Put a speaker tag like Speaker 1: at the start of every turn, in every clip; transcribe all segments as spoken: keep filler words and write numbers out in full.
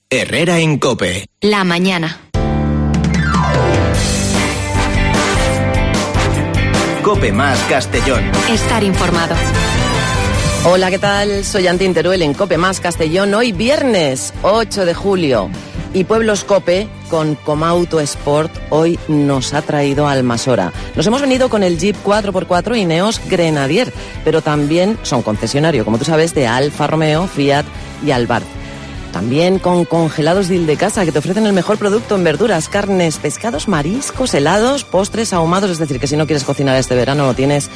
Speaker 1: Herrera en COPE.
Speaker 2: La mañana.
Speaker 1: COPE más Castellón.
Speaker 2: Estar informado.
Speaker 3: Hola, ¿qué tal? Soy Antin Teruel en COPE más Castellón. Hoy viernes ocho de julio. Y Pueblos COPE con Comauto Sport hoy nos ha traído a Almasora. Nos hemos venido con el Jeep cuatro por cuatro Ineos Grenadier, pero también son concesionario, como tú sabes, de Alfa Romeo, Fiat y Albarth. También con Congelados Dil de Casa, que te ofrecen el mejor producto en verduras, carnes, pescados, mariscos, helados, postres, ahumados. Es decir, que si no quieres cocinar este verano, lo tienes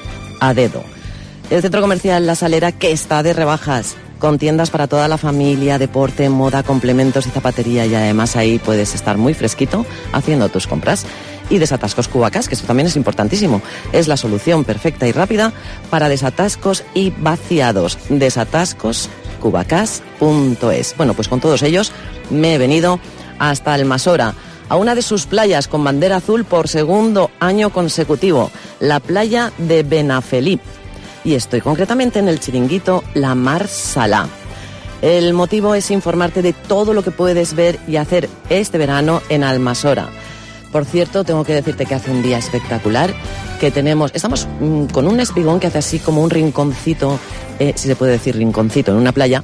Speaker 3: a dedo. El Centro Comercial La Salera, que está de rebajas, con tiendas para toda la familia, deporte, moda, complementos y zapatería. Y además ahí puedes estar muy fresquito haciendo tus compras. Y Desatascos Cubacas, que esto también es importantísimo. Es la solución perfecta y rápida para desatascos y vaciados. Desatascos cubacas punto es. Bueno, pues con todos ellos me he venido hasta Almasora, a una de sus playas con bandera azul por segundo año consecutivo, la playa de Benafelí. Y estoy concretamente en el chiringuito La Mar Salá. El motivo es informarte de todo lo que puedes ver y hacer este verano en Almasora. Por cierto, tengo que decirte que hace un día espectacular, que tenemos, estamos mmm, con un espigón que hace así como un rinconcito, eh, si se puede decir rinconcito, en una playa,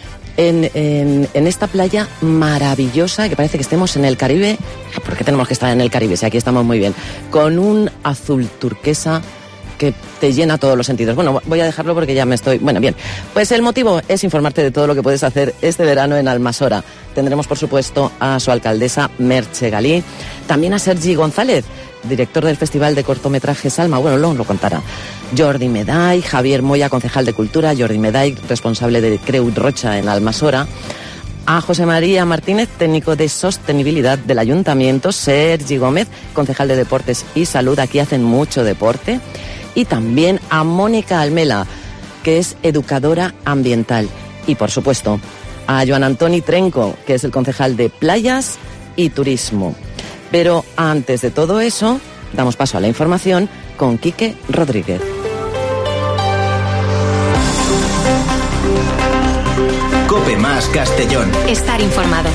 Speaker 3: en, en, en esta playa maravillosa, que parece que estemos en el Caribe. ¿Por qué tenemos que estar en el Caribe? Si aquí estamos muy bien, con un azul turquesa que te llena todos los sentidos. Bueno, voy a dejarlo porque ya me estoy... Bueno, bien. Pues el motivo es informarte de todo lo que puedes hacer este verano en Almasora. Tendremos, por supuesto, a su alcaldesa, Merche Galí, también a Sergi González, director del Festival de Cortometrajes Alma. Bueno, luego lo contará. Jordi Meday, Javier Moya, concejal de Cultura, Jordi Meday, responsable de Creu Rocha en Almasora, a José María Martínez, técnico de sostenibilidad del Ayuntamiento, Sergi Gómez, concejal de Deportes y Salud, aquí hacen mucho deporte, y también a Mónica Almela, que es educadora ambiental. Y, por supuesto, a Joan Antoni Trenco, que es el concejal de Playas y Turismo. Pero antes de todo eso, damos paso a la información con Quique Rodríguez.
Speaker 1: COPE más Castellón.
Speaker 2: Estar informado.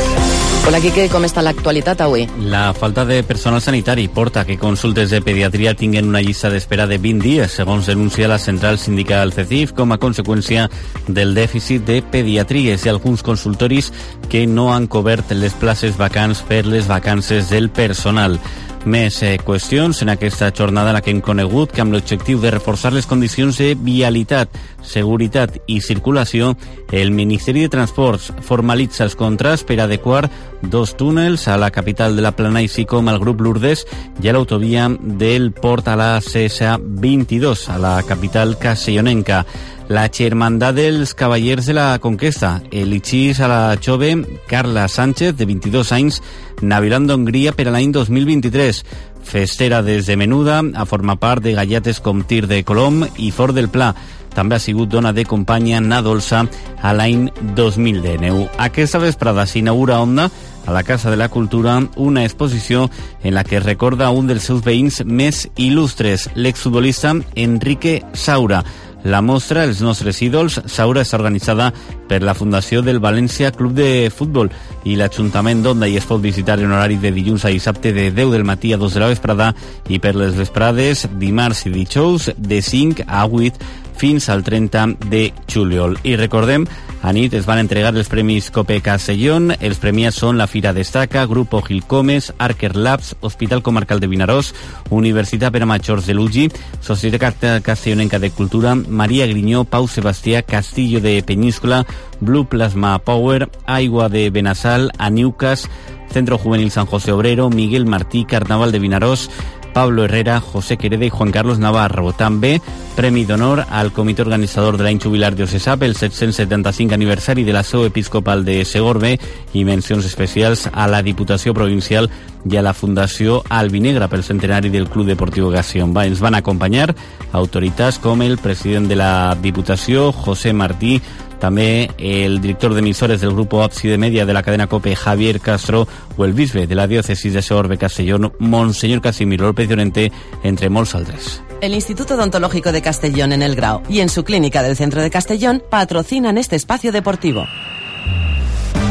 Speaker 3: Hola, Quique, com està l'actualitat avui?
Speaker 4: La falta de personal sanitari porta que consultes de pediatria tinguen una llista d'espera de vint dies, segons denuncia la central sindical CECIF, com a conseqüència del dèficit de pediatries i alguns consultoris que no han cobert les places vacants per les vacances del personal. Més eh, qüestions en aquesta jornada en la que hem conegut que amb l'objectiu de reforçar les condicions de vialitat, seguretat i circulació, el Ministeri de Transports formalitza els contrats per adequar dos túnels a la capital de la Plana, així com al grup Lourdes i a l'autovia del Port a la C S vint-i-dos, a la capital castellonenca. La Germandad dels Cavallers de la Conquesta elegís a la jove Carla Sánchez, de vint-i-dos anys, Navilant d'Hongria per a l'any dos mil vint-i-tres. Festera des de menuda, a formar part de gallates com Tir de Colom i Fort del Pla. També ha sigut dona de companya Na Dolça a l'any dos mil dinou. Aquesta vesprada s'inaugura Onda, a la Casa de la Cultura, una exposició en la que es recorda un dels seus veïns més il·lustres, l'exfutbolista Enrique Saura. La mostra Els nostres ídols Saura està organitzada per la Fundació del València Club de Futbol i l'Ajuntament d'Onda, i es pot visitar en horari de dilluns a dissabte de deu del matí a dos de la vesprada i per les vesprades dimarts i dijous de cinc a vuit fins al trenta de juliol. I recordem, a nit es van entregar els Premis COPE Castellón. Els premiats són la Fira Destaca, Grupo Gilcomes, Arker Labs, Hospital Comarcal de Vinaròs, Universitat per a Majors de Lugi, Societat Castellonenca de Cultura, Maria Grinyó, Pau Sebastià, Castillo de Peñíscola, Blue Plasma Power, Aigua de Benassal, Aniucas, Centro Juvenil San José Obrero, Miguel Martí, Carnaval de Vinaròs, Pablo Herrera, José Quereda i Juan Carlos Navarro. També Premi d'Honor al Comitè Organitzador de l'any jubilar diocesà pel set-cents setanta-cinc aniversari de la seu episcopal de Segorbe i mencions especials a la Diputació Provincial i a la Fundació Albinegra pel centenari del Club Deportiu Gación. Va, ens van acompanyar autoritats com el president de la Diputació, José Martí, també el director d'emissores del grup Ábside Media de la cadena COPE, Javier Castro, o el bisbe de la diòcesis de Segorbe Castellón, Monseñor Casimiro López Llorente, entre molts altres.
Speaker 3: El Instituto Odontológico de Castellón en El Grao y en su clínica del centro de Castellón patrocinan este espacio deportivo.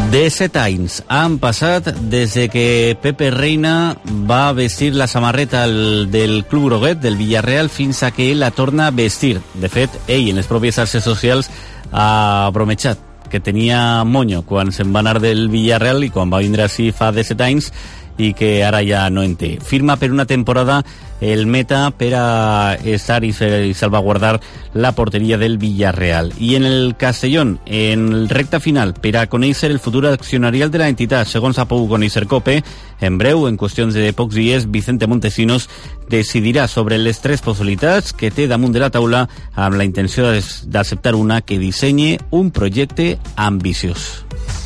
Speaker 4: disset anys han passat des de que Pepe Reina va vestir la samarreta del Club Groguet, del Villarreal, fins a que ell la torna a vestir. De fet, ell, en les pròpies xarxes socials, ha bromejat que tenia monyo quan se'n va anar del Villarreal i quan va vindre així fa disset anys, i que ara ja no en té. Firma per una temporada el meta per a estar i salvaguardar la porteria del Villarreal. I en el Castellón, en el recta final, per a conèixer el futur accionarial de l'entitat, segons ha pogut conèixer COPE, en breu, en qüestions de pocs dies, Vicente Montesinos decidirà sobre les tres possibilitats que té damunt de la taula amb la intenció d'acceptar una que dissenyi un projecte ambiciós.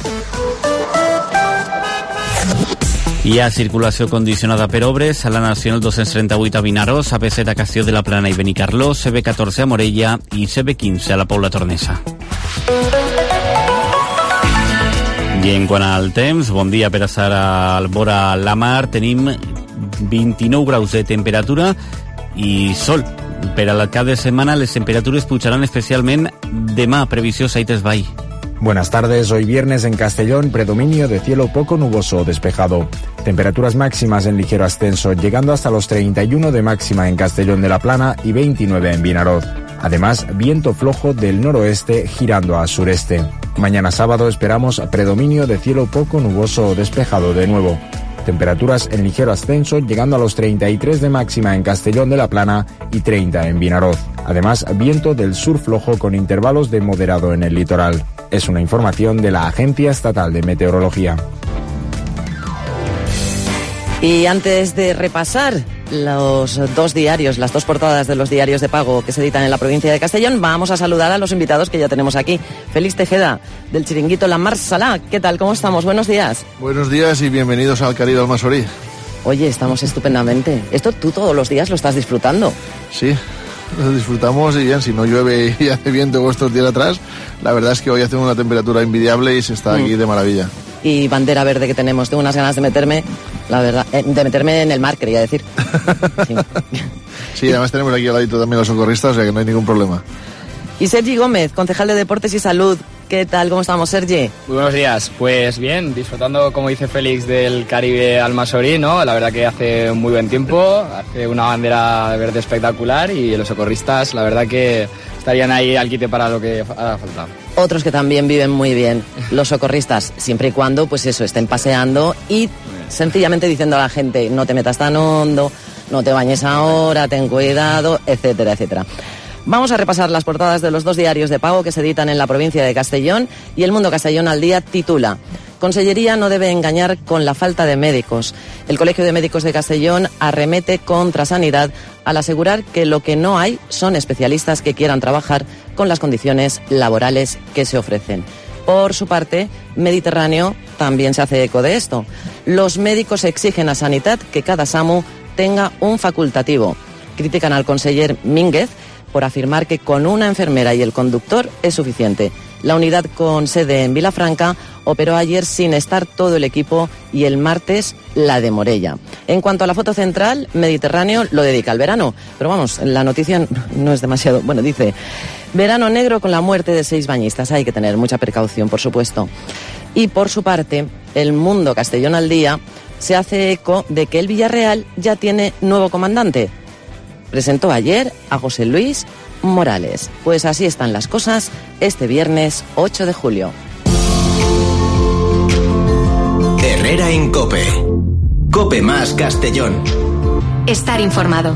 Speaker 4: Hi ha circulació condicionada per obres a la Nacional dos-cents trenta-vuit a Vinaròs, A P set a Castelló de la Plana i Benicarló, C B catorze a Morella i C B quinze a la Pobla Tornesa. I en quant al temps, bon dia per estar al vora la mar. Tenim vint-i-nou graus de temperatura i sol. Per al cap de setmana les temperatures pujaran especialment demà, previsió Saites Vall.
Speaker 5: Buenas tardes, hoy viernes en Castellón, predominio de cielo poco nuboso o despejado. Temperaturas máximas en ligero ascenso, llegando hasta los treinta y uno de máxima en Castellón de la Plana y veintinueve en Vinaroz. Además, viento flojo del noroeste girando a sureste. Mañana sábado esperamos predominio de cielo poco nuboso o despejado de nuevo. Temperaturas en ligero ascenso, llegando a los treinta y tres de máxima en Castellón de la Plana y treinta en Vinaroz. Además, viento del sur flojo con intervalos de moderado en el litoral. Es una información de la Agencia Estatal de Meteorología.
Speaker 3: Y antes de repasar los dos diarios, las dos portadas de los diarios de pago que se editan en la provincia de Castellón, vamos a saludar a los invitados que ya tenemos aquí. Félix Tejeda, del chiringuito La Mar Salá. ¿Qué tal? ¿Cómo estamos? Buenos días.
Speaker 6: Buenos días y bienvenidos al Caribe Almasorí.
Speaker 3: Oye, estamos estupendamente. Esto tú todos los días lo estás disfrutando.
Speaker 6: Sí, lo disfrutamos y bien, si no llueve y hace viento como estos días atrás, la verdad es que hoy hace una temperatura envidiable y se está aquí mm. de maravilla.
Speaker 3: Y bandera verde que tenemos, tengo unas ganas de meterme, la verdad, eh, de meterme en el mar, quería decir. Sí.
Speaker 6: Sí, además tenemos aquí al ladito también los socorristas, o sea que no hay ningún problema.
Speaker 3: Y Sergi Gómez, concejal de Deportes y Salud. ¿Qué tal? ¿Cómo estamos, Sergi?
Speaker 7: Muy buenos días. Pues bien, disfrutando, como dice Félix, del Caribe Almasorí, ¿no? La verdad que hace muy buen tiempo, hace una bandera verde espectacular y los socorristas, la verdad que estarían ahí al quite para lo que haga falta.
Speaker 3: Otros que también viven muy bien, los socorristas, siempre y cuando, pues eso, estén paseando y sencillamente diciendo a la gente, no te metas tan hondo, no te bañes ahora, ten cuidado, etcétera, etcétera. Vamos a repasar las portadas de los dos diarios de pago que se editan en la provincia de Castellón, y El Mundo Castellón al Día titula: Consellería no debe engañar con la falta de médicos. El Colegio de Médicos de Castellón arremete contra Sanidad al asegurar que lo que no hay son especialistas que quieran trabajar con las condiciones laborales que se ofrecen. Por su parte, Mediterráneo también se hace eco de esto. Los médicos exigen a Sanidad que cada SAMU tenga un facultativo. Critican al conseller Mínguez por afirmar que con una enfermera y el conductor es suficiente. La unidad con sede en Vilafranca operó ayer sin estar todo el equipo y el martes la de Morella. En cuanto a la foto central, Mediterráneo lo dedica al verano. Pero vamos, la noticia no es demasiado... Bueno, dice, verano negro con la muerte de seis bañistas. Hay que tener mucha precaución, por supuesto. Y por su parte, El Mundo Castellón al Día se hace eco de que el Villarreal ya tiene nuevo comandante. Presentó ayer a José Luis Morales. Pues así están las cosas este viernes ocho de julio.
Speaker 1: Herrera en COPE. COPE más Castellón.
Speaker 2: Estar informado.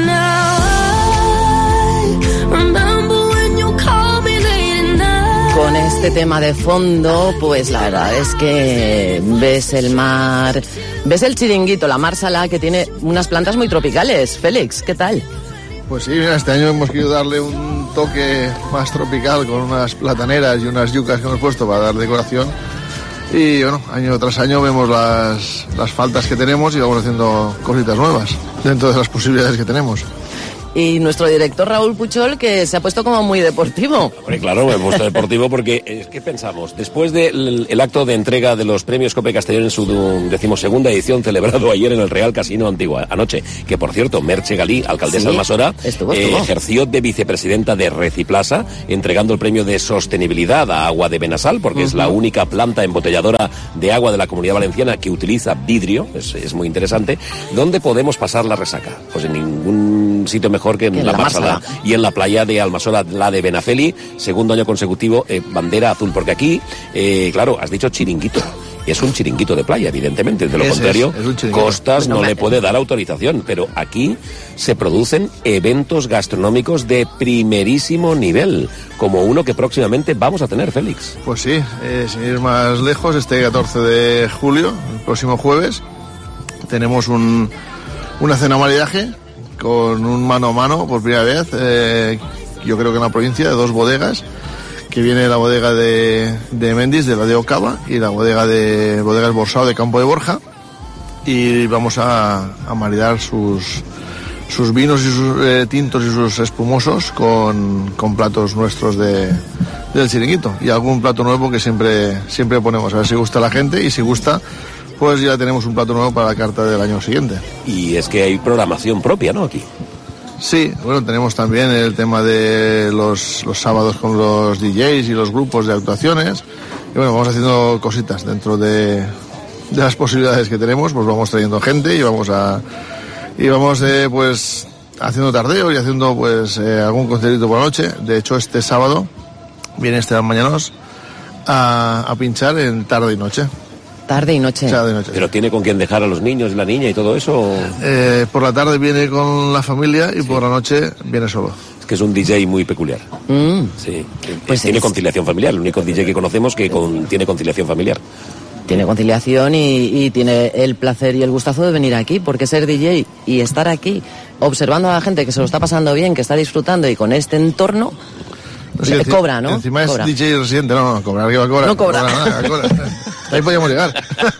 Speaker 3: Con este tema de fondo, pues la verdad es que ves el mar, ves el chiringuito, La Mar Salá, que tiene unas plantas muy tropicales. Félix, ¿qué tal?
Speaker 6: Pues sí, mira, este año hemos querido darle un toque más tropical con unas plataneras y unas yucas que hemos puesto para dar decoración. Y bueno, año tras año vemos las, las faltas que tenemos y vamos haciendo cositas nuevas dentro de las posibilidades que tenemos.
Speaker 3: Y nuestro director Raúl Puchol, que se ha puesto como muy deportivo.
Speaker 8: Hombre, claro, me he puesto deportivo porque, es que pensamos, después del el acto de entrega de los premios Cope Castellón en su decimosegunda edición, celebrado ayer en el Real Casino Antigua, anoche, que por cierto, Merche Galí, alcaldesa de
Speaker 3: Sí,
Speaker 8: Almasora,
Speaker 3: estuvo,
Speaker 8: eh,
Speaker 3: estuvo.
Speaker 8: ejerció de vicepresidenta de Reciplaza, entregando el premio de sostenibilidad a Agua de Benasal, porque uh-huh. es la única planta embotelladora de agua de la Comunidad Valenciana que utiliza vidrio, es, es muy interesante. ¿Dónde podemos pasar la resaca? Pues en ningún sitio mejor que en, en la, la Marsala y en la playa de Almasora, la de Benafeli, segundo año consecutivo, eh, bandera azul, porque aquí, eh, claro, has dicho chiringuito. Es un chiringuito de playa, evidentemente. De lo
Speaker 6: Ese
Speaker 8: contrario,
Speaker 6: es, es
Speaker 8: Costas
Speaker 3: bueno,
Speaker 8: no
Speaker 3: me...
Speaker 8: le puede dar autorización. Pero aquí se producen eventos gastronómicos de primerísimo nivel, como uno que próximamente vamos a tener, Félix.
Speaker 6: Pues sí, eh, sin ir más lejos, este catorce de julio, el próximo jueves, tenemos un, una cena maridaje con un mano a mano por primera vez, eh, yo creo que en la provincia, de dos bodegas, que viene la bodega de, de Mendis, de la de Ocava, y la bodega de Bodegas Borsao de Campo de Borja, y vamos a, a maridar sus, sus vinos y sus eh, tintos y sus espumosos con, con platos nuestros de, del chiringuito, y algún plato nuevo que siempre, siempre ponemos, a ver si gusta a la gente, y si gusta, pues ya tenemos un plato nuevo para la carta del año siguiente.
Speaker 8: Y es que hay programación propia, ¿no?, aquí.
Speaker 6: Sí, bueno, tenemos también el tema de los, los sábados con los D Js y los grupos de actuaciones. Y bueno, vamos haciendo cositas dentro de, de las posibilidades que tenemos, pues vamos trayendo gente y vamos a y vamos eh, pues haciendo tardeo y haciendo pues eh, algún concierto por la noche. De hecho, este sábado viene Esteban Mañanos a, a pinchar en tarde y noche.
Speaker 3: Tarde y noche.
Speaker 6: Tarde y noche.
Speaker 8: ¿Pero tiene con quién dejar a los niños y la niña y todo eso?
Speaker 6: Eh, por la tarde viene con la familia y sí. Por la noche viene solo.
Speaker 8: Es que es un D J muy peculiar.
Speaker 3: Mm.
Speaker 8: Sí.
Speaker 3: Pues
Speaker 8: tiene
Speaker 3: es...
Speaker 8: conciliación familiar, el único D J que conocemos que con... tiene conciliación familiar.
Speaker 3: Tiene conciliación y, y tiene el placer y el gustazo de venir aquí, porque ser D J y estar aquí observando a la gente que se lo está pasando bien, que está disfrutando y con este entorno...
Speaker 6: No sé,
Speaker 3: encima, cobra, ¿no?
Speaker 6: Encima
Speaker 3: cobra.
Speaker 6: es D J residente, no, no, cobrar, ¿qué va a cobrar?
Speaker 3: No cobra.
Speaker 6: No cobra nada, cobra. Ahí podíamos llegar.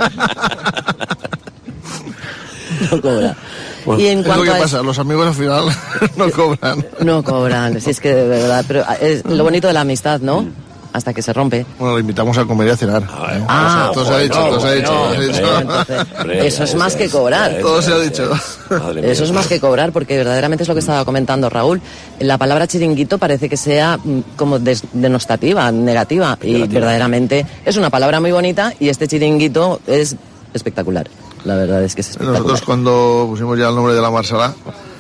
Speaker 3: No cobra.
Speaker 6: Bueno,
Speaker 3: y en
Speaker 6: es
Speaker 3: cuanto
Speaker 6: lo que
Speaker 3: a
Speaker 6: pasa, los amigos al final no cobran.
Speaker 3: No cobran, si es que de verdad, pero es lo bonito de la amistad, ¿no? Hasta que se rompe.
Speaker 6: Bueno, lo invitamos a comer y a cenar.
Speaker 8: Ah,
Speaker 6: ¿eh?
Speaker 3: Ah,
Speaker 6: todo se ha dicho, todo se ha dicho.
Speaker 3: no,
Speaker 6: todo se ha dicho.
Speaker 3: entonces, eso es más que cobrar.
Speaker 6: Todo se ha dicho.
Speaker 3: Eso es más que cobrar, porque verdaderamente es lo que estaba comentando Raúl. La palabra chiringuito parece que sea como des- denostativa, negativa, y
Speaker 8: Negativa.
Speaker 3: Verdaderamente es una palabra muy bonita y este chiringuito es espectacular. La verdad es que es espectacular.
Speaker 6: Nosotros cuando pusimos ya el nombre de la Marsala,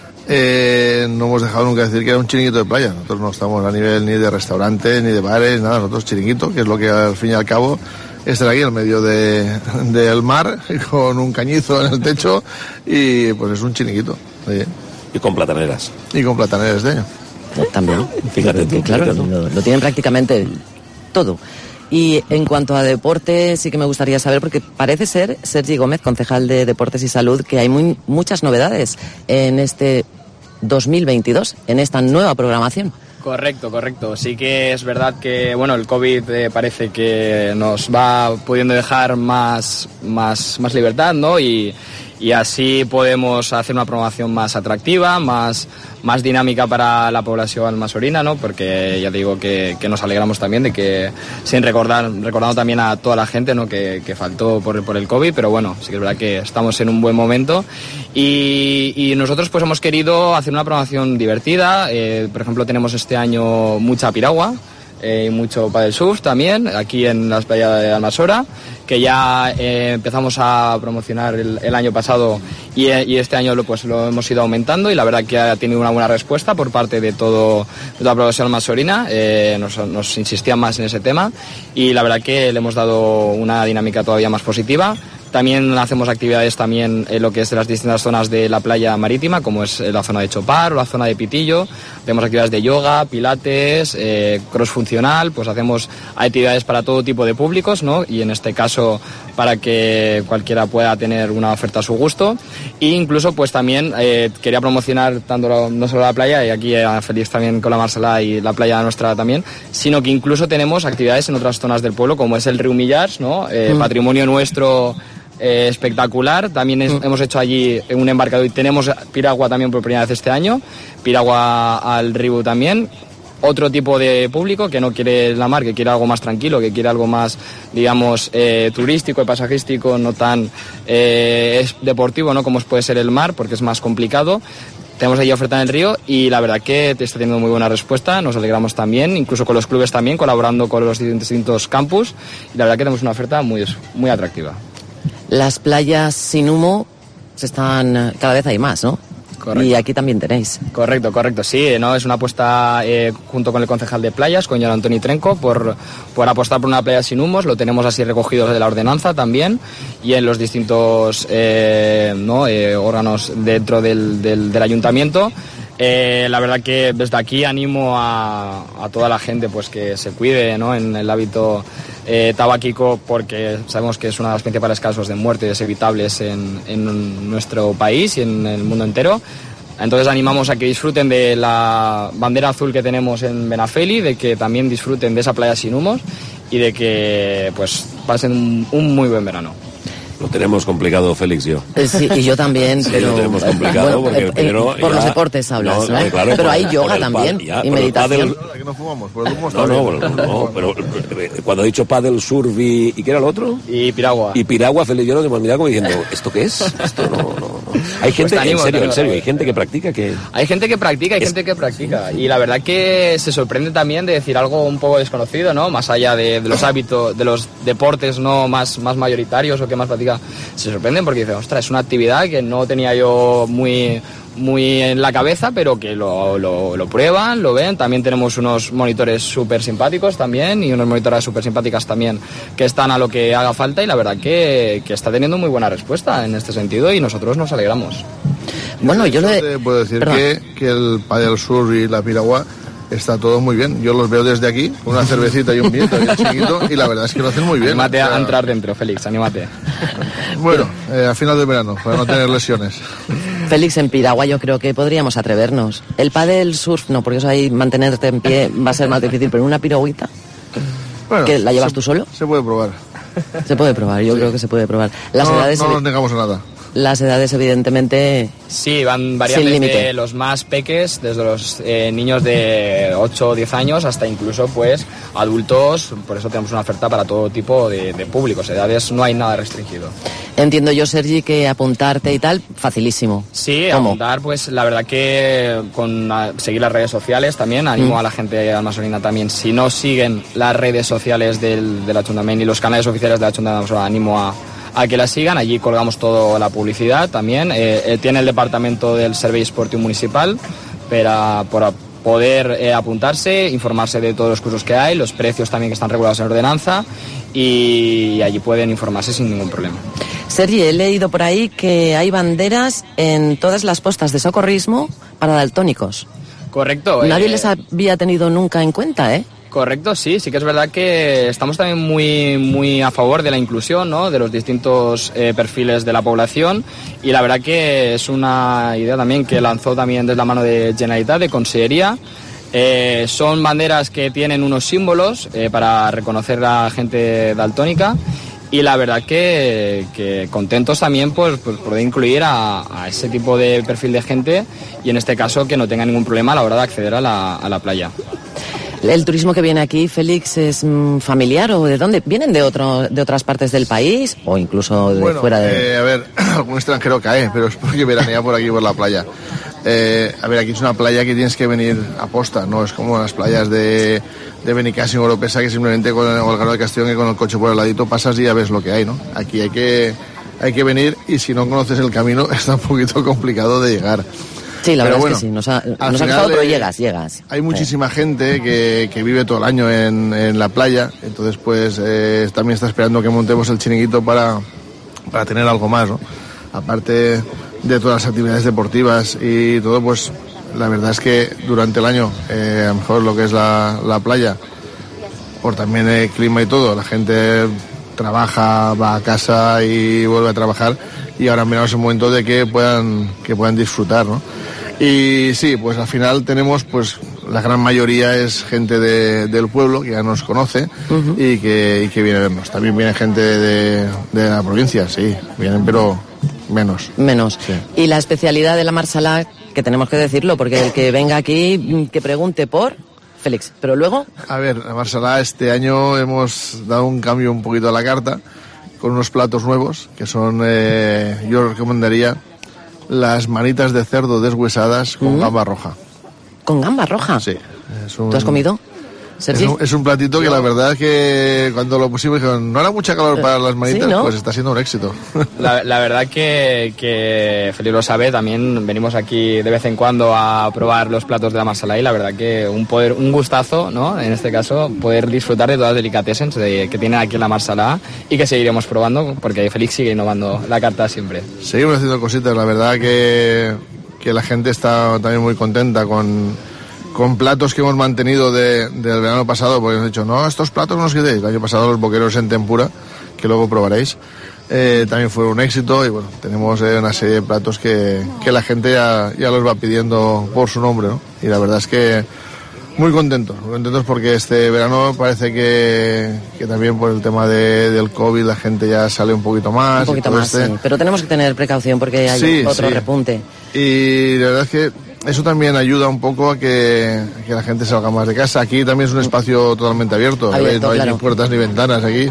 Speaker 6: eh, no hemos dejado nunca decir que era un chiringuito de playa. Nosotros no estamos a nivel ni de restaurantes, ni de bares, nada. Nosotros chiringuito, que es lo que al fin y al cabo es estar aquí en medio de, del mar, con un cañizo en el techo, y pues es un chiringuito. ¿Sí?
Speaker 8: Y con plataneras.
Speaker 6: Y con plataneras de ello.
Speaker 3: También.
Speaker 8: Fíjate tú,
Speaker 3: Claro,
Speaker 8: fíjate tú.
Speaker 3: lo, lo tienen prácticamente todo. Y en cuanto a deporte, sí que me gustaría saber, porque parece ser, Sergi Gómez, concejal de Deportes y Salud, que hay muy, muchas novedades en este dos mil veintidós, en esta nueva programación.
Speaker 7: Correcto, correcto. Sí que es verdad que bueno, el COVID eh, parece que nos va pudiendo dejar más, más, más libertad, ¿no? Y, y así podemos hacer una programación más atractiva, más, más dinámica para la población almasorina, ¿no? Porque ya digo que, que nos alegramos también de que, sin recordar, recordando también a toda la gente, ¿no? Que, que faltó por, por el COVID, pero bueno, sí que es verdad que estamos en un buen momento y, y nosotros pues hemos querido hacer una programación divertida. Eh, por ejemplo, tenemos este año mucha piragua, y eh, mucho paddle surf también, aquí en las playas de Almasora, que ya eh, empezamos a promocionar el, el año pasado y, y este año lo, pues, lo hemos ido aumentando y la verdad que ha tenido una buena respuesta por parte de, todo, de toda la población almasorina. Eh, nos, nos insistían más en ese tema y la verdad que le hemos dado una dinámica todavía más positiva. También hacemos actividades también en lo que es de las distintas zonas de la playa marítima, como es la zona de Chopar o la zona de Pitillo. Hacemos actividades de yoga, pilates, eh, cross funcional, pues hacemos actividades para todo tipo de públicos, ¿no? Y en este caso para que cualquiera pueda tener una oferta a su gusto. E incluso pues también eh, quería promocionar tanto no solo la playa, y aquí a Félix también con la Marsala y la playa nuestra también, sino que incluso tenemos actividades en otras zonas del pueblo, como es el Riu Millars, ¿no? Eh, mm. Patrimonio nuestro eh, espectacular. También es, mm. hemos hecho allí un embarcador y tenemos piragua también por primera vez este año, piragua al Ribu también. Otro tipo de público que no quiere la mar, que quiere algo más tranquilo, que quiere algo más, digamos, eh, turístico y pasajístico, no tan eh, deportivo, ¿no? Como puede ser el mar, porque es más complicado. Tenemos allí oferta en el río y la verdad que está teniendo muy buena respuesta, nos alegramos también, incluso con los clubes también, colaborando con los distintos campus, y la verdad que tenemos una oferta muy, muy atractiva.
Speaker 3: Las playas sin humo se están, cada vez hay más, ¿no? Correcto. Y aquí también tenéis.
Speaker 7: Correcto, correcto, sí, ¿no? Es una apuesta eh, junto con el concejal de playas, con John Antoni Trenco, por, por apostar por una playa sin humos. Lo tenemos así recogido de la ordenanza también y en los distintos eh, ¿no? eh, órganos dentro del, del, del ayuntamiento. Eh, la verdad que desde aquí animo a, a toda la gente pues que se cuide, ¿no? En el hábito eh, tabáquico, porque sabemos que es una de las principales causas de muertes evitables en, en nuestro país y en el mundo entero. Entonces animamos a que disfruten de la bandera azul que tenemos en Benafeli, de que también disfruten de esa playa sin humos y de que pues pasen un, un muy buen verano.
Speaker 8: Lo tenemos complicado, Félix, yo.
Speaker 3: Sí, y yo también,
Speaker 8: sí,
Speaker 3: pero...
Speaker 8: lo tenemos complicado
Speaker 3: bueno,
Speaker 8: porque
Speaker 3: eh,
Speaker 8: primero...
Speaker 3: Por
Speaker 8: ya,
Speaker 3: los deportes hablas,
Speaker 8: no,
Speaker 3: ¿no?
Speaker 8: ¿no? Claro,
Speaker 3: pero
Speaker 8: por,
Speaker 3: hay yoga
Speaker 8: pad,
Speaker 3: también,
Speaker 8: ya,
Speaker 3: y meditación.
Speaker 6: Pádel, que no fumamos, por el humo
Speaker 8: no, no, no, no, pero cuando he dicho pádel, surf y... ¿Y qué era el otro?
Speaker 7: Y piragua.
Speaker 8: Y piragua, Félix, yo nos hemos mirado como diciendo, ¿esto qué es? Esto no, no, no. Hay gente, pues animo, en serio, en serio, hay gente que practica que...
Speaker 7: Hay gente que practica, hay
Speaker 8: es...
Speaker 7: gente que practica. Y la verdad que se sorprende también de decir algo un poco desconocido, ¿no? Más allá de, de los hábitos, de los deportes, ¿no? Más, más mayoritarios o que más practica. Se sorprenden porque dicen, ostras, es una actividad que no tenía yo muy, muy en la cabeza, pero que lo, lo, lo prueban, lo ven. También tenemos unos monitores súper simpáticos también y unas monitoras súper simpáticas también que están a lo que haga falta y la verdad que, que está teniendo muy buena respuesta en este sentido y nosotros nos alegramos.
Speaker 3: Bueno, yo le
Speaker 6: te puedo decir que, que el pádel surf y la piragua está todo muy bien. Yo los veo desde aquí, con una cervecita y un viento y un chiquito, y la verdad es que lo hacen muy bien.
Speaker 7: Anímate
Speaker 6: o sea...
Speaker 7: a entrar dentro, Félix, anímate.
Speaker 6: Bueno, eh, a final de verano, para no tener lesiones.
Speaker 3: Félix, en piragua yo creo que podríamos atrevernos. El pádel surf no, porque eso ahí mantenerte en pie va a ser más difícil, pero una piragüita, bueno, ¿que la llevas
Speaker 6: se,
Speaker 3: tú solo?
Speaker 6: Se puede probar.
Speaker 3: Se puede probar, yo sí. creo que se puede probar. Las
Speaker 6: no,
Speaker 3: edades
Speaker 6: no nos negamos a nada.
Speaker 3: Las edades, evidentemente...
Speaker 7: Sí, van variando desde los más peques, desde los eh, niños de ocho o diez años hasta incluso pues adultos. Por eso tenemos una oferta para todo tipo de, de públicos. Edades no hay nada restringido.
Speaker 3: Entiendo yo, Sergi, que apuntarte y tal, facilísimo.
Speaker 7: Sí,
Speaker 3: ¿Cómo?
Speaker 7: Apuntar, pues la verdad que con a, seguir las redes sociales también. Animo mm. a la gente de Almasorina también. Si no siguen las redes sociales del, del Ayuntamiento y los canales oficiales del Ayuntamiento, animo a... a que la sigan, allí colgamos toda la publicidad también. Eh, eh, tiene el departamento del Servei Esportiu Municipal para, para poder eh, apuntarse, informarse de todos los cursos que hay, los precios también que están regulados en ordenanza y allí pueden informarse sin ningún problema.
Speaker 3: Sergi, he leído por ahí que hay banderas en todas las postas de socorrismo para daltónicos.
Speaker 7: Correcto.
Speaker 3: Nadie
Speaker 7: eh...
Speaker 3: les había tenido nunca en cuenta, ¿eh?
Speaker 7: Correcto, sí, sí que es verdad que estamos también muy, muy a favor de la inclusión, ¿no? De los distintos eh, perfiles de la población y la verdad que es una idea también que lanzó también desde la mano de Generalitat, de Consellería. Eh, son banderas que tienen unos símbolos eh, para reconocer a la gente daltónica y la verdad que, que contentos también pues, pues poder incluir a, a ese tipo de perfil de gente y en este caso que no tenga ningún problema a la hora de acceder a la, a la playa.
Speaker 3: ¿El turismo que viene aquí, Félix, es familiar o de dónde? ¿Vienen de otro, de otras partes del país o incluso de
Speaker 6: bueno,
Speaker 3: fuera de...?
Speaker 6: Eh, a ver, algún extranjero cae, pero es porque veranea por aquí, por la playa. Eh, a ver, aquí es una playa que tienes que venir a posta, no es como las playas de, de Benicàssim o Oropesa que simplemente con el, o el Garó de Castellón que con el coche por el ladito pasas y ya ves lo que hay, ¿no? Aquí hay que, hay que venir y si no conoces el camino está un poquito complicado de llegar.
Speaker 3: Sí, la
Speaker 6: pero
Speaker 3: verdad
Speaker 6: bueno,
Speaker 3: es que sí, nos ha, nos
Speaker 6: ha
Speaker 3: costado, pero llegas, llegas.
Speaker 6: Hay muchísima eh. gente que, que vive todo el año en, en la playa, entonces pues eh, también está esperando que montemos el chiringuito para, para tener algo más, ¿no? Aparte de todas las actividades deportivas y todo, pues la verdad es que durante el año, eh, a lo mejor lo que es la, la playa, por también el clima y todo, la gente trabaja, va a casa y vuelve a trabajar y ahora miramos el momento de que puedan, que puedan disfrutar, ¿no? Y sí, pues al final tenemos pues la gran mayoría es gente de, del pueblo que ya nos conoce uh-huh. y, que, y que viene a vernos. También viene gente de, de la provincia, sí, vienen, pero menos.
Speaker 3: Menos.
Speaker 6: Sí.
Speaker 3: Y la especialidad de la Marsala, que tenemos que decirlo, porque el que venga aquí, que pregunte por Félix, pero luego...
Speaker 6: A ver, la Marsala este año hemos dado un cambio un poquito a la carta, con unos platos nuevos, que son, eh, yo recomendaría las manitas de cerdo deshuesadas con mm. gamba roja.
Speaker 3: ¿Con gamba roja?
Speaker 6: Sí. Es un,
Speaker 3: ¿Tú has comido, Sergi?
Speaker 6: Es un, es un platito que la verdad es que cuando lo pusimos dijeron, no era mucha calor para las manitas, ¿sí, no? Pues está siendo un éxito.
Speaker 7: La, la verdad que, que Felipe lo sabe, también venimos aquí de vez en cuando a probar los platos de la Marsala y la verdad que un poder, un gustazo, ¿no? En este caso, poder disfrutar de todas las delicatessens de, que tiene aquí en la Marsala y que seguiremos probando porque Félix sigue innovando la carta siempre.
Speaker 6: Seguimos haciendo cositas, la verdad que, que la gente está también muy contenta con... con platos que hemos mantenido de, del verano pasado, porque hemos dicho, no, estos platos no os quedéis. El año pasado los boqueros en tempura, que luego probaréis, eh, también fue un éxito y bueno, tenemos eh, una serie de platos que, que la gente ya, ya los va pidiendo por su nombre, ¿no? Y la verdad es que muy contentos, muy contentos porque este verano parece que, que también por el tema de, del COVID la gente ya sale un poquito más.
Speaker 3: Un poquito más, este... sí, pero tenemos que tener precaución porque hay sí, otro sí. repunte.
Speaker 6: Y la verdad es que eso también ayuda un poco a que, que la gente salga más de casa. Aquí también es un espacio totalmente abierto, abierto no hay claro. ni puertas ni ventanas aquí.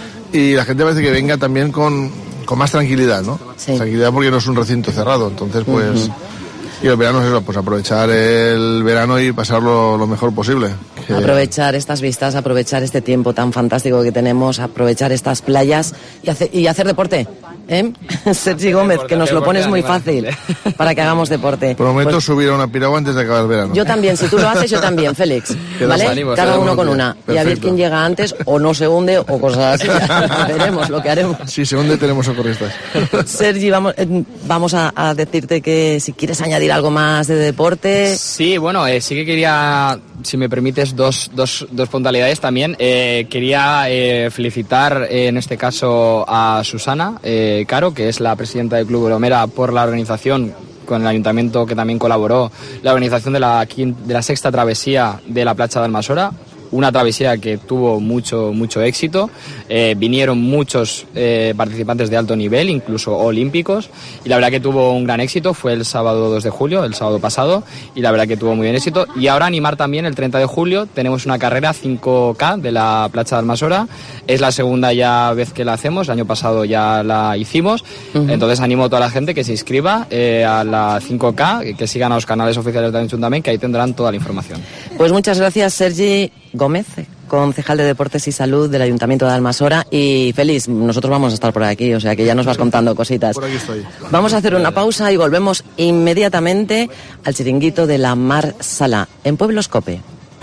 Speaker 6: Y la gente parece que venga también con, con más tranquilidad, ¿no? Sí. Tranquilidad porque no es un recinto cerrado, entonces pues... Uh-huh. Y el verano es eso, pues aprovechar el verano y pasarlo lo mejor posible. Que...
Speaker 3: Aprovechar estas vistas, aprovechar este tiempo tan fantástico que tenemos, aprovechar estas playas y, hace, y hacer deporte. ¿Eh? Sergi Gómez, que nos lo pones muy fácil para que hagamos deporte.
Speaker 6: Prometo
Speaker 3: pues,
Speaker 6: subir a una piragua antes de acabar el verano.
Speaker 3: Yo también, si tú lo haces, yo también, Félix. ¿Vale? Ánimos, cada uno con una. Perfecto. Y a ver quién llega antes o no se hunde o cosas así. Veremos lo que haremos.
Speaker 6: Si se hunde, tenemos socorristas.
Speaker 3: Sergi, vamos, eh, vamos a, a decirte que si quieres añadir algo más de deporte.
Speaker 7: Sí, bueno, eh, sí que quería, si me permites, dos, dos, dos puntualidades también. Eh, quería eh, felicitar eh, en este caso a Susana eh, Caro, que es la presidenta del Club Bromera, por la organización con el ayuntamiento que también colaboró, la organización de la, de la sexta travesía de la Platja d'Almassora. Una travesía que tuvo mucho mucho éxito, eh, vinieron muchos eh, participantes de alto nivel, incluso olímpicos, y la verdad que tuvo un gran éxito. Fue el sábado dos de julio, el sábado pasado, y la verdad que tuvo muy bien éxito. Y ahora animar también el treinta de julio, tenemos una carrera cinco K de la Platja d'Almassora, es la segunda ya vez que la hacemos, el año pasado ya la hicimos, uh-huh. Entonces animo a toda la gente que se inscriba eh, a la cinco K, que sigan a los canales oficiales del Ayuntamiento, que ahí tendrán toda la información.
Speaker 3: Pues muchas gracias, Sergi Gómez, concejal de Deportes y Salud del Ayuntamiento de Almassora. Y Félix, nosotros vamos a estar por aquí, o sea que ya nos vas contando cositas.
Speaker 6: Por aquí estoy.
Speaker 3: Vamos a hacer una pausa y volvemos inmediatamente al chiringuito de la Marsala, en Pueblos Cope.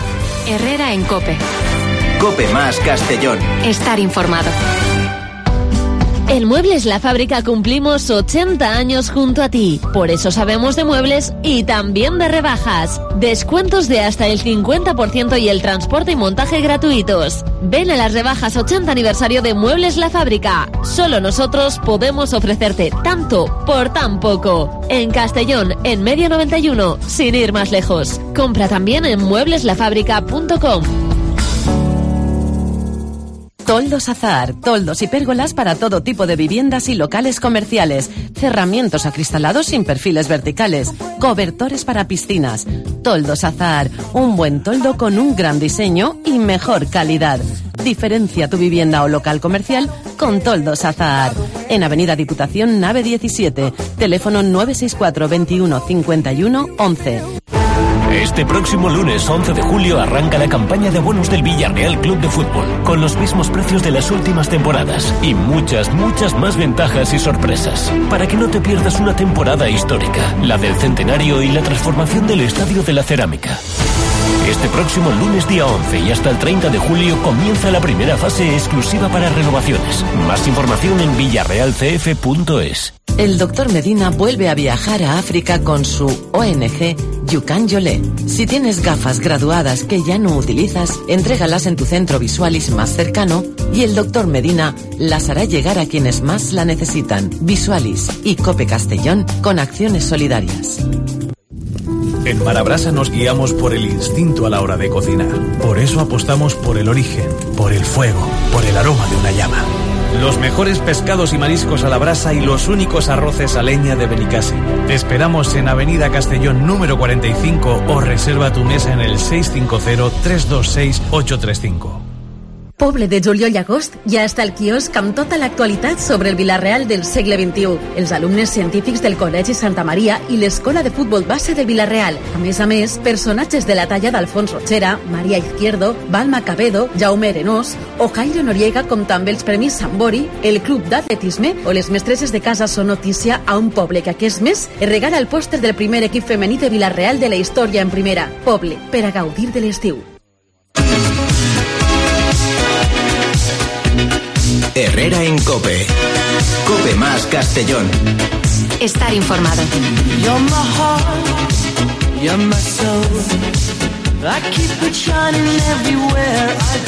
Speaker 2: Herrera en Cope.
Speaker 1: Cope más Castellón.
Speaker 2: Estar informado.
Speaker 9: En Muebles La Fábrica cumplimos ochenta años junto a ti. Por eso sabemos de muebles y también de rebajas. Descuentos de hasta el cincuenta por ciento y el transporte y montaje gratuitos. Ven a las rebajas ochenta aniversario de Muebles La Fábrica. Solo nosotros podemos ofrecerte tanto por tan poco. En Castellón, en Medio noventa y uno, sin ir más lejos. Compra también en muebles la fábrica punto com.
Speaker 10: Toldos Azahar, toldos y pérgolas para todo tipo de viviendas y locales comerciales, cerramientos acristalados sin perfiles verticales, cobertores para piscinas. Toldos Azahar, un buen toldo con un gran diseño y mejor calidad. Diferencia tu vivienda o local comercial con Toldos Azahar. En Avenida Diputación, nave diecisiete, teléfono nueve seis cuatro, veintiuno, cincuenta y uno, once.
Speaker 11: Este próximo lunes once de julio arranca la campaña de bonos del Villarreal Club de Fútbol, con los mismos precios de las últimas temporadas y muchas, muchas más ventajas y sorpresas, para que no te pierdas una temporada histórica, la del centenario y la transformación del Estadio de la Cerámica. Este próximo lunes día once y hasta el treinta de julio comienza la primera fase exclusiva para renovaciones. Más información en villarreal c f punto es.
Speaker 10: El doctor Medina vuelve a viajar a África con su O N G Yukan Yolé. Si tienes gafas graduadas que ya no utilizas, entrégalas en tu centro Visualis más cercano y el doctor Medina las hará llegar a quienes más la necesitan. Visualis y Cope Castellón con acciones solidarias.
Speaker 12: En Marabrasa nos guiamos por el instinto a la hora de cocinar. Por eso apostamos por el origen, por el fuego, por el aroma de una llama. Los mejores pescados y mariscos a la brasa y los únicos arroces a leña de Benicàssim. Te esperamos en Avenida Castellón número cuarenta y cinco o reserva tu mesa en el seis cinco cero, tres dos seis, ocho tres cinco.
Speaker 13: Poble de juliol i agost ja està al quiosc amb tota l'actualitat sobre el Vila-real del segle vint-i-u, els alumnes científics del Col·legi Santa Maria i l'Escola de Futbol Base de Vila-real. A més a més, personatges de la talla d'Alfons Rochera, Maria Izquierdo, Balma Cabedo, Jaume Arenós o Jairo Noriega, com també els Premis Sambori, el Club d'Atletisme o les mestresses de casa són notícia a un poble que aquest mes es regala el pòster del primer equip femení de Vila-real de la història en primera. Poble, per a gaudir de l'estiu.
Speaker 1: Herrera en COPE. COPE más Castellón.
Speaker 2: Estar informado.
Speaker 14: You're my heart, you're my soul. I keep it shining everywhere I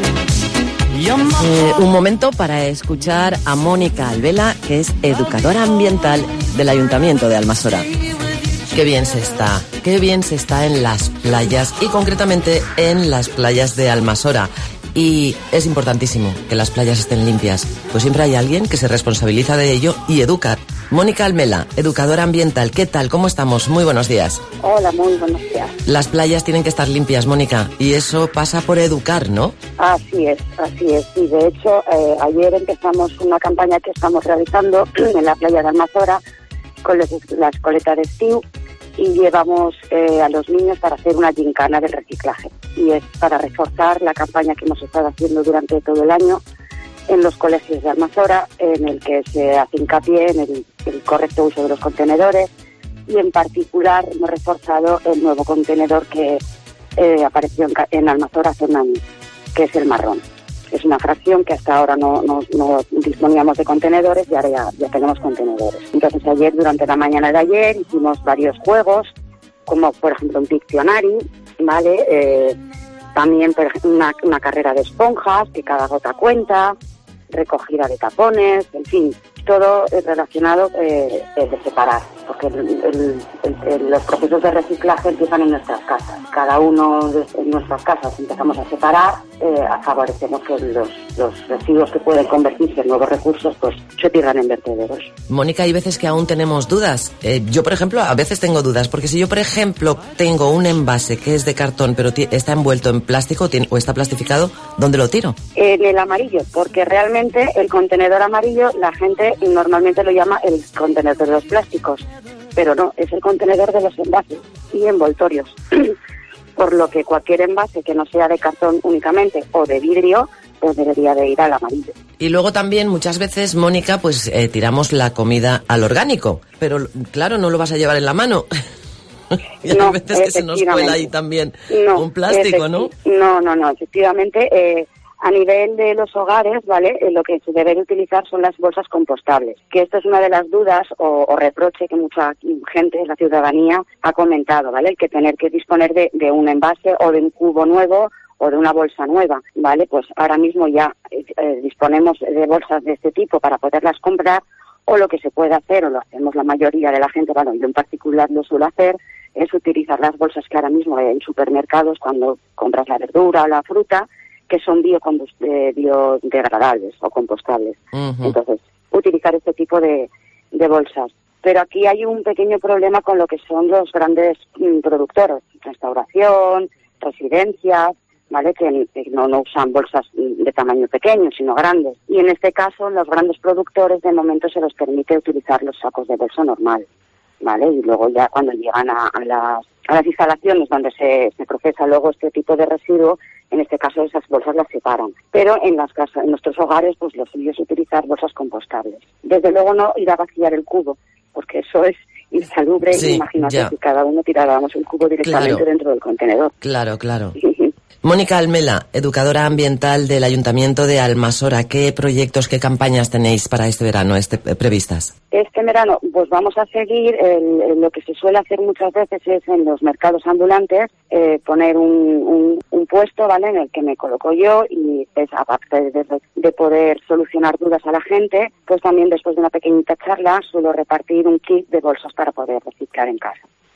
Speaker 14: go. You're my
Speaker 3: Eh, un momento para escuchar a Mónica Alvela, que es educadora ambiental del Ayuntamiento de Almassora. Qué bien se está, qué bien se está en las playas y concretamente en las playas de Almassora. Y es importantísimo que las playas estén limpias, pues siempre hay alguien que se responsabiliza de ello y educa. Mónica Almela, educadora ambiental, ¿qué tal? ¿Cómo estamos? Muy buenos días.
Speaker 15: Hola, muy buenos días.
Speaker 3: Las playas tienen que estar limpias, Mónica, y eso pasa por educar, ¿no?
Speaker 15: Así es, así es. Y de hecho, eh, ayer empezamos una campaña que estamos realizando en la playa de Almassora con los, la escoleta de estiu, y llevamos eh, a los niños para hacer una gincana del reciclaje. Y es para reforzar la campaña que hemos estado haciendo durante todo el año en los colegios de Almassora, en el que se hace hincapié en el, el correcto uso de los contenedores, y en particular hemos reforzado el nuevo contenedor que eh, apareció en, en Almassora hace un año, que es el marrón. Es una fracción que hasta ahora no, no, no disponíamos de contenedores y ahora ya, ya tenemos contenedores. Entonces ayer, durante la mañana de ayer, hicimos varios juegos, como por ejemplo un Pictionary, ¿vale? Eh, también por ejemplo, una, una carrera de esponjas, que cada gota cuenta, recogida de tapones, en fin, todo relacionado eh, de separar, porque el, el, el, el, los procesos de reciclaje empiezan en nuestras casas. Cada uno de en nuestras casas empezamos a separar, eh, favorecemos que los, los residuos que pueden convertirse en nuevos recursos pues se tiran en vertederos.
Speaker 3: Mónica, hay veces que aún tenemos dudas. Eh, yo, por ejemplo, a veces tengo dudas, porque si yo, por ejemplo, tengo un envase que es de cartón, pero está envuelto en plástico o está plastificado, ¿dónde lo tiro?
Speaker 15: En el amarillo, porque realmente el contenedor amarillo la gente normalmente lo llama el contenedor de los plásticos, pero no, es el contenedor de los envases y envoltorios. Por lo que cualquier envase que no sea de cartón únicamente o de vidrio, pues debería de ir al amarillo.
Speaker 3: Y luego también muchas veces, Mónica, pues eh, tiramos la comida al orgánico, pero claro, no lo vas a llevar en la mano. Y
Speaker 15: no,
Speaker 3: hay veces que se nos cuela ahí también
Speaker 15: no,
Speaker 3: un plástico, ¿no?
Speaker 15: No, no, no, efectivamente, eh, a nivel de los hogares, ¿vale? Eh, lo que se debe utilizar son las bolsas compostables, que esto es una de las dudas o, o reproche que mucha gente, la ciudadanía, ha comentado, ¿vale? El que tener que disponer de, de un envase o de un cubo nuevo o de una bolsa nueva, ¿vale? Pues ahora mismo ya eh, eh, disponemos de bolsas de este tipo para poderlas comprar, o lo que se puede hacer, o lo hacemos la mayoría de la gente, bueno, yo en particular lo suelo hacer, es utilizar las bolsas que ahora mismo hay en supermercados cuando compras la verdura o la fruta, que son eh, biodegradables o compostables. Uh-huh. Entonces, utilizar este tipo de, de bolsas. Pero aquí hay un pequeño problema con lo que son los grandes mm, productores, restauración, residencias, ¿vale? Que, que no, no usan bolsas de tamaño pequeño, sino grandes. Y en este caso, los grandes productores de momento se les permite utilizar los sacos de bolsa normal, ¿vale? Y luego ya cuando llegan a, a, las, a las instalaciones donde se, se procesa luego este tipo de residuo, en este caso esas bolsas las separan. Pero en las casas, en nuestros hogares, pues lo suyo es utilizar bolsas compostables. Desde luego no ir a vaciar el cubo, porque eso es insalubre. Sí, imagínate ya. Si cada uno tiráramos el cubo directamente claro. dentro del contenedor.
Speaker 3: Claro, claro. Mónica Almela, educadora ambiental del Ayuntamiento de Almassora, ¿qué proyectos, qué campañas tenéis para este verano este, previstas?
Speaker 15: Este verano, pues vamos a seguir, el, el, lo que se suele hacer muchas veces es en los mercados ambulantes, eh, poner un, un, un puesto, ¿vale?, en el que me coloco yo y es aparte de, de poder solucionar dudas a la gente, pues también después de una pequeñita charla suelo repartir un kit de bolsas para poder reciclar en casa.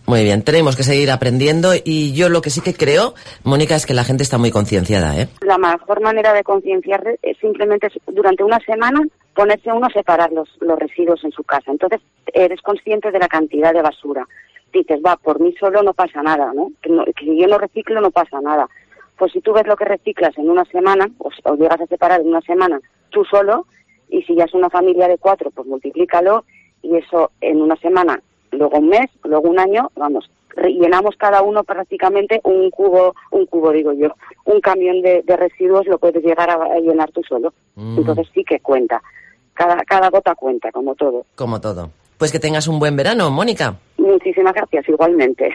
Speaker 3: Muy bien, tenemos que seguir aprendiendo y yo lo que sí que creo, Mónica, es que la gente está muy concienciada, ¿eh?
Speaker 15: La mejor manera de concienciar es simplemente durante una semana ponerse uno a separar los, los residuos en su casa. Entonces eres consciente de la cantidad de basura. Dices, va, por mí solo no pasa nada, ¿no? Que, no, que si yo no reciclo no pasa nada. Pues si tú ves lo que reciclas en una semana, o, o llegas a separar en una semana tú solo, y si ya es una familia de cuatro, pues multiplícalo, y eso en una semana, luego un mes, luego un año, vamos, llenamos cada uno prácticamente un cubo, un cubo digo yo, un camión de, de residuos lo puedes llegar a, a llenar tú solo. Mm. Entonces sí que cuenta, cada, cada gota cuenta, como todo.
Speaker 3: Como todo. Pues que tengas un buen verano, Mónica.
Speaker 15: Muchísimas gracias, igualmente.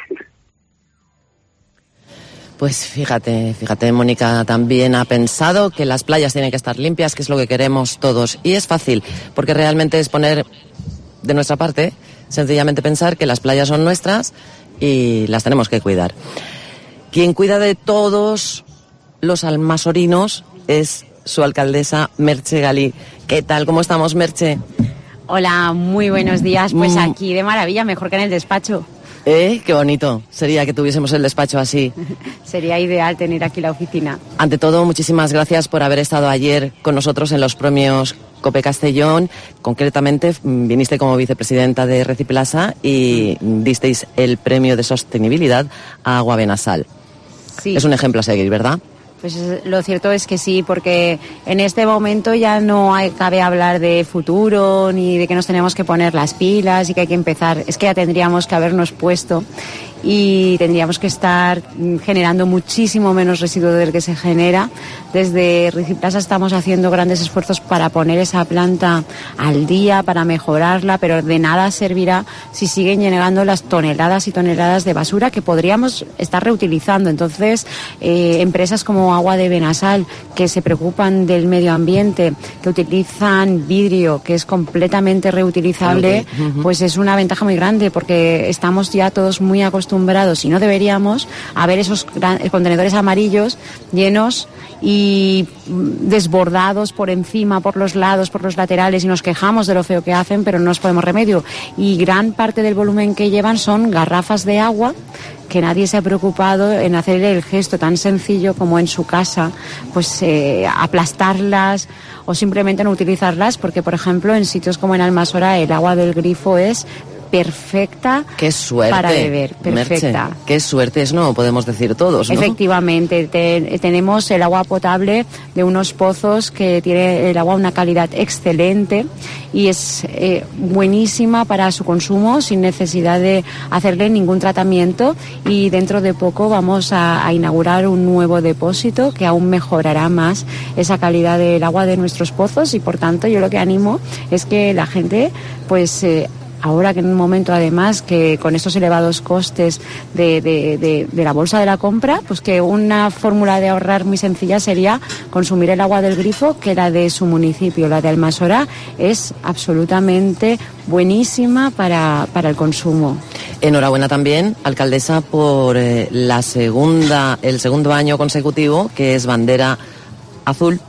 Speaker 3: Pues fíjate, fíjate, Mónica también ha pensado que las playas tienen que estar limpias, que es lo que queremos todos. Y es fácil, porque realmente es poner de nuestra parte, sencillamente pensar que las playas son nuestras y las tenemos que cuidar. Quien cuida de todos los almasorinos es su alcaldesa, Merche Galí. ¿Qué tal? ¿Cómo estamos, Merche?
Speaker 16: Hola, muy buenos días. Pues mm. aquí de maravilla, mejor que en el despacho.
Speaker 3: ¿Eh? Qué bonito sería que tuviésemos el despacho así.
Speaker 16: Sería ideal tener aquí la oficina.
Speaker 3: Ante todo, muchísimas gracias por haber estado ayer con nosotros en los premios COPE Castellón. Concretamente, viniste como vicepresidenta de Reciplasa y disteis el premio de sostenibilidad a Agua Benasal.
Speaker 16: Sí.
Speaker 3: Es un ejemplo a seguir, ¿verdad?
Speaker 16: Pues lo cierto es que sí, porque en este momento ya no hay, cabe hablar de futuro ni de que nos tenemos que poner las pilas y que hay que empezar. Es que ya tendríamos que habernos puesto y tendríamos que estar generando muchísimo menos residuo del que se genera. Desde Reciplasa estamos haciendo grandes esfuerzos para poner esa planta al día, para mejorarla, pero de nada servirá si siguen llegando las toneladas y toneladas de basura que podríamos estar reutilizando. Entonces, eh, empresas como Agua de Benasal, que se preocupan del medio ambiente, que utilizan vidrio, que es completamente reutilizable, okay. uh-huh. pues es una ventaja muy grande, porque estamos ya todos muy acostumbrados acostumbrados y no deberíamos a ver esos gran, contenedores amarillos llenos y desbordados por encima, por los lados, por los laterales, y nos quejamos de lo feo que hacen, pero no nos ponemos remedio. Y gran parte del volumen que llevan son garrafas de agua que nadie se ha preocupado en hacer el gesto tan sencillo como en su casa, pues eh, aplastarlas o simplemente no utilizarlas, porque por ejemplo en sitios como en Almasora el agua del grifo es perfecta.
Speaker 3: Qué suerte,
Speaker 16: para beber, perfecta.
Speaker 3: Merche, qué suerte, es no podemos decir todos, ¿no?
Speaker 16: Efectivamente, te, tenemos el agua potable de unos pozos que tiene el agua una calidad excelente y es eh, buenísima para su consumo sin necesidad de hacerle ningún tratamiento, y dentro de poco vamos a, a inaugurar un nuevo depósito que aún mejorará más esa calidad del agua de nuestros pozos, y por tanto yo lo que animo es que la gente pues eh, ahora que en un momento además que con estos elevados costes de, de, de, de la bolsa de la compra, pues que una fórmula de ahorrar muy sencilla sería consumir el agua del grifo, que la de su municipio, la de Almasora, es absolutamente buenísima para, para el consumo.
Speaker 3: Enhorabuena también, alcaldesa, por eh, la segunda, el segundo año consecutivo que es bandera azul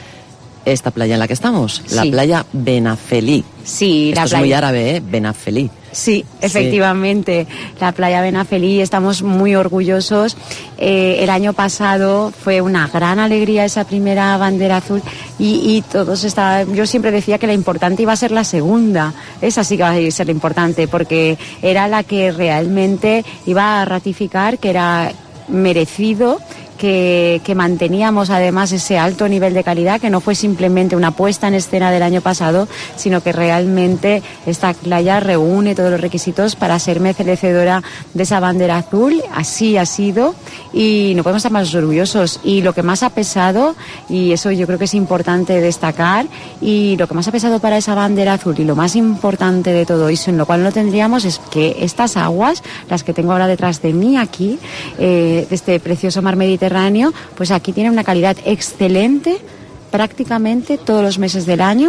Speaker 3: esta playa en la que estamos, la sí. playa Benafelí.
Speaker 16: Sí,
Speaker 3: Esto
Speaker 16: la
Speaker 3: es
Speaker 16: playa.
Speaker 3: muy árabe, ¿eh? Benafelí.
Speaker 16: Sí, efectivamente, sí. La playa Benafelí, estamos muy orgullosos. Eh, el año pasado fue una gran alegría esa primera bandera azul y, y todos estaban, yo siempre decía que la importante iba a ser la segunda, esa sí que va a ser la importante, porque era la que realmente iba a ratificar que era merecido que, que manteníamos además ese alto nivel de calidad, que no fue simplemente una puesta en escena del año pasado, sino que realmente esta playa reúne todos los requisitos para ser merecedora de esa bandera azul. Así ha sido y no podemos estar más orgullosos. Y lo que más ha pesado, y eso yo creo que es importante destacar, y lo que más ha pesado para esa bandera azul y lo más importante de todo eso, en lo cual no tendríamos, es que estas aguas, las que tengo ahora detrás de mí aquí, eh, de este precioso mar Mediterráneo, pues aquí tiene una calidad excelente prácticamente todos los meses del año.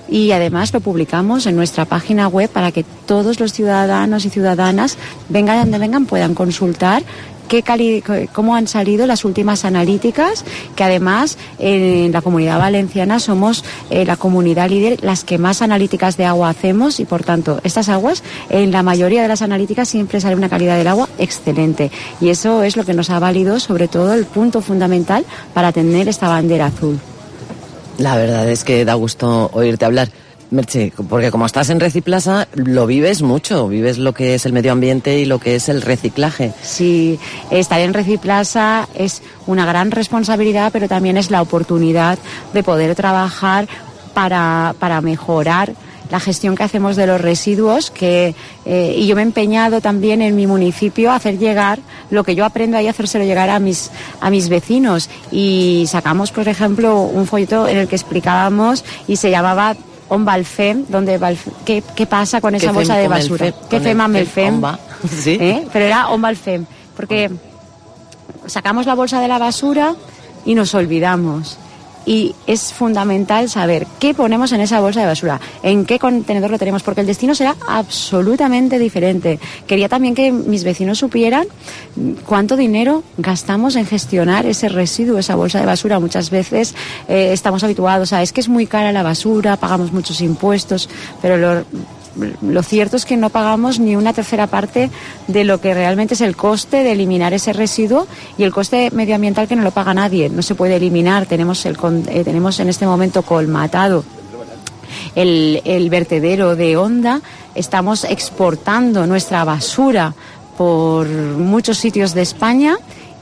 Speaker 16: y además lo publicamos en nuestra página web para que todos los ciudadanos y ciudadanas, vengan donde vengan, puedan consultar qué cali- cómo han salido las últimas analíticas, que además en la Comunidad Valenciana somos eh, la comunidad líder, las que más analíticas de agua hacemos, y por tanto estas aguas, en la mayoría de las analíticas siempre sale una calidad del agua excelente, y eso es lo que nos ha valido sobre todo el punto fundamental para tener esta bandera azul.
Speaker 3: La verdad es que da gusto oírte hablar, Merche, porque como estás en Reciplaza, lo vives mucho, vives lo que es el medio ambiente y lo que es el reciclaje.
Speaker 16: Sí, estar en Reciplaza es una gran responsabilidad, pero también es la oportunidad de poder trabajar para, para mejorar la gestión que hacemos de los residuos, que eh, y yo me he empeñado también en mi municipio a hacer llegar lo que yo aprendo ahí, hacérselo llegar a mis a mis vecinos, y sacamos, por ejemplo, un folleto en el que explicábamos y se llamaba On va el fem, donde va el fem, ¿qué, ¿qué pasa con esa bolsa de basura? ¿Qué fem amb el fem?
Speaker 3: ¿Sí?
Speaker 16: ¿Eh? Pero era on va el fem, porque sacamos la bolsa de la basura y nos olvidamos. Y es fundamental saber qué ponemos en esa bolsa de basura, en qué contenedor lo tenemos, porque el destino será absolutamente diferente. Quería también que mis vecinos supieran cuánto dinero gastamos en gestionar ese residuo, esa bolsa de basura. Muchas veces eh, estamos habituados a, es que es muy cara la basura, pagamos muchos impuestos, pero lo... Lo cierto es que no pagamos ni una tercera parte de lo que realmente es el coste de eliminar ese residuo, y el coste medioambiental que no lo paga nadie, no se puede eliminar. Tenemos, el, eh, tenemos en este momento colmatado el, el vertedero de Onda, estamos exportando nuestra basura por muchos sitios de España,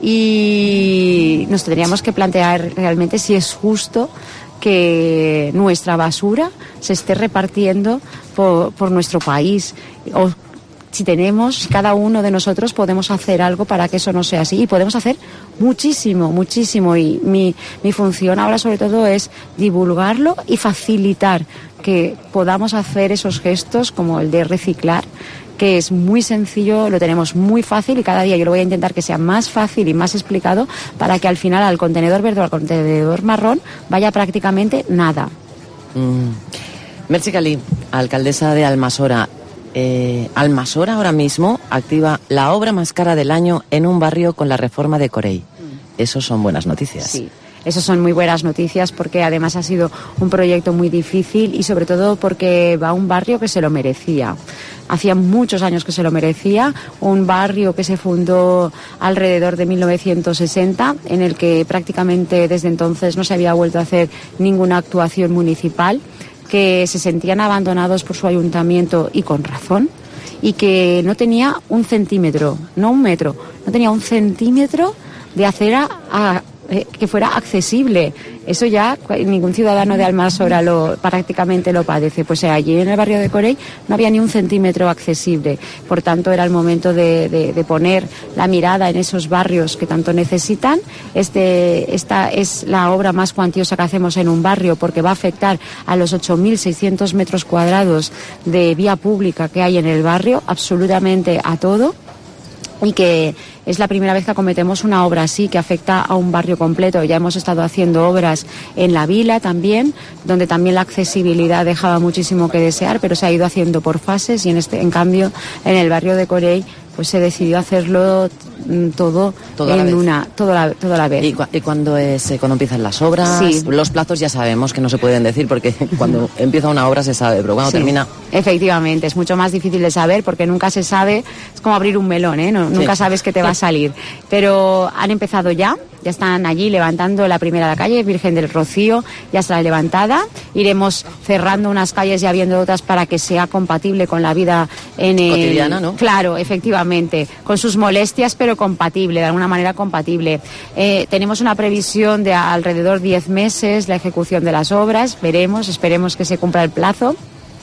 Speaker 16: y nos tendríamos que plantear realmente si es justo que nuestra basura se esté repartiendo por, por nuestro país, o si tenemos, si cada uno de nosotros podemos hacer algo para que eso no sea así, y podemos hacer muchísimo, muchísimo, y mi, mi función ahora sobre todo es divulgarlo y facilitar que podamos hacer esos gestos como el de reciclar, que es muy sencillo, lo tenemos muy fácil, y cada día yo lo voy a intentar que sea más fácil y más explicado, para que al final al contenedor verde o al contenedor marrón vaya prácticamente nada.
Speaker 3: Mm. Merche Calí, alcaldesa de Almasora. Eh, Almasora ahora mismo activa la obra más cara del año en un barrio con la reforma de Corey. Mm. Eso son buenas noticias.
Speaker 16: Sí. Eso son muy buenas noticias, porque además ha sido un proyecto muy difícil, y sobre todo porque va a un barrio que se lo merecía. Hacía muchos años que se lo merecía, un barrio que se fundó alrededor de mil novecientos sesenta, en el que prácticamente desde entonces no se había vuelto a hacer ninguna actuación municipal, que se sentían abandonados por su ayuntamiento, y con razón, y que no tenía un centímetro, no un metro, no tenía un centímetro de acera a Eh, que fuera accesible. Eso ya ningún ciudadano de Almasora lo, prácticamente lo padece. Pues allí en el barrio de Corey no había ni un centímetro accesible. Por tanto, era el momento de, de, de poner la mirada en esos barrios que tanto necesitan. Este, esta es la obra más cuantiosa que hacemos en un barrio, porque va a afectar a los ocho mil seiscientos metros cuadrados de vía pública que hay en el barrio, absolutamente a todo, y que es la primera vez que acometemos una obra así, que afecta a un barrio completo. Ya hemos estado haciendo obras en la Vila también, donde también la accesibilidad dejaba muchísimo que desear, pero se ha ido haciendo por fases, y en este, en cambio, en el barrio de Corey, pues se decidió hacerlo todo, todo en la una, todo la, toda la vez.
Speaker 3: ¿Y, cu y cuándo es, cuando empiezan las obras?
Speaker 16: Sí.
Speaker 3: Los plazos ya sabemos que no se pueden decir, porque cuando empieza una obra se sabe, pero cuando
Speaker 16: sí,
Speaker 3: termina...
Speaker 16: Efectivamente, es mucho más difícil de saber, porque nunca se sabe, es como abrir un melón, ¿eh? No, sí. Nunca sabes qué te va a salir. Pero han empezado ya, ya están allí levantando la primera de la calle, Virgen del Rocío, ya está levantada. Iremos cerrando unas calles y abriendo otras para que sea compatible con la vida en el...
Speaker 3: cotidiana, ¿no?
Speaker 16: Claro, efectivamente, con sus molestias, pero compatible, de alguna manera compatible. Eh, tenemos una previsión de alrededor diez meses la ejecución de las obras, veremos, esperemos que se cumpla el plazo.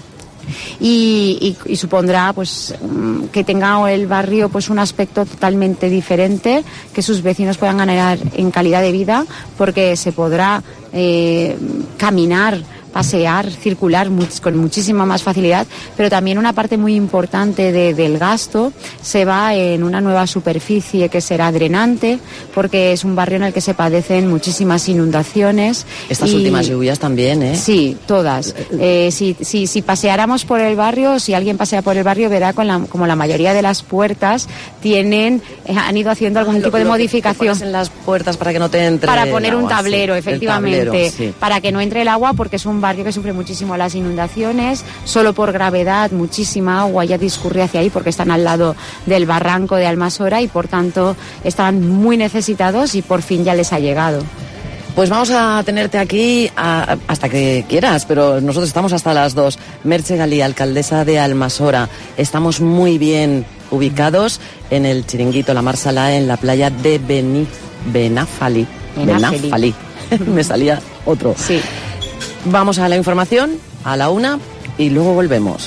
Speaker 16: Y, y, y supondrá pues que tenga el barrio pues un aspecto totalmente diferente, que sus vecinos puedan ganar en calidad de vida, porque se podrá eh, caminar pasear, circular much, con muchísima más facilidad, pero también una parte muy importante de, del gasto se va en una nueva superficie que será drenante, porque es un barrio en el que se padecen muchísimas inundaciones.
Speaker 3: Estas
Speaker 16: y,
Speaker 3: últimas lluvias también, ¿eh?
Speaker 16: Sí, todas. Eh, si, si, si paseáramos por el barrio, si alguien pasea por el barrio, verá con la, como la mayoría de las puertas tienen, eh, han ido haciendo algún
Speaker 3: lo,
Speaker 16: tipo de
Speaker 3: lo
Speaker 16: modificación.
Speaker 3: Que en las puertas para que no te entre
Speaker 16: Para poner
Speaker 3: el agua,
Speaker 16: un tablero,
Speaker 3: sí,
Speaker 16: efectivamente,
Speaker 3: tablero, sí.
Speaker 16: para que no entre el agua, porque es un barrio que sufre muchísimo las inundaciones, solo por gravedad, muchísima agua ya discurre hacia ahí porque están al lado del barranco de Almasora y por tanto están muy necesitados y por fin ya les ha llegado.
Speaker 3: Pues vamos a tenerte aquí a, hasta que quieras, pero nosotros estamos hasta las dos. Merche Galí, alcaldesa de Almasora. Estamos muy bien ubicados en el chiringuito La Marsala, en la playa de Beni, Benafali.
Speaker 16: Benafeli.
Speaker 3: Benafali. Me salía otro.
Speaker 16: Sí.
Speaker 3: Vamos a la información, a la una, y luego volvemos.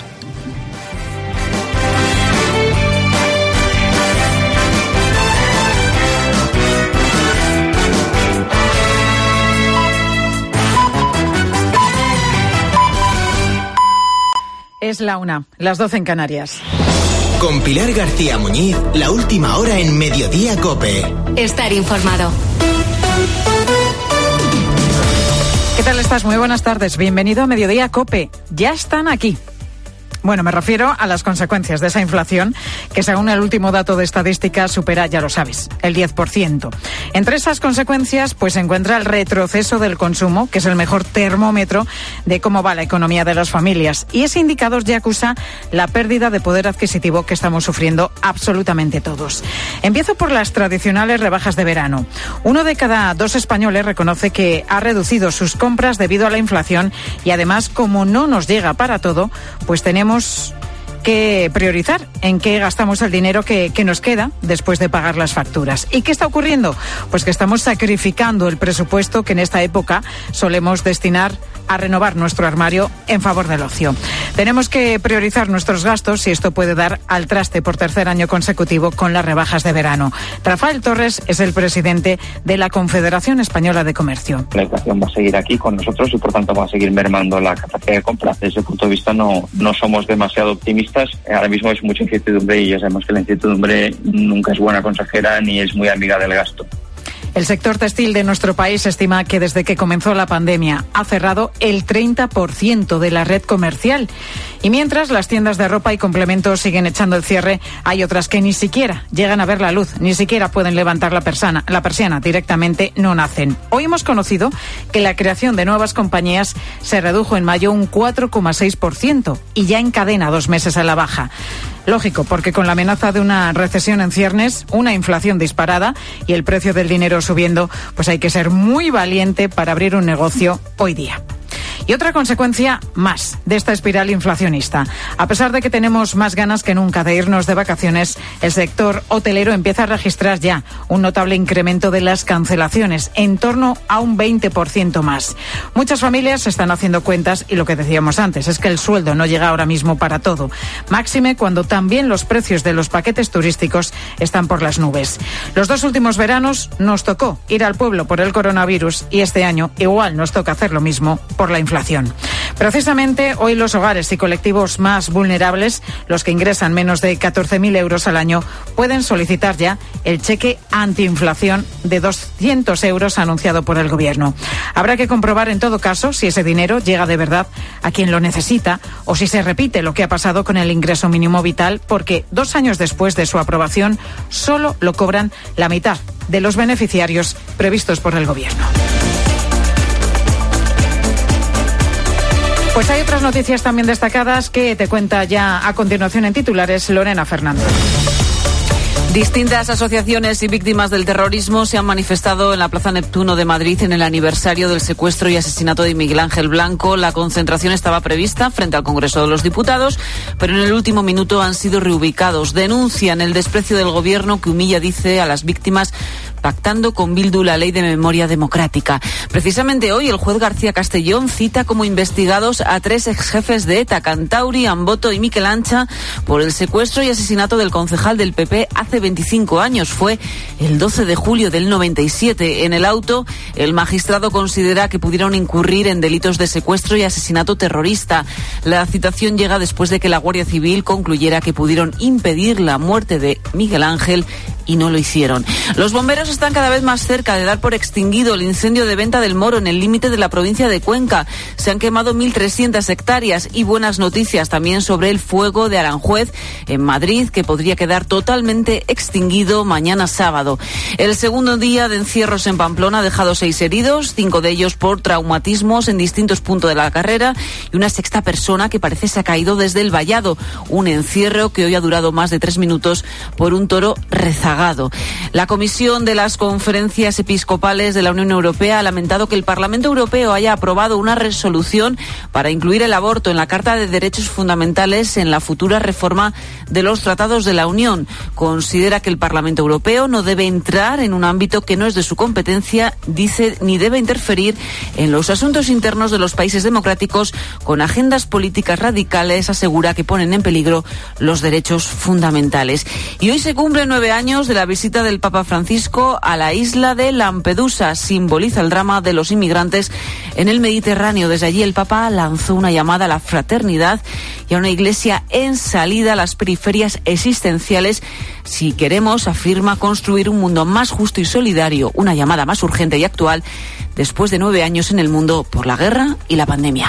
Speaker 17: Es la una, las doce en Canarias.
Speaker 1: Con Pilar García Muñiz, la última hora en Mediodía COPE.
Speaker 2: Estar informado.
Speaker 17: ¿Qué tal estás? Muy buenas tardes. Bienvenido a Mediodía COPE. Ya están aquí. Bueno, me refiero a las consecuencias de esa inflación que, según el último dato de estadística, supera, ya lo sabes, el diez por ciento. Entre esas consecuencias, pues se encuentra el retroceso del consumo, que es el mejor termómetro de cómo va la economía de las familias. Y ese indicador ya acusa la pérdida de poder adquisitivo que estamos sufriendo absolutamente todos. Empiezo por las tradicionales rebajas de verano. Uno de cada dos españoles reconoce que ha reducido sus compras debido a la inflación y, además, como no nos llega para todo, pues tenemos que priorizar en qué gastamos el dinero que, que nos queda después de pagar las facturas. ¿Y qué está ocurriendo? Pues que estamos sacrificando el presupuesto que en esta época solemos destinar a renovar nuestro armario en favor del ocio. Tenemos que priorizar nuestros gastos y esto puede dar al traste por tercer año consecutivo con las rebajas de verano. Rafael Torres es el presidente de la Confederación Española de Comercio.
Speaker 18: La inflación va a seguir aquí con nosotros y por tanto va a seguir mermando la capacidad de compra. Desde ese punto de vista no, no somos demasiado optimistas. Ahora mismo es mucha incertidumbre y ya sabemos que la incertidumbre nunca es buena consejera ni es muy amiga del gasto.
Speaker 17: El sector textil de nuestro país estima que desde que comenzó la pandemia ha cerrado el treinta por ciento de la red comercial. Y mientras las tiendas de ropa y complementos siguen echando el cierre, hay otras que ni siquiera llegan a ver la luz, ni siquiera pueden levantar la persona, la persiana, directamente no nacen. Hoy hemos conocido que la creación de nuevas compañías se redujo en mayo un cuatro coma seis por ciento y ya encadena dos meses a la baja. Lógico, porque con la amenaza de una recesión en ciernes, una inflación disparada y el precio del dinero subiendo, pues hay que ser muy valiente para abrir un negocio hoy día. Y otra consecuencia más de esta espiral inflacionista. A pesar de que tenemos más ganas que nunca de irnos de vacaciones, el sector hotelero empieza a registrar ya un notable incremento de las cancelaciones, en torno a un veinte por ciento más. Muchas familias se están haciendo cuentas y lo que decíamos antes es que el sueldo no llega ahora mismo para todo. Máxime cuando también los precios de los paquetes turísticos están por las nubes. Los dos últimos veranos nos tocó ir al pueblo por el coronavirus y este año igual nos toca hacer lo mismo por la inflación. Precisamente hoy los hogares y colectivos más vulnerables, los que ingresan menos de catorce mil euros al año, pueden solicitar ya el cheque antiinflación de doscientos euros anunciado por el Gobierno. Habrá que comprobar en todo caso si ese dinero llega de verdad a quien lo necesita o si se repite lo que ha pasado con el ingreso mínimo vital, porque dos años después de su aprobación solo lo cobran la mitad de los beneficiarios previstos por el Gobierno. Pues hay otras noticias también destacadas que te cuenta ya a continuación en titulares Lorena Fernández.
Speaker 19: Distintas asociaciones y víctimas del terrorismo se han manifestado en la Plaza Neptuno de Madrid en el aniversario del secuestro y asesinato de Miguel Ángel Blanco. La concentración estaba prevista frente al Congreso de los Diputados, pero en el último minuto han sido reubicados. Denuncian el desprecio del Gobierno que humilla, dice, a las víctimas pactando con Bildu la ley de memoria democrática. Precisamente hoy el juez García Castellón cita como investigados a tres exjefes de ETA, Cantauri, Amboto y Miquel Ancha, por el secuestro y asesinato del concejal del P P hace veinticinco años. Fue el doce de julio del noventa y siete. En el auto, el magistrado considera que pudieron incurrir en delitos de secuestro y asesinato terrorista. La citación llega después de que la Guardia Civil concluyera que pudieron impedir la muerte de Miguel Ángel y no lo hicieron. Los bomberos están cada vez más cerca de dar por extinguido el incendio de Venta del Moro en el límite de la provincia de Cuenca. Se han quemado mil trescientas hectáreas y buenas noticias también sobre el fuego de Aranjuez en Madrid, que podría quedar totalmente extinguido mañana sábado. El segundo día de encierros en Pamplona ha dejado seis heridos, cinco de ellos por traumatismos en distintos puntos de la carrera y una sexta persona que parece se ha caído desde el vallado. Un encierro que hoy ha durado más de tres minutos por un toro rezagado. La Comisión de las Conferencias Episcopales de la Unión Europea ha lamentado que el Parlamento Europeo haya aprobado una resolución para incluir el aborto en la Carta de Derechos Fundamentales en la futura reforma de los tratados de la Unión. Considera que el Parlamento Europeo no debe entrar en un ámbito que no es de su competencia, dice, ni debe interferir en los asuntos internos de los países democráticos con agendas políticas radicales, asegura, que ponen en peligro los derechos fundamentales. Y hoy se cumplen nueve años de la visita del Papa Francisco a la isla de Lampedusa. Simboliza el drama de los inmigrantes en el Mediterráneo. Desde allí el Papa lanzó una llamada a la fraternidad y a una iglesia en salida a las periferias existenciales si queremos, afirma, construir un mundo más justo y solidario, una llamada más urgente y actual después de nueve años en el mundo por la guerra y la pandemia.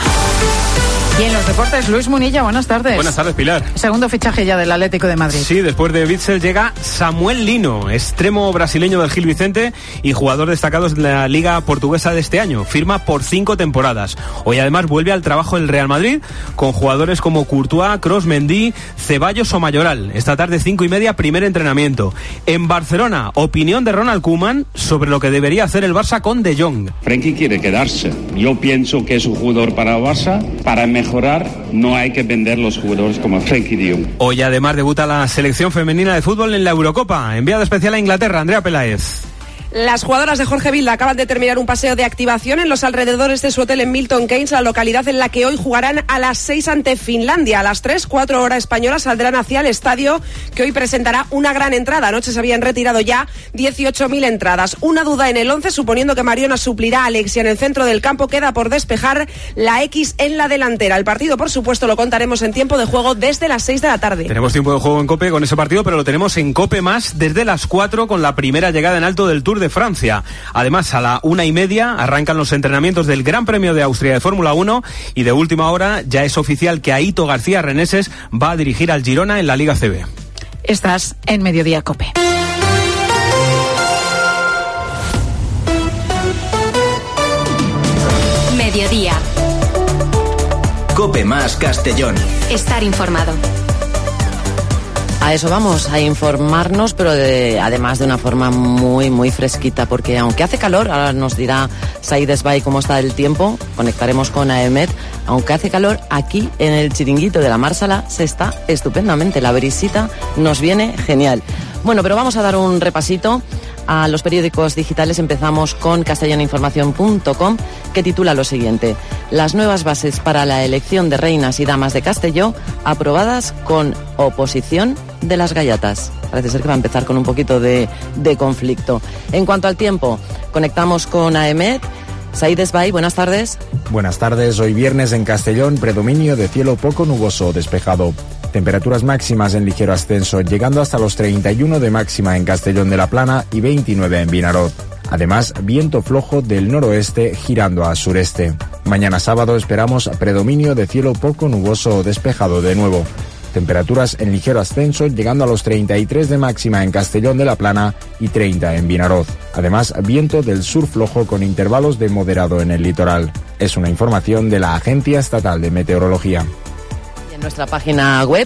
Speaker 17: Y en los deportes, Luis Munilla, buenas tardes.
Speaker 20: Buenas tardes, Pilar.
Speaker 17: Segundo fichaje ya del Atlético de Madrid.
Speaker 20: Sí, después de Witsel llega Samuel Lino, extremo brasileño del Gil Vicente y jugador destacado de la Liga Portuguesa de este año. Firma por cinco temporadas. Hoy además vuelve al trabajo el Real Madrid con jugadores como Courtois, Kroos, Mendy, Ceballos o Mayoral. Esta tarde, cinco y media, primer entrenamiento. En Barcelona, opinión de Ronald Koeman sobre lo que debería hacer el Barça con De Jong.
Speaker 21: Frenkie quiere quedarse. Yo pienso que es un jugador para el Barça, para mejorar. No hay que vender los jugadores como Frenkie de Jong.
Speaker 20: Hoy además debuta la selección femenina de fútbol en la Eurocopa. Enviada especial a Inglaterra, Andrea Peláez.
Speaker 22: Las jugadoras de Jorge Vilda acaban de terminar un paseo de activación en los alrededores de su hotel en Milton Keynes, la localidad en la que hoy jugarán a las seis ante Finlandia. A las tres, cuatro horas españolas, saldrán hacia el estadio que hoy presentará una gran entrada. Anoche se habían retirado ya dieciocho mil entradas. Una duda en el once, suponiendo que Mariona suplirá a Alexia en el centro del campo, queda por despejar la X en la delantera. El partido, por supuesto, lo contaremos en tiempo de juego desde las seis de la tarde.
Speaker 20: Tenemos tiempo de juego en COPE con ese partido, pero lo tenemos en COPE más desde las cuatro con la primera llegada en alto del Tour de Francia. Además, a la una y media arrancan los entrenamientos del Gran Premio de Austria de Fórmula uno y de última hora ya es oficial que Aito García Reneses va a dirigir al Girona en la Liga C B.
Speaker 17: Estás en Mediodía COPE.
Speaker 2: Mediodía.
Speaker 1: COPE más Castellón.
Speaker 2: Estar informado.
Speaker 3: A eso vamos, a informarnos, pero de, además de una forma muy, muy fresquita, porque aunque hace calor, ahora nos dirá Said Esbay cómo está el tiempo, conectaremos con AEMET, aunque hace calor, aquí en el chiringuito de la Marsala se está estupendamente, la brisita nos viene genial. Bueno, pero vamos a dar un repasito a los periódicos digitales. Empezamos con castellano información punto com, que titula lo siguiente: las nuevas bases para la elección de reinas y damas de Castelló aprobadas con oposición de las gallatas. Parece ser que va a empezar con un poquito de, de conflicto. En cuanto al tiempo, conectamos con AEMET. Said Esbay, buenas tardes.
Speaker 5: Buenas tardes. Hoy viernes en Castellón, predominio de cielo poco nuboso o despejado. Temperaturas máximas en ligero ascenso, llegando hasta los treinta y uno de máxima en Castellón de la Plana y veintinueve en Vinaròs. Además, viento flojo del noroeste girando a sureste. Mañana sábado esperamos predominio de cielo poco nuboso o despejado de nuevo. Temperaturas en ligero ascenso, llegando a los treinta y tres de máxima en Castellón de la Plana y treinta en Vinaròs. Además, viento del sur flojo con intervalos de moderado en el litoral. Es una información de la Agencia Estatal de Meteorología.
Speaker 3: En nuestra página web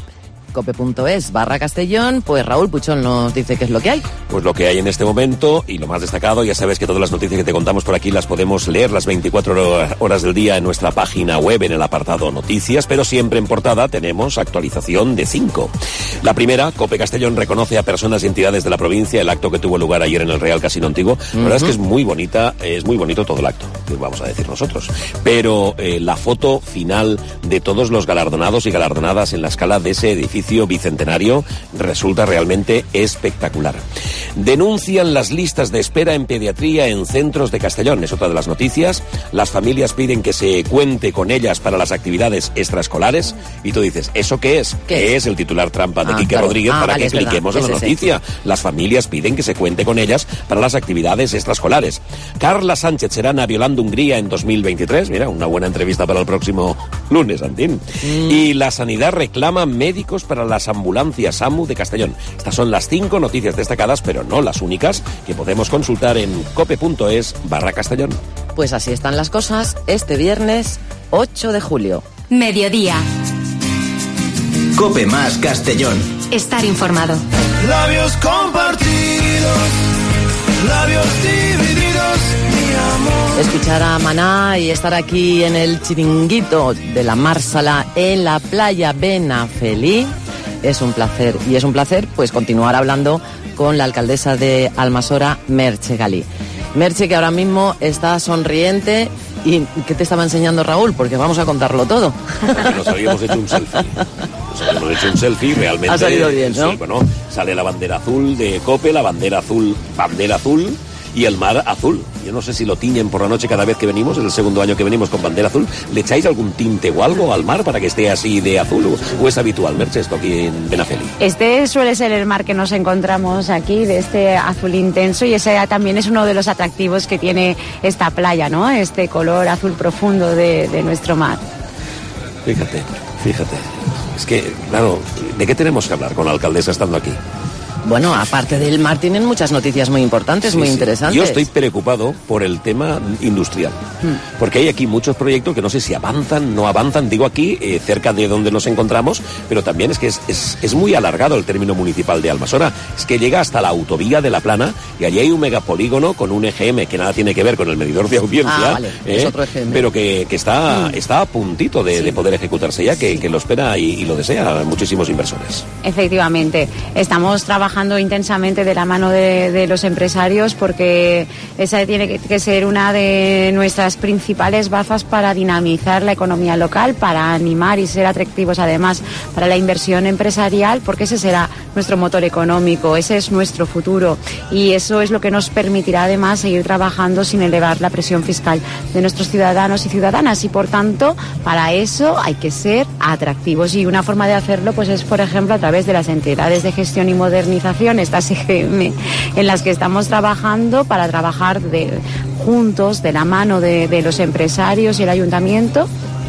Speaker 3: cope.es barra Castellón, pues Raúl Puchón nos dice qué es lo que hay.
Speaker 4: Pues lo que hay en este momento y lo más destacado, ya sabes que todas las noticias que te contamos por aquí las podemos leer las veinticuatro horas del día en nuestra página web en el apartado Noticias, pero siempre en portada tenemos actualización de cinco. La primera, Cope Castellón reconoce a personas y entidades de la provincia, el acto que tuvo lugar ayer en el Real Casino Antiguo. La uh-huh. verdad es que es muy bonita, es muy bonito todo el acto, que vamos a decir nosotros. Pero eh, la foto final de todos los galardonados y galardonadas en la escala de ese edificio bicentenario resulta realmente espectacular. Denuncian las listas de espera en pediatría en centros de Castellón, es otra de las noticias. Las familias piden que se cuente con ellas para las actividades extraescolares y tú dices, ¿eso qué es? ¿Qué, ¿Qué es? es el titular trampa de ah, Quique claro. Rodríguez ah, para vale, que cliquemos en la noticia. Sí. Las familias piden que se cuente con ellas para las actividades extraescolares. Carla Sánchez Serana violando Hungría en dos mil veintitrés, mira, una buena entrevista para el próximo lunes, Antín. Mm. Y la sanidad reclama médicos para las ambulancias SAMU de Castellón. Estas son las cinco noticias destacadas, pero no las únicas, que podemos consultar en cope.es barra Castellón.
Speaker 3: Pues así están las cosas este viernes ocho de julio.
Speaker 2: Mediodía.
Speaker 1: Cope más Castellón.
Speaker 2: Estar informado.
Speaker 14: Labios compartidos, labios divididos, mi amor.
Speaker 3: Escuchar a Maná y estar aquí en el chiringuito de la Mársala en la playa Benafeliz es un placer. Y es un placer pues continuar hablando con la alcaldesa de Almasora, Merche Galí. Merche, que ahora mismo está sonriente. ¿Y qué te estaba enseñando Raúl? Porque vamos a contarlo todo.
Speaker 4: Porque nos habíamos hecho un selfie. Nos habíamos hecho un selfie, realmente.
Speaker 3: Ha salido bien, ¿no?
Speaker 4: Sí, bueno, sale la bandera azul de Cope, la bandera azul, bandera azul y el mar azul. Yo no sé si lo tiñen por la noche cada vez que venimos, es el segundo año que venimos con bandera azul. ¿Le echáis algún tinte o algo al mar para que esté así de azul? ¿O, o es habitual, Merche, esto aquí en Benafeliz?
Speaker 16: Este suele ser el mar que nos encontramos aquí, de este azul intenso, y ese también es uno de los atractivos que tiene esta playa, ¿no? Este color azul profundo de, de nuestro mar.
Speaker 4: Fíjate, fíjate. Es que, claro, ¿de qué tenemos que hablar con la alcaldesa estando aquí?
Speaker 3: Bueno, aparte del mar, tienen muchas noticias muy importantes, sí, muy sí. interesantes.
Speaker 4: Yo estoy preocupado por el tema industrial, hmm. porque hay aquí muchos proyectos que no sé si avanzan, no avanzan, digo aquí, eh, cerca de donde nos encontramos, pero también es que es, es, es muy alargado el término municipal de Almasora, es que llega hasta la autovía de La Plana, y allí hay un megapolígono con un E G M que nada tiene que ver con el medidor de audiencia,
Speaker 3: ah, vale.
Speaker 4: eh,
Speaker 3: es otro E G M.
Speaker 4: pero que, que está, hmm. está a puntito de, sí. de poder ejecutarse ya, que, que lo espera y, y lo desea muchísimos inversores.
Speaker 16: Efectivamente, estamos trabajando intensamente de la mano de, de los empresarios, porque esa tiene que, que ser una de nuestras principales bazas para dinamizar la economía local, para animar y ser atractivos además para la inversión empresarial, porque ese será nuestro motor económico, ese es nuestro futuro, y eso es lo que nos permitirá además seguir trabajando sin elevar la presión fiscal de nuestros ciudadanos y ciudadanas, y por tanto para eso hay que ser atractivos, y una forma de hacerlo pues es, por ejemplo, a través de las entidades de gestión y modernización, estas E G M en las que estamos trabajando para trabajar de, juntos, de la mano de, de los empresarios y el ayuntamiento,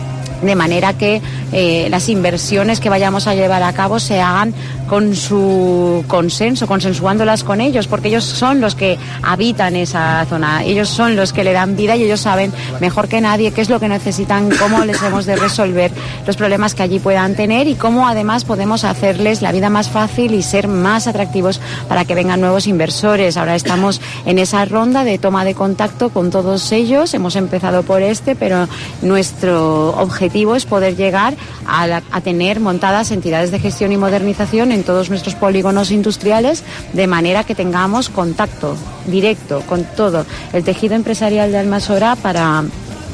Speaker 16: de manera que eh, las inversiones que vayamos a llevar a cabo se hagan con su consenso, consensuándolas con ellos, porque ellos son los que habitan esa zona, ellos son los que le dan vida y ellos saben mejor que nadie qué es lo que necesitan, cómo les hemos de resolver los problemas que allí puedan tener y cómo además podemos hacerles la vida más fácil y ser más atractivos para que vengan nuevos inversores. Ahora estamos en esa ronda de toma de contacto con todos ellos, hemos empezado por este, pero nuestro objetivo es poder llegar a, la, a tener montadas entidades de gestión y modernización en todos nuestros polígonos industriales, de manera que tengamos contacto directo con todo el tejido empresarial de Almasora para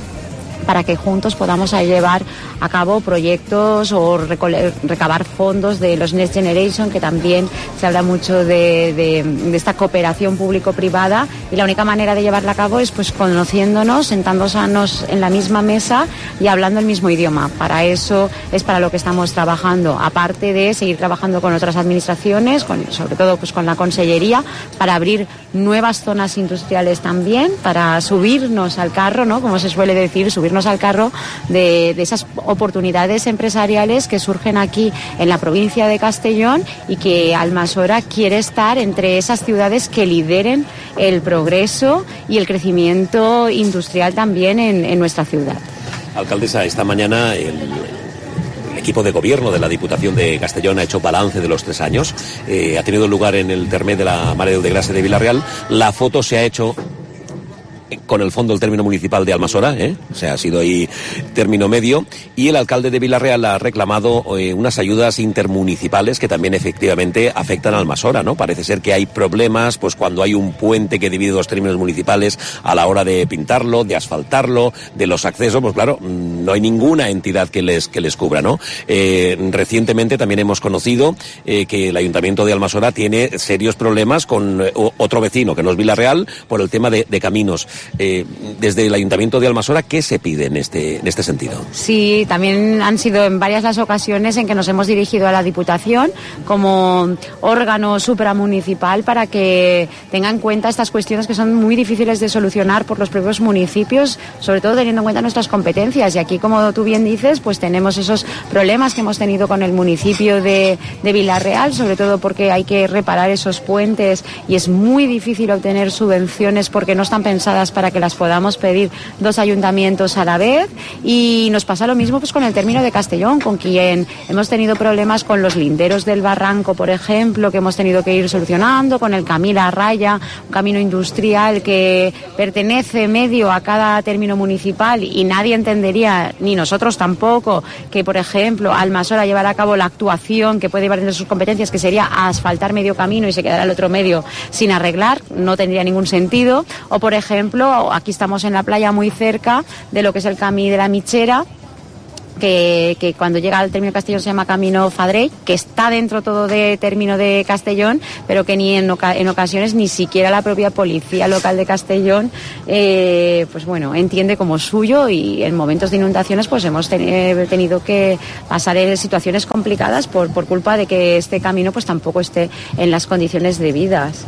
Speaker 16: para que juntos podamos llevar a cabo proyectos o recabar fondos de los Next Generation, que también se habla mucho de, de, de esta cooperación público-privada, y la única manera de llevarla a cabo es pues conociéndonos, sentándonos en la misma mesa y hablando el mismo idioma. Para eso es para lo que estamos trabajando, aparte de seguir trabajando con otras administraciones, con, sobre todo pues con la Consellería, para abrir nuevas zonas industriales también, para subirnos al carro, ¿no? Como se suele decir, subirnos al carro de, de esas oportunidades empresariales que surgen aquí en la provincia de Castellón, y que Almasora quiere estar entre esas ciudades que lideren el progreso y el crecimiento industrial también en, en nuestra ciudad.
Speaker 4: Alcaldesa, esta mañana el, el equipo de gobierno de la Diputación de Castellón ha hecho balance de los tres años. Eh, ha tenido lugar en el terme de la Mare de Gracia de Villarreal. La foto se ha hecho con el fondo del término municipal de Almasora, ¿eh? O sea, ha sido ahí término medio, y el alcalde de Villarreal ha reclamado eh, unas ayudas intermunicipales que también efectivamente afectan a Almasora, ¿no? Parece ser que hay problemas, pues cuando hay un puente que divide dos términos municipales a la hora de pintarlo, de asfaltarlo, de los accesos, pues claro, no hay ninguna entidad que les que les cubra, ¿no? Eh, recientemente también hemos conocido eh, que el Ayuntamiento de Almasora tiene serios problemas con eh, otro vecino, que no es Villarreal, por el tema de, de caminos. Eh, desde el Ayuntamiento de Almasora, ¿qué se pide en este, en este sentido?
Speaker 16: Sí, también han sido en varias las ocasiones en que nos hemos dirigido a la Diputación como órgano supramunicipal para que tenga en cuenta estas cuestiones que son muy difíciles de solucionar por los propios municipios, sobre todo teniendo en cuenta nuestras competencias. Y aquí, como tú bien dices, pues tenemos esos problemas que hemos tenido con el municipio de, de Villarreal, sobre todo porque hay que reparar esos puentes y es muy difícil obtener subvenciones porque no están pensadas para que las podamos pedir dos ayuntamientos a la vez, y nos pasa lo mismo pues con el término de Castellón, con quien hemos tenido problemas con los linderos del barranco, por ejemplo, que hemos tenido que ir solucionando, con el Camila Raya, un camino industrial que pertenece medio a cada término municipal, y nadie entendería, ni nosotros tampoco, que por ejemplo Almasora llevará a cabo la actuación que puede llevar entre sus competencias, que sería asfaltar medio camino y se quedará el otro medio sin arreglar. No tendría ningún sentido. O por ejemplo, aquí estamos en la playa muy cerca de lo que es el Camí de la Michera, que, que cuando llega al término de Castellón se llama Camino Fadrey, que está dentro todo de término de Castellón, pero que ni en, oca en ocasiones ni siquiera la propia policía local de Castellón eh, pues bueno, entiende como suyo, y en momentos de inundaciones pues hemos ten eh, tenido que pasar en situaciones complicadas por, por culpa de que este camino pues tampoco esté en las condiciones debidas.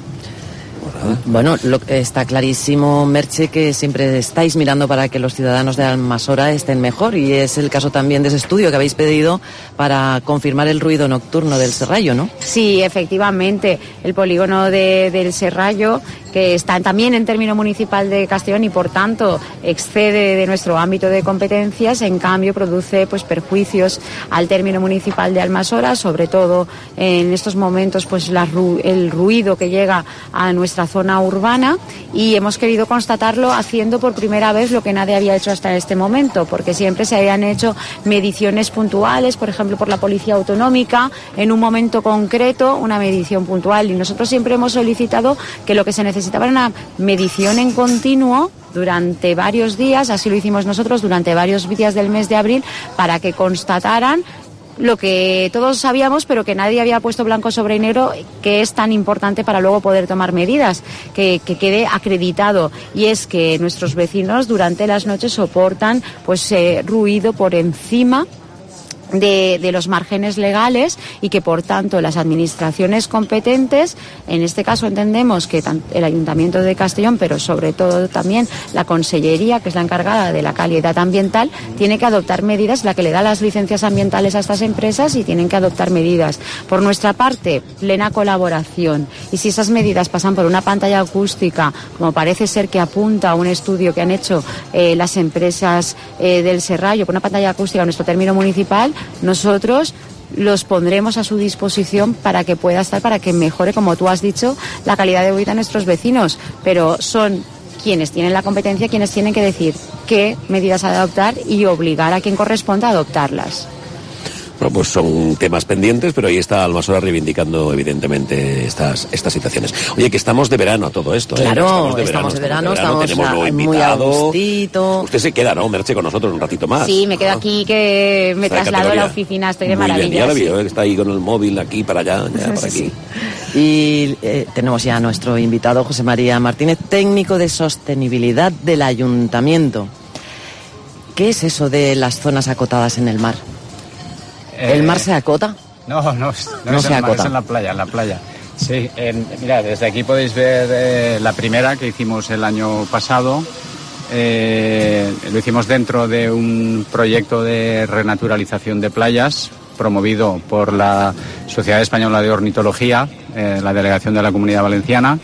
Speaker 3: Bueno, lo, está clarísimo, Merche, que siempre estáis mirando para que los ciudadanos de Almasora estén mejor, y es el caso también de ese estudio que habéis pedido para confirmar el ruido nocturno del Serrallo, ¿no?
Speaker 16: Sí, efectivamente, el polígono de, del Serrallo, que está también en término municipal de Castellón y por tanto excede de nuestro ámbito de competencias, en cambio produce pues perjuicios al término municipal de Almasora, sobre todo en estos momentos pues la, el ruido que llega a nuestra zona urbana, y hemos querido constatarlo haciendo por primera vez lo que nadie había hecho hasta este momento, porque siempre se habían hecho mediciones puntuales, por ejemplo por la Policía Autonómica, en un momento concreto una medición puntual, y nosotros siempre hemos solicitado que lo que se necesitaba era una medición en continuo durante varios días. Así lo hicimos nosotros durante varios días del mes de abril, para que constataran lo que todos sabíamos, pero que nadie había puesto blanco sobre negro, que es tan importante para luego poder tomar medidas, que, que quede acreditado, y es que nuestros vecinos durante las noches soportan pues eh, ruido por encima De, de los márgenes legales, y que por tanto las administraciones competentes, en este caso entendemos que el Ayuntamiento de Castellón, pero sobre todo también la Consellería, que es la encargada de la calidad ambiental, tiene que adoptar medidas, la que le da las licencias ambientales a estas empresas, y tienen que adoptar medidas. Por nuestra parte, plena colaboración, y si esas medidas pasan por una pantalla acústica, como parece ser que apunta un estudio que han hecho eh, las empresas eh, del Serrallo, por una pantalla acústica en nuestro término municipal, nosotros los pondremos a su disposición para que pueda estar, para que mejore, como tú has dicho, la calidad de vida de nuestros vecinos. Pero son quienes tienen la competencia, quienes tienen que decir qué medidas adoptar y obligar a quien corresponda a adoptarlas.
Speaker 4: Bueno, pues son temas pendientes, pero ahí está Almasora reivindicando evidentemente estas estas situaciones. Oye, que estamos de verano a todo esto, ¿eh?
Speaker 3: Claro,
Speaker 4: estamos de
Speaker 3: estamos
Speaker 4: verano,
Speaker 3: de verano, estamos,
Speaker 4: tenemos nuevo
Speaker 3: muy
Speaker 4: invitado.
Speaker 3: a gustito.
Speaker 4: Usted se queda, ¿no, Merche, con nosotros un ratito más?
Speaker 16: Sí, me quedo
Speaker 4: ¿no?
Speaker 16: aquí, que me
Speaker 4: Esta
Speaker 16: traslado a la
Speaker 4: categoría.
Speaker 16: oficina, estoy de
Speaker 4: Muy
Speaker 16: maravilla.
Speaker 4: bien, ya lo
Speaker 16: sí.
Speaker 4: vio, ¿eh? Está ahí con el móvil aquí para allá, ya por aquí.
Speaker 3: Y eh, tenemos ya a nuestro invitado, José María Martínez, técnico de sostenibilidad del Ayuntamiento. ¿Qué es eso de las zonas acotadas en el mar? ¿El mar se acota?
Speaker 7: No, no, no,
Speaker 3: No
Speaker 7: es
Speaker 3: se
Speaker 7: en el mar,
Speaker 3: acota.
Speaker 7: es en la playa, en la playa. Sí, en- mira, desde aquí podéis ver eh, la primera que hicimos el año pasado. Eh, lo hicimos dentro de un proyecto de renaturalización de playas promovido por la Sociedad Española de Ornitología, eh, la delegación de la Comunidad Valenciana,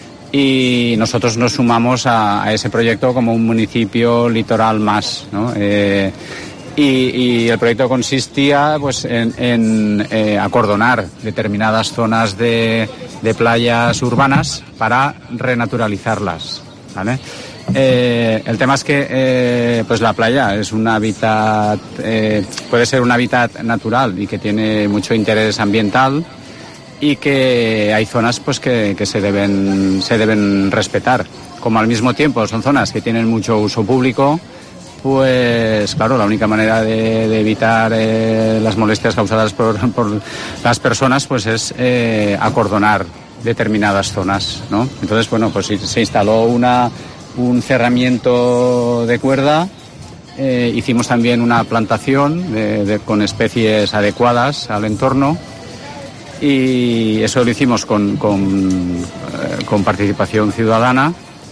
Speaker 7: y nosotros nos sumamos a, a ese proyecto como un municipio litoral más, ¿no? Eh, Y, y el proyecto consistía pues en, en eh, acordonar determinadas zonas de, de playas urbanas para renaturalizarlas, ¿vale? Eh, el tema es que eh, pues la playa es un hábitat, eh, puede ser un hábitat natural y que tiene mucho interés ambiental, y que hay zonas pues que, que se deben se deben respetar. Como al mismo tiempo son zonas que tienen mucho uso público, pues claro, la única manera de, de evitar eh, las molestias causadas por, por las personas pues es eh, acordonar determinadas zonas, ¿no? Entonces, bueno, pues se instaló una un cerramiento de cuerda, eh, hicimos también una plantación de, de, con especies adecuadas al entorno, y eso lo hicimos con, con, eh, con participación ciudadana,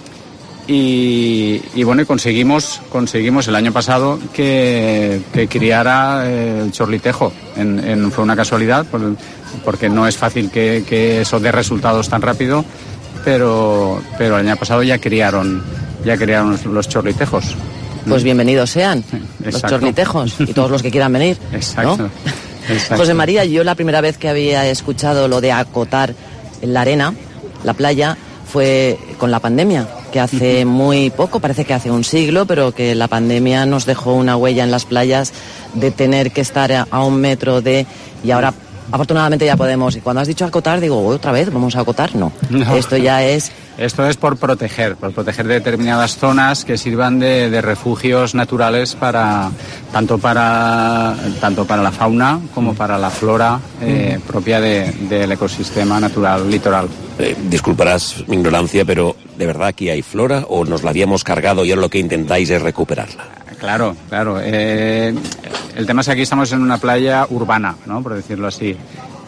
Speaker 7: y, y bueno, y conseguimos, conseguimos el año pasado que, que criara el chorlitejo. En, en, fue una casualidad, por, porque no es fácil que, que eso dé resultados tan rápido. Pero, pero el año pasado ya criaron, ya criaron los, los chorlitejos.
Speaker 3: Pues bienvenidos sean,
Speaker 7: Exacto.
Speaker 3: Los chorlitejos y todos los que quieran venir.
Speaker 7: Exacto.
Speaker 3: ¿No?
Speaker 7: Exacto.
Speaker 3: José María, yo la primera vez que había escuchado lo de acotar la arena, la playa, fue con la pandemia, que hace uh-huh. muy poco, parece que hace un siglo, pero que la pandemia nos dejó una huella en las playas de tener que estar a, a un metro de... Y ahora... Afortunadamente ya podemos. Y cuando has dicho acotar, digo, ¿otra vez vamos a acotar? No. no. Esto ya es...
Speaker 7: Esto es por proteger, por proteger determinadas zonas que sirvan de, de refugios naturales para tanto para tanto para la fauna como para la flora eh, mm. propia de, del ecosistema natural litoral.
Speaker 4: Eh, disculparás mi ignorancia, pero ¿de verdad aquí hay flora o nos la habíamos cargado y ahora lo que intentáis es recuperarla?
Speaker 7: Claro, claro. Eh, el tema es que aquí estamos en una playa urbana, ¿no? Por decirlo así.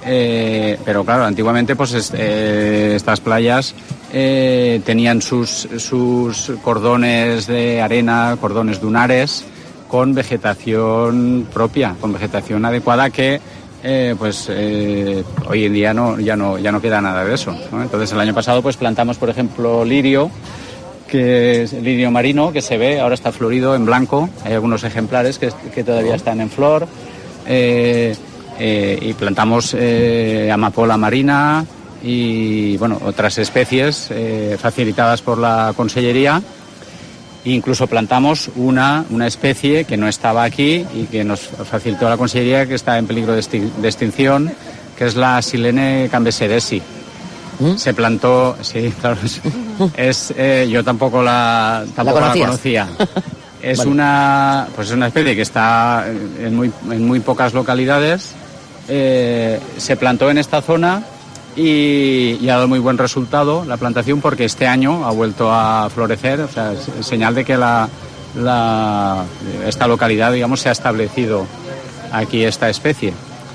Speaker 7: Eh, pero claro, antiguamente pues es, eh, estas playas eh, tenían sus, sus cordones de arena, cordones dunares, con vegetación propia, con vegetación adecuada que eh, pues eh, hoy en día no, ya, no, ya no queda nada de eso, ¿no? Entonces el año pasado pues plantamos, por ejemplo, lirio, que es el lirio marino, que se ve, ahora está florido en blanco, hay algunos ejemplares que, que todavía están en flor, eh, eh, y plantamos eh, amapola marina y bueno, otras especies eh, facilitadas por la Consellería. Incluso plantamos una, una especie que no estaba aquí y que nos facilitó la Consellería, que está en peligro de, esti- de extinción, que es la Silene cambeseresi. ¿Mm? Se plantó, sí, claro, es, eh, yo tampoco la, tampoco la, la conocía. Es vale. una, pues es una especie que está en muy, en muy pocas localidades. Eh, se plantó en esta zona y, y ha dado muy buen resultado la plantación, porque este año ha vuelto a florecer, o sea, es señal de que la, la, esta localidad, digamos, se ha establecido aquí esta especie.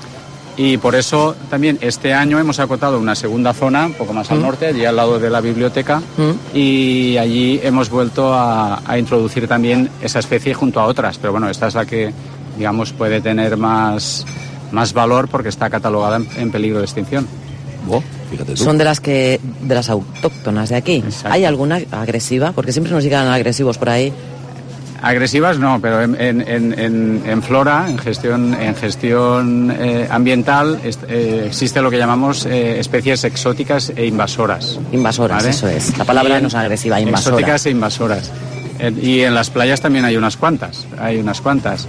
Speaker 7: Y por eso también este año hemos acotado una segunda zona, un poco más al mm. norte, allí al lado de la biblioteca, mm. y allí hemos vuelto a, a introducir también esa especie junto a otras. Pero bueno, esta es la que, digamos, puede tener más, más valor porque está catalogada en, en peligro de extinción.
Speaker 4: Oh, fíjate tú.
Speaker 3: Son de las que de las autóctonas de aquí.
Speaker 7: Exacto.
Speaker 3: ¿Hay alguna agresiva? Porque siempre nos llegan agresivos por ahí.
Speaker 7: Agresivas no, pero en, en, en, en flora, en gestión, en gestión eh, ambiental, est, eh, existe lo que llamamos eh, especies exóticas e invasoras.
Speaker 3: Invasoras, ¿vale? Eso es. La palabra no es agresiva, invasora.
Speaker 7: Exóticas e invasoras. Eh, y en las playas también hay unas cuantas, hay unas cuantas.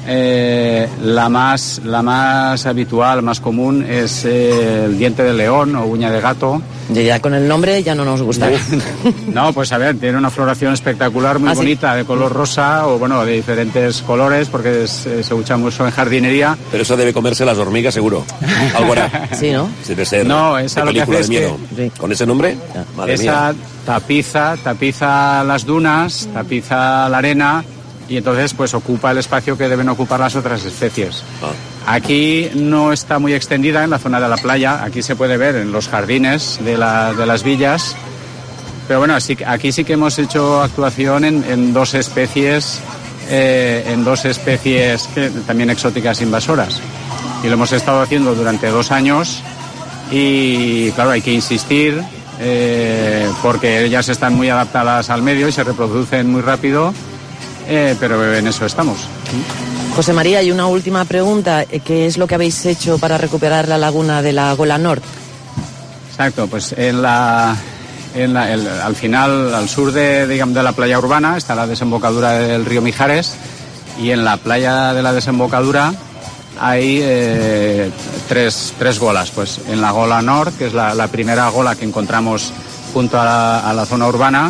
Speaker 7: Eh, la más la más habitual, más común es eh, el diente de león o uña de gato.
Speaker 3: Y ya con el nombre ya no nos gusta.
Speaker 7: No, pues a ver, tiene una floración espectacular, muy ¿Ah, bonita, sí? de color rosa o bueno, de diferentes colores, porque es, se usa mucho en jardinería.
Speaker 4: Pero eso debe comerse las hormigas seguro. Algo hará.
Speaker 3: Sí, ¿no?
Speaker 4: Debe ser
Speaker 7: no, esa
Speaker 4: de
Speaker 7: lo que hace es
Speaker 4: miedo.
Speaker 7: Que,
Speaker 4: ¿Con ese nombre? Madre
Speaker 7: esa
Speaker 4: mía.
Speaker 7: tapiza, tapiza las dunas, tapiza la arena, y entonces pues ocupa el espacio que deben ocupar las otras especies. Ah. Aquí no está muy extendida en la zona de la playa, aquí se puede ver en los jardines de, la, de las villas, pero bueno, sí, aquí sí que hemos hecho actuación en, en dos especies, eh, en dos especies que, también exóticas invasoras, y lo hemos estado haciendo durante dos años y claro, hay que insistir eh, porque ellas están muy adaptadas al medio y se reproducen muy rápido. Eh, pero en eso estamos.
Speaker 3: José María, y una última pregunta. ¿Qué es lo que habéis hecho para recuperar la laguna de la Gola Nord?
Speaker 7: Exacto, pues en la, en la el, al final, al sur de, digamos, de la playa urbana está la desembocadura del río Mijares, y en la playa de la desembocadura hay eh, tres, tres golas. Pues en la Gola Nord, que es la, la primera gola que encontramos junto a la, a la zona urbana,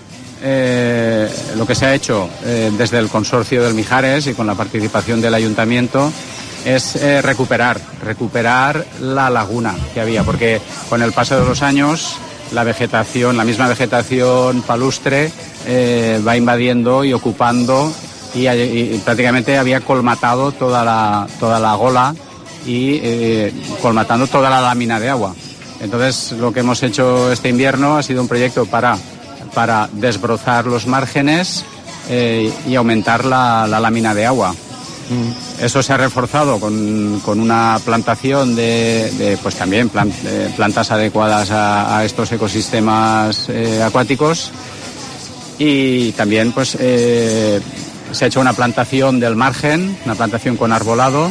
Speaker 7: Eh, lo que se ha hecho eh, desde el consorcio del Mijares y con la participación del ayuntamiento es eh, recuperar, recuperar la laguna que había, porque con el paso de los años la vegetación, la misma vegetación palustre eh, va invadiendo y ocupando y, y, y prácticamente había colmatado toda la, toda la gola y eh, colmatando toda la lámina de agua. Entonces lo que hemos hecho este invierno ha sido un proyecto para para desbrozar los márgenes eh, y aumentar la, la lámina de agua. Mm. Eso se ha reforzado con, con una plantación de, de pues también plant, de plantas adecuadas a, a estos ecosistemas eh, acuáticos, y también pues eh, se ha hecho una plantación del margen, una plantación con arbolado,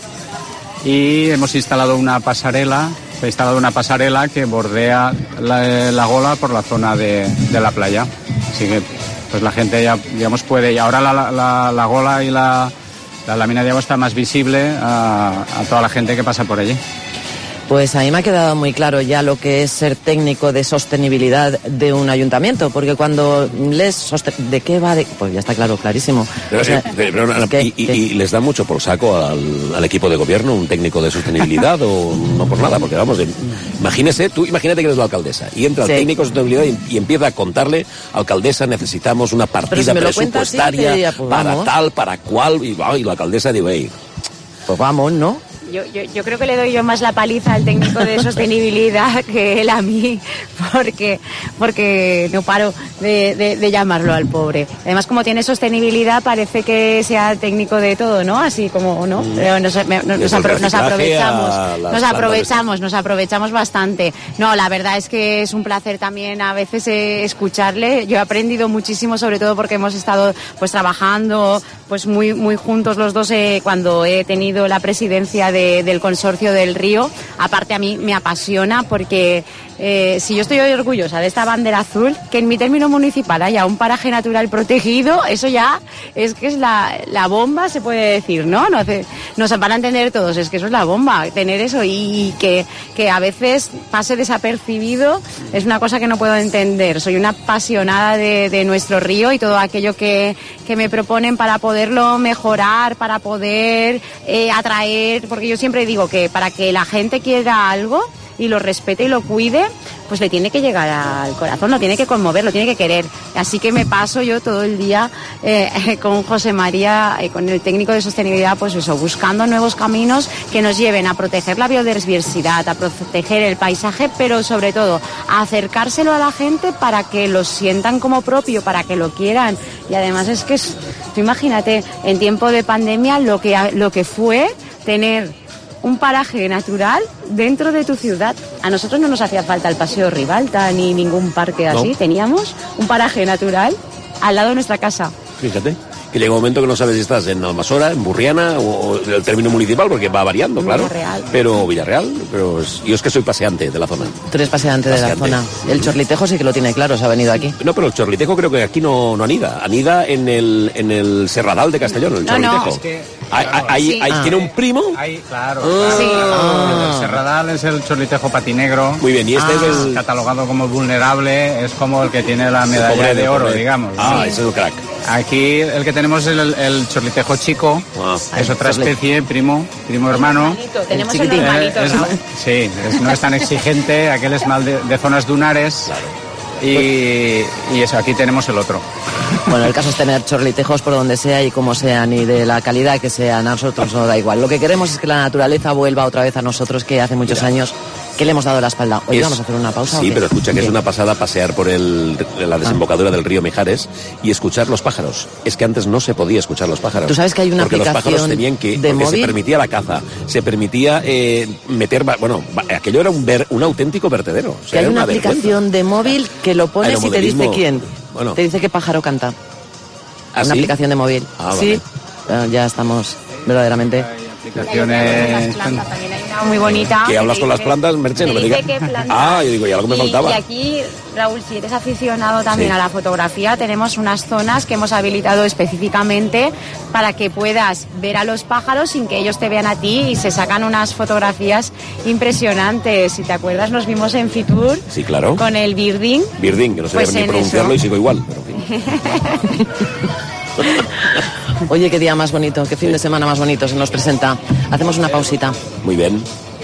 Speaker 7: y hemos instalado una pasarela Se ha instalado una pasarela que bordea la, la gola por la zona de, de la playa. Así que pues la gente ya, digamos, puede... Y ahora la, la, la gola y la, la lámina de agua está más visible a, a toda la gente que pasa por allí.
Speaker 3: Pues a mí me ha quedado muy claro ya lo que es ser técnico de sostenibilidad de un ayuntamiento, porque cuando les sosten... ¿de qué va? De... Pues ya está claro, clarísimo.
Speaker 4: Pero,
Speaker 3: o sea,
Speaker 4: eh, pero, pero,
Speaker 3: ¿qué,
Speaker 4: y,
Speaker 3: qué?
Speaker 4: y les da mucho por saco al, al equipo de gobierno un técnico de sostenibilidad o no por nada, porque vamos, imagínese, tú imagínate que eres la alcaldesa y entra
Speaker 3: Sí.
Speaker 4: el técnico de sostenibilidad y, y empieza a contarle, alcaldesa, necesitamos una partida
Speaker 3: si me lo cuenta así,
Speaker 4: presupuestaria
Speaker 3: te diría, pues
Speaker 4: para
Speaker 3: vamos.
Speaker 4: tal, para cual, y, y la alcaldesa dice, hey,
Speaker 3: pues vamos, ¿no?
Speaker 16: Yo, yo, yo creo que le doy yo más la paliza al técnico de sostenibilidad que él a mí, porque, porque no paro de, de, de llamarlo al pobre. Además, como tiene sostenibilidad, parece que sea técnico de todo, ¿no? Así como, ¿no? Pero nos, me- nos, nos apro- nos aprovechamos, nos aprovechamos, nos aprovechamos bastante. No, la verdad es que es un placer también a veces eh, escucharle. Yo he aprendido muchísimo, sobre todo porque hemos estado pues trabajando pues muy, muy juntos los dos eh, cuando he tenido la presidencia de De, del consorcio del río. Aparte a mí me apasiona porque eh, si yo estoy hoy orgullosa de esta bandera azul, que en mi término municipal haya un paraje natural protegido, eso ya es que es la, la bomba, se puede decir, ¿no? No sé, nos van a entender todos, es que eso es la bomba, tener eso y, y que, que a veces pase desapercibido es una cosa que no puedo entender. Soy una apasionada de, de nuestro río y todo aquello que, que me proponen para poderlo mejorar, para poder eh, atraer, porque yo siempre digo que para que la gente quiera algo y lo respete y lo cuide, pues le tiene que llegar al corazón, lo tiene que conmover, lo tiene que querer. Así que me paso yo todo el día eh, con José María, eh, con el técnico de sostenibilidad, pues eso, buscando nuevos caminos que nos lleven a proteger la biodiversidad, a proteger el paisaje, pero sobre todo a acercárselo a la gente para que lo sientan como propio, para que lo quieran. Y además es que, es, tú imagínate, en tiempo de pandemia lo que, lo que fue tener un paraje natural dentro de tu ciudad. A nosotros no nos hacía falta el Paseo Ribalta ni ningún parque así.
Speaker 4: No.
Speaker 16: Teníamos un paraje natural al lado de nuestra casa.
Speaker 4: fíjate, que llega un momento que no sabes si estás en Almasora, en Burriana o, o el término municipal, porque va variando, claro.
Speaker 16: Villarreal.
Speaker 4: Pero Villarreal, pero es- yo es que soy paseante de la zona.
Speaker 3: Tú eres paseante, de la
Speaker 4: Paseante.
Speaker 3: zona. El Chorlitejo sí que lo tiene claro, se ha venido aquí.
Speaker 4: No, pero el Chorlitejo creo que aquí no, no anida. Anida en el, en el Serradal de Castellón, el
Speaker 7: No, no.
Speaker 4: Chorlitejo.
Speaker 7: Es que,
Speaker 4: Ahí- ahí-
Speaker 7: Sí.
Speaker 4: ahí
Speaker 7: Ah.
Speaker 4: tiene un primo.
Speaker 7: Ahí, claro.
Speaker 4: Ah.
Speaker 7: claro.
Speaker 4: Sí. Ah.
Speaker 7: El Serradal es el chorlitejo patinegro.
Speaker 4: Muy bien, y este es el-
Speaker 7: catalogado como vulnerable, es como el que tiene la medalla
Speaker 4: pobre,
Speaker 7: de oro,
Speaker 4: pobre.
Speaker 7: digamos.
Speaker 4: Ah,
Speaker 7: Sí.
Speaker 4: ese es el crack.
Speaker 7: Aquí el que tenemos es el, el chorlitejo chico, es otra especie, primo, primo hermano.
Speaker 16: Tenemos el
Speaker 7: chiquitín.
Speaker 16: normalito,
Speaker 7: Eh, es-
Speaker 16: ¿no?
Speaker 7: Sí, es- no es tan exigente, aquel es mal de, de zonas dunares. Y, y eso, aquí tenemos el otro.
Speaker 3: Bueno, el caso es tener chorlitejos por donde sea y como sean y de la calidad que sean, a nosotros no da igual. Lo que queremos es que la naturaleza vuelva otra vez a nosotros, que hace muchos años que le hemos dado la espalda. Hoy
Speaker 4: Es-
Speaker 3: vamos a hacer una pausa. ¿o
Speaker 4: Sí,
Speaker 3: qué?
Speaker 4: pero escucha que es
Speaker 3: Bien.
Speaker 4: una pasada pasear por el, la desembocadura del río Mijares y escuchar los pájaros. Es que antes no se podía escuchar los pájaros.
Speaker 3: Tú sabes que hay una
Speaker 4: porque los pájaros
Speaker 3: aplicación
Speaker 4: tenían que,
Speaker 3: de
Speaker 4: porque
Speaker 3: móvil.
Speaker 4: se permitía la caza, se permitía eh, meter, ba- bueno, ba- aquello era un ver, un auténtico vertedero. O sea,
Speaker 3: Que hay
Speaker 4: era
Speaker 3: una
Speaker 4: vergüenza.
Speaker 3: aplicación de móvil que lo pones y te dice
Speaker 4: Aeromodelismo.
Speaker 3: quién.
Speaker 4: Bueno.
Speaker 3: Te dice qué pájaro canta.
Speaker 4: ¿Ah,
Speaker 3: Una
Speaker 4: sí?
Speaker 3: aplicación de móvil.
Speaker 4: Ah,
Speaker 3: sí.
Speaker 4: vale.
Speaker 3: eh, ya estamos verdaderamente...
Speaker 16: Aplicaciones... También hay una muy bonita.
Speaker 4: ¿Que hablas con las plantas, Merche? No me digas. Ah, yo digo, y algo me
Speaker 16: y,
Speaker 4: faltaba.
Speaker 16: Y aquí, Raúl, si eres aficionado también sí. a la fotografía, tenemos unas zonas que hemos habilitado específicamente para que puedas ver a los pájaros sin que ellos te vean a ti, y se sacan unas fotografías impresionantes. Si te acuerdas, nos vimos en Fitur.
Speaker 4: Sí, claro.
Speaker 16: Con el birding.
Speaker 4: Birding, que no sé pues ni pronunciarlo eso. Y sigo igual. Pero en fin.
Speaker 3: Oye, qué día más bonito, qué fin de semana más bonito se nos presenta. Hacemos una pausita.
Speaker 4: Muy bien.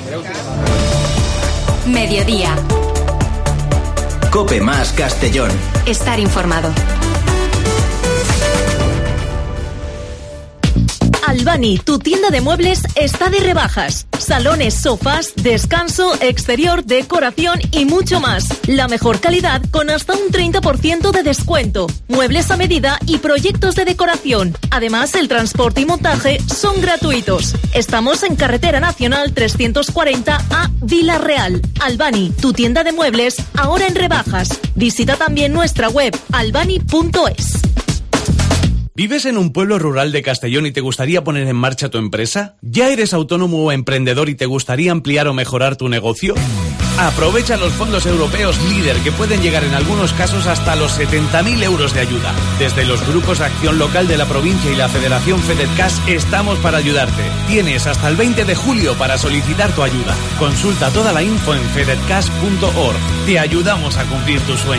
Speaker 2: Mediodía.
Speaker 1: Cope más Castellón.
Speaker 2: Estar informado.
Speaker 6: Albani, tu tienda de muebles está de rebajas. Salones, sofás, descanso, exterior, decoración y mucho más. La mejor calidad con hasta un treinta por ciento de descuento. Muebles a medida y proyectos de decoración. Además, el transporte y montaje son gratuitos. Estamos en Carretera Nacional trescientos cuarenta a Vila Real. Albani, tu tienda de muebles, ahora en rebajas. Visita también nuestra web albani punto es.
Speaker 12: ¿Vives en un pueblo rural de Castellón y te gustaría poner en marcha tu empresa? ¿Ya eres autónomo o emprendedor y te gustaría ampliar o mejorar tu negocio? Aprovecha los fondos europeos LEADER, que pueden llegar en algunos casos hasta los setenta mil euros de ayuda. Desde los grupos de acción local de la provincia y la Federación FedEdCash estamos para ayudarte. Tienes hasta el veinte de julio para solicitar tu ayuda. Consulta toda la info en fededcash punto org. Te ayudamos a cumplir tu sueño.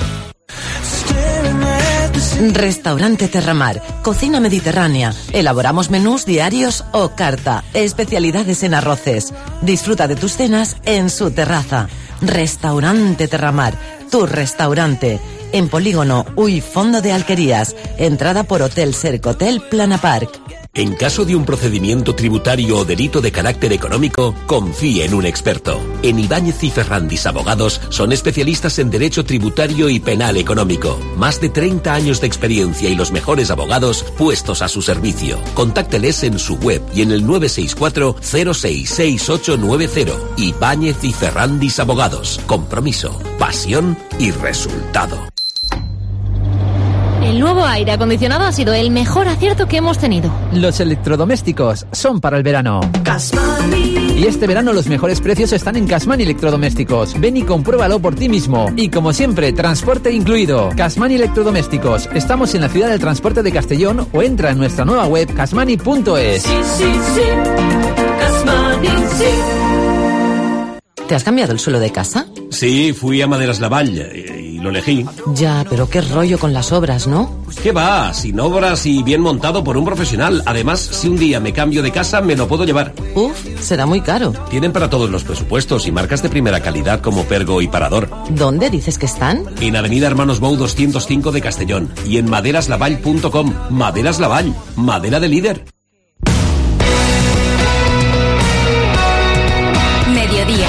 Speaker 10: Restaurante Terramar, cocina mediterránea. Elaboramos menús diarios o carta, especialidades en arroces. Disfruta de tus cenas en su terraza. Restaurante Terramar, tu restaurante. En Polígono Uy Fondo de Alquerías. Entrada por Hotel Sercotel Plana Park.
Speaker 11: En caso de un procedimiento tributario o delito de carácter económico, confíe en un experto. En Ibáñez y Ferrandis Abogados son especialistas en derecho tributario y penal económico. Más de treinta años de experiencia y los mejores abogados puestos a su servicio. Contácteles en su web y en el nueve seis cuatro cero seis seis ocho nueve cero. Ibáñez y Ferrandis Abogados. Compromiso, pasión y resultado.
Speaker 9: El nuevo aire acondicionado ha sido el mejor acierto que hemos tenido.
Speaker 8: Los electrodomésticos son para el verano. Casmani. Y este verano los mejores precios están en Casmani Electrodomésticos. Ven y compruébalo por ti mismo. Y como siempre, transporte incluido. Casmani Electrodomésticos. Estamos en la ciudad del transporte de Castellón o entra en nuestra nueva web casmani punto es.
Speaker 14: Sí, sí, sí. Casmani, sí.
Speaker 10: ¿Te has cambiado el suelo de casa?
Speaker 4: Sí, fui a Maderas Lavalle y lo elegí.
Speaker 10: Ya, pero qué rollo con las obras, ¿no?
Speaker 4: ¿Qué va? Sin obras y bien montado por un profesional. Además, si un día me cambio de casa, me lo puedo llevar.
Speaker 10: Uf, será muy caro.
Speaker 4: Tienen para todos los presupuestos y marcas de primera calidad como Pergo y Parador.
Speaker 10: ¿Dónde dices que están?
Speaker 4: En Avenida Hermanos Bou doscientos cinco de Castellón y en maderas lavall punto com. Maderas Lavall, madera de líder.
Speaker 2: Mediodía.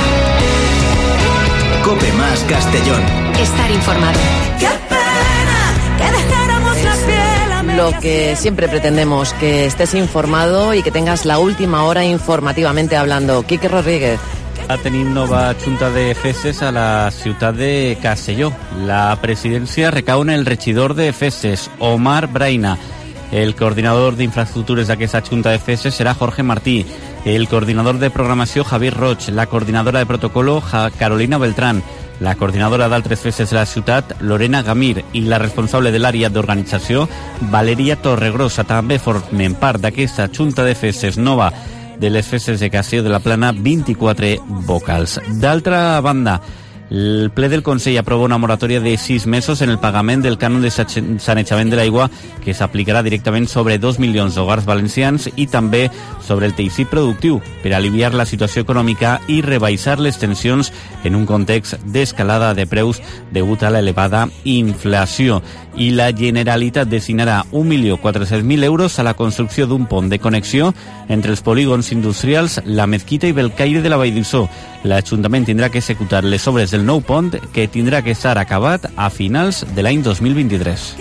Speaker 1: Cope más Castellón.
Speaker 2: Estar informado.
Speaker 14: Qué pena que dejáramos la piel a medias.
Speaker 3: Lo que siempre pretendemos, que estés informado y que tengas la última hora informativamente hablando. Quique Rodríguez.
Speaker 23: Ha tenim nova junta de Fesses a la ciutat de Castelló. La presidència recau en el regidor de Fesses, Omar Braina. El coordinador d'infraestructures d'aquesta junta de Fesses serà Jorge Martí. El coordinador de programació, Javier Roig. La coordinadora de protocolo, Carolina Beltrán. La coordinadora d'altres festes de la ciutat, Lorena Gamir, i la responsable de l'àrea d'organització, Valeria Torregrosa. També formen part d'aquesta junta de festes nova de les festes de Castelló de la Plana, vint-i-quatre vocals. D'altra banda, el ple del Consell aprova una moratòria de sis mesos en el pagament del cànon de sanejament de l'aigua que s'aplicarà directament sobre dos milions d'hogars valencians i també sobre el teixit productiu per aliviar la situació econòmica i rebaixar les tensions en un context d'escalada de preus degut a l'elevada inflació. I la Generalitat destinarà un milió quatre-cents mil euros a la construcció d'un pont de connexió entre els polígons industrials La Mezquita i Belcaire de la Vall d'Uixó. L'Ajuntament tindrà que executar les obres del nou pont, que tindrà que estar acabat a finals de l'any dos mil vint-i-tres.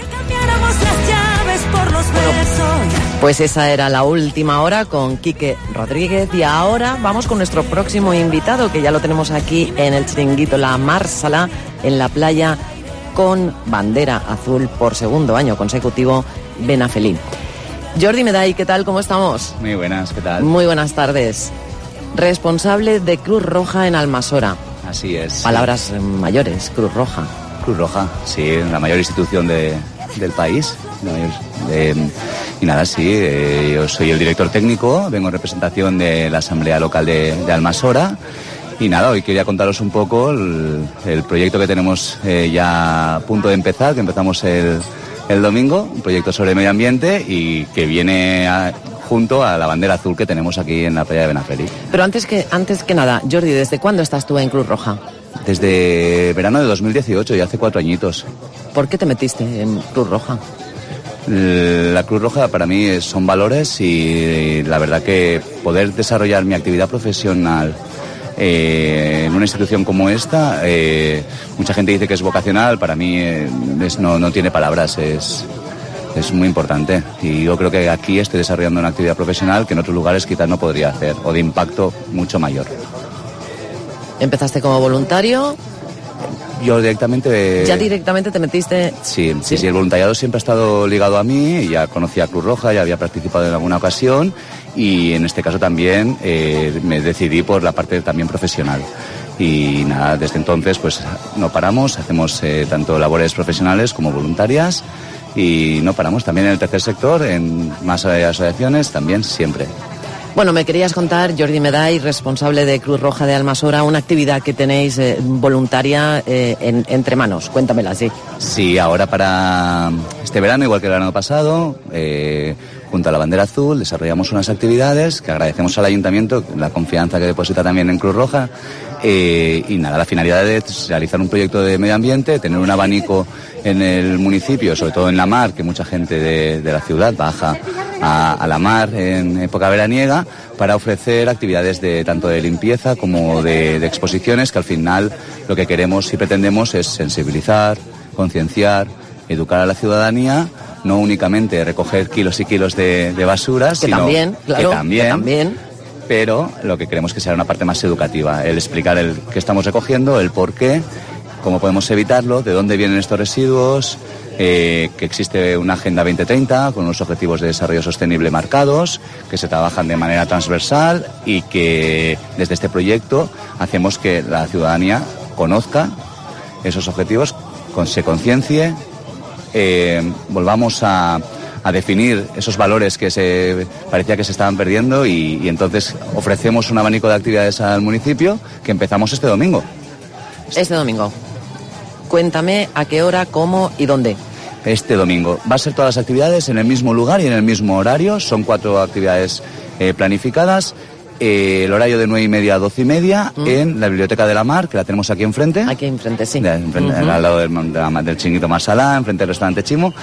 Speaker 3: Pues esa era la última hora con Quique Rodríguez y ahora vamos con nuestro próximo invitado, que ya lo tenemos aquí en el chiringuito La Marsala, en la playa, con bandera azul por segundo año consecutivo, Benafelí. Jordi Meday, ¿qué tal? ¿Cómo estamos?
Speaker 13: Muy buenas, ¿qué tal?
Speaker 3: Muy buenas tardes. Responsable de Cruz Roja en Almasora.
Speaker 13: Así es.
Speaker 3: Palabras sí. mayores, Cruz Roja.
Speaker 13: Cruz Roja, sí, la mayor institución de, del país. De, y nada, sí, eh, yo soy el director técnico, vengo en representación de la Asamblea Local de, de Almasora. Y nada, hoy quería contaros un poco el, el proyecto que tenemos eh, ya a punto de empezar, que empezamos el... el domingo, un proyecto sobre medio ambiente y que viene a, junto a la bandera azul que tenemos aquí en la playa de Benaferi.
Speaker 3: Pero antes que, antes que nada, Jordi, ¿desde cuándo estás tú en Cruz Roja?
Speaker 13: Desde verano de dos mil dieciocho, ya hace cuatro añitos.
Speaker 3: ¿Por qué te metiste en Cruz Roja?
Speaker 13: La Cruz Roja para mí son valores y la verdad que poder desarrollar mi actividad profesional Eh, en una institución como esta, eh, mucha gente dice que es vocacional, para mí eh, es, no, no tiene palabras, es, es muy importante y yo creo que aquí estoy desarrollando una actividad profesional que en otros lugares quizás no podría hacer o de impacto mucho mayor.
Speaker 3: ¿Empezaste como voluntario?
Speaker 13: Yo directamente...
Speaker 3: ¿Ya directamente te metiste?
Speaker 13: Sí, sí, sí, el voluntariado siempre ha estado ligado a mí, ya conocía a Cruz Roja, ya había participado en alguna ocasión y en este caso también eh, me decidí por la parte también profesional. Y nada, desde entonces pues no paramos, hacemos eh, tanto labores profesionales como voluntarias y no paramos también en el tercer sector, en más asociaciones también siempre.
Speaker 3: Bueno, me querías contar, Jordi Meday, responsable de Cruz Roja de Almasora, una actividad que tenéis eh, voluntaria eh, en, entre manos. Cuéntamela, sí.
Speaker 13: Sí, ahora para este verano, igual que el verano pasado, eh, junto a la bandera azul, desarrollamos unas actividades que agradecemos al Ayuntamiento, la confianza que deposita también en Cruz Roja. Eh, y nada, la finalidad es realizar un proyecto de medio ambiente, tener un abanico en el municipio, sobre todo en la mar, que mucha gente de, de la ciudad baja a, a la mar en época veraniega, para ofrecer actividades de tanto de limpieza como de, de exposiciones, que al final lo que queremos y pretendemos es sensibilizar, concienciar, educar a la ciudadanía, no únicamente recoger kilos y kilos de, de basuras,
Speaker 3: que
Speaker 13: sino
Speaker 3: también, claro,
Speaker 13: que también,
Speaker 3: que también.
Speaker 13: Pero lo que queremos que sea una parte más educativa, el explicar el qué estamos recogiendo, el por qué, cómo podemos evitarlo, de dónde vienen estos residuos, eh, que existe una Agenda veinte treinta con unos objetivos de desarrollo sostenible marcados, que se trabajan de manera transversal y que desde este proyecto hacemos que la ciudadanía conozca esos objetivos, con, se conciencie, eh, volvamos a... a definir esos valores que se parecía que se estaban perdiendo y, y entonces ofrecemos un abanico de actividades al municipio que empezamos este domingo.
Speaker 3: Este domingo. Cuéntame a qué hora, cómo y dónde.
Speaker 13: Este domingo. Va a ser todas las actividades en el mismo lugar y en el mismo horario. Son cuatro actividades eh, planificadas. Eh, el horario de nueve y media a doce y media mm. en la Biblioteca de la Mar, que la tenemos aquí enfrente.
Speaker 3: Aquí enfrente, sí.
Speaker 13: De, enfrente, uh-huh. Al lado del, de del Chiringuito Marsalá, enfrente del restaurante Chimo.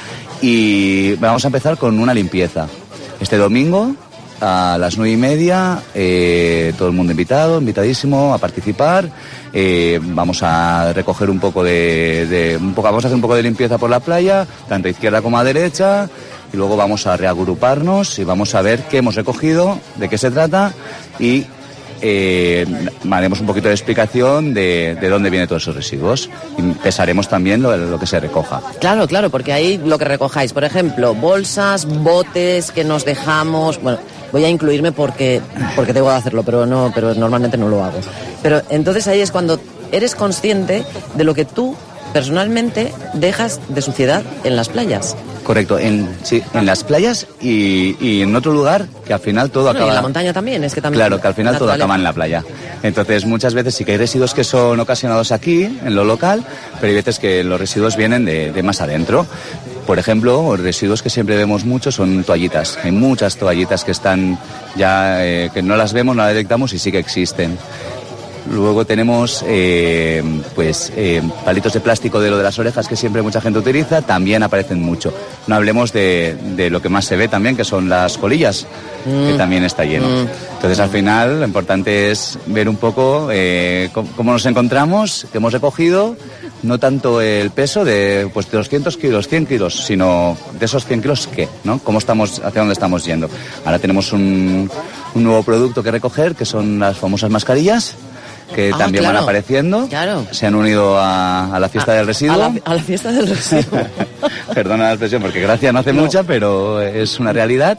Speaker 13: Y vamos a empezar con una limpieza. Este domingo, a las nueve y media, eh, todo el mundo invitado, invitadísimo a participar. Eh, vamos a recoger un poco de, de un poco, vamos a hacer un poco de limpieza por la playa, tanto a izquierda como a derecha. Y luego vamos a reagruparnos y vamos a ver qué hemos recogido, de qué se trata y eh, haremos un poquito de explicación de, de dónde vienen todos esos residuos y pesaremos también lo, lo que se recoja.
Speaker 3: Claro, claro, porque ahí lo que recojáis, por ejemplo, bolsas, botes que nos dejamos, bueno, voy a incluirme porque porque tengo que hacerlo, pero no, pero normalmente no lo hago. Pero entonces ahí es cuando eres consciente de lo que tú personalmente dejas de suciedad en las playas.
Speaker 13: Correcto, en, sí, en las playas y, y en otro lugar que al final todo
Speaker 3: bueno,
Speaker 13: acaba...
Speaker 3: Y en la montaña también, es que también...
Speaker 13: Claro, que al final todo acaba en la playa. Entonces muchas veces sí que hay residuos que son ocasionados aquí, en lo local, pero hay veces que los residuos vienen de, de más adentro. Por ejemplo, los residuos que siempre vemos mucho son toallitas. Hay muchas toallitas que están ya, eh, que no las vemos, no las detectamos y sí que existen. Luego tenemos eh, pues eh, palitos de plástico de lo de las orejas que siempre mucha gente utiliza, también aparecen mucho. No hablemos de, de lo que más se ve también, que son las colillas, mm. que también está lleno. Mm. Entonces al final lo importante es ver un poco eh, cómo, cómo nos encontramos, qué hemos recogido, no tanto el peso de pues de doscientos kilos, cien kilos, sino de esos cien kilos qué, ¿no? Cómo estamos, hacia dónde estamos yendo. Ahora tenemos un, un nuevo producto que recoger, que son las famosas mascarillas, que
Speaker 3: Ah,
Speaker 13: también
Speaker 3: claro.
Speaker 13: van apareciendo.
Speaker 3: Claro.
Speaker 13: Se han unido a, a la fiesta
Speaker 3: A-
Speaker 13: del residuo.
Speaker 3: A la, a la fiesta del residuo.
Speaker 13: Perdona la expresión, porque gracia no hace
Speaker 3: No.
Speaker 13: mucha, pero es una realidad.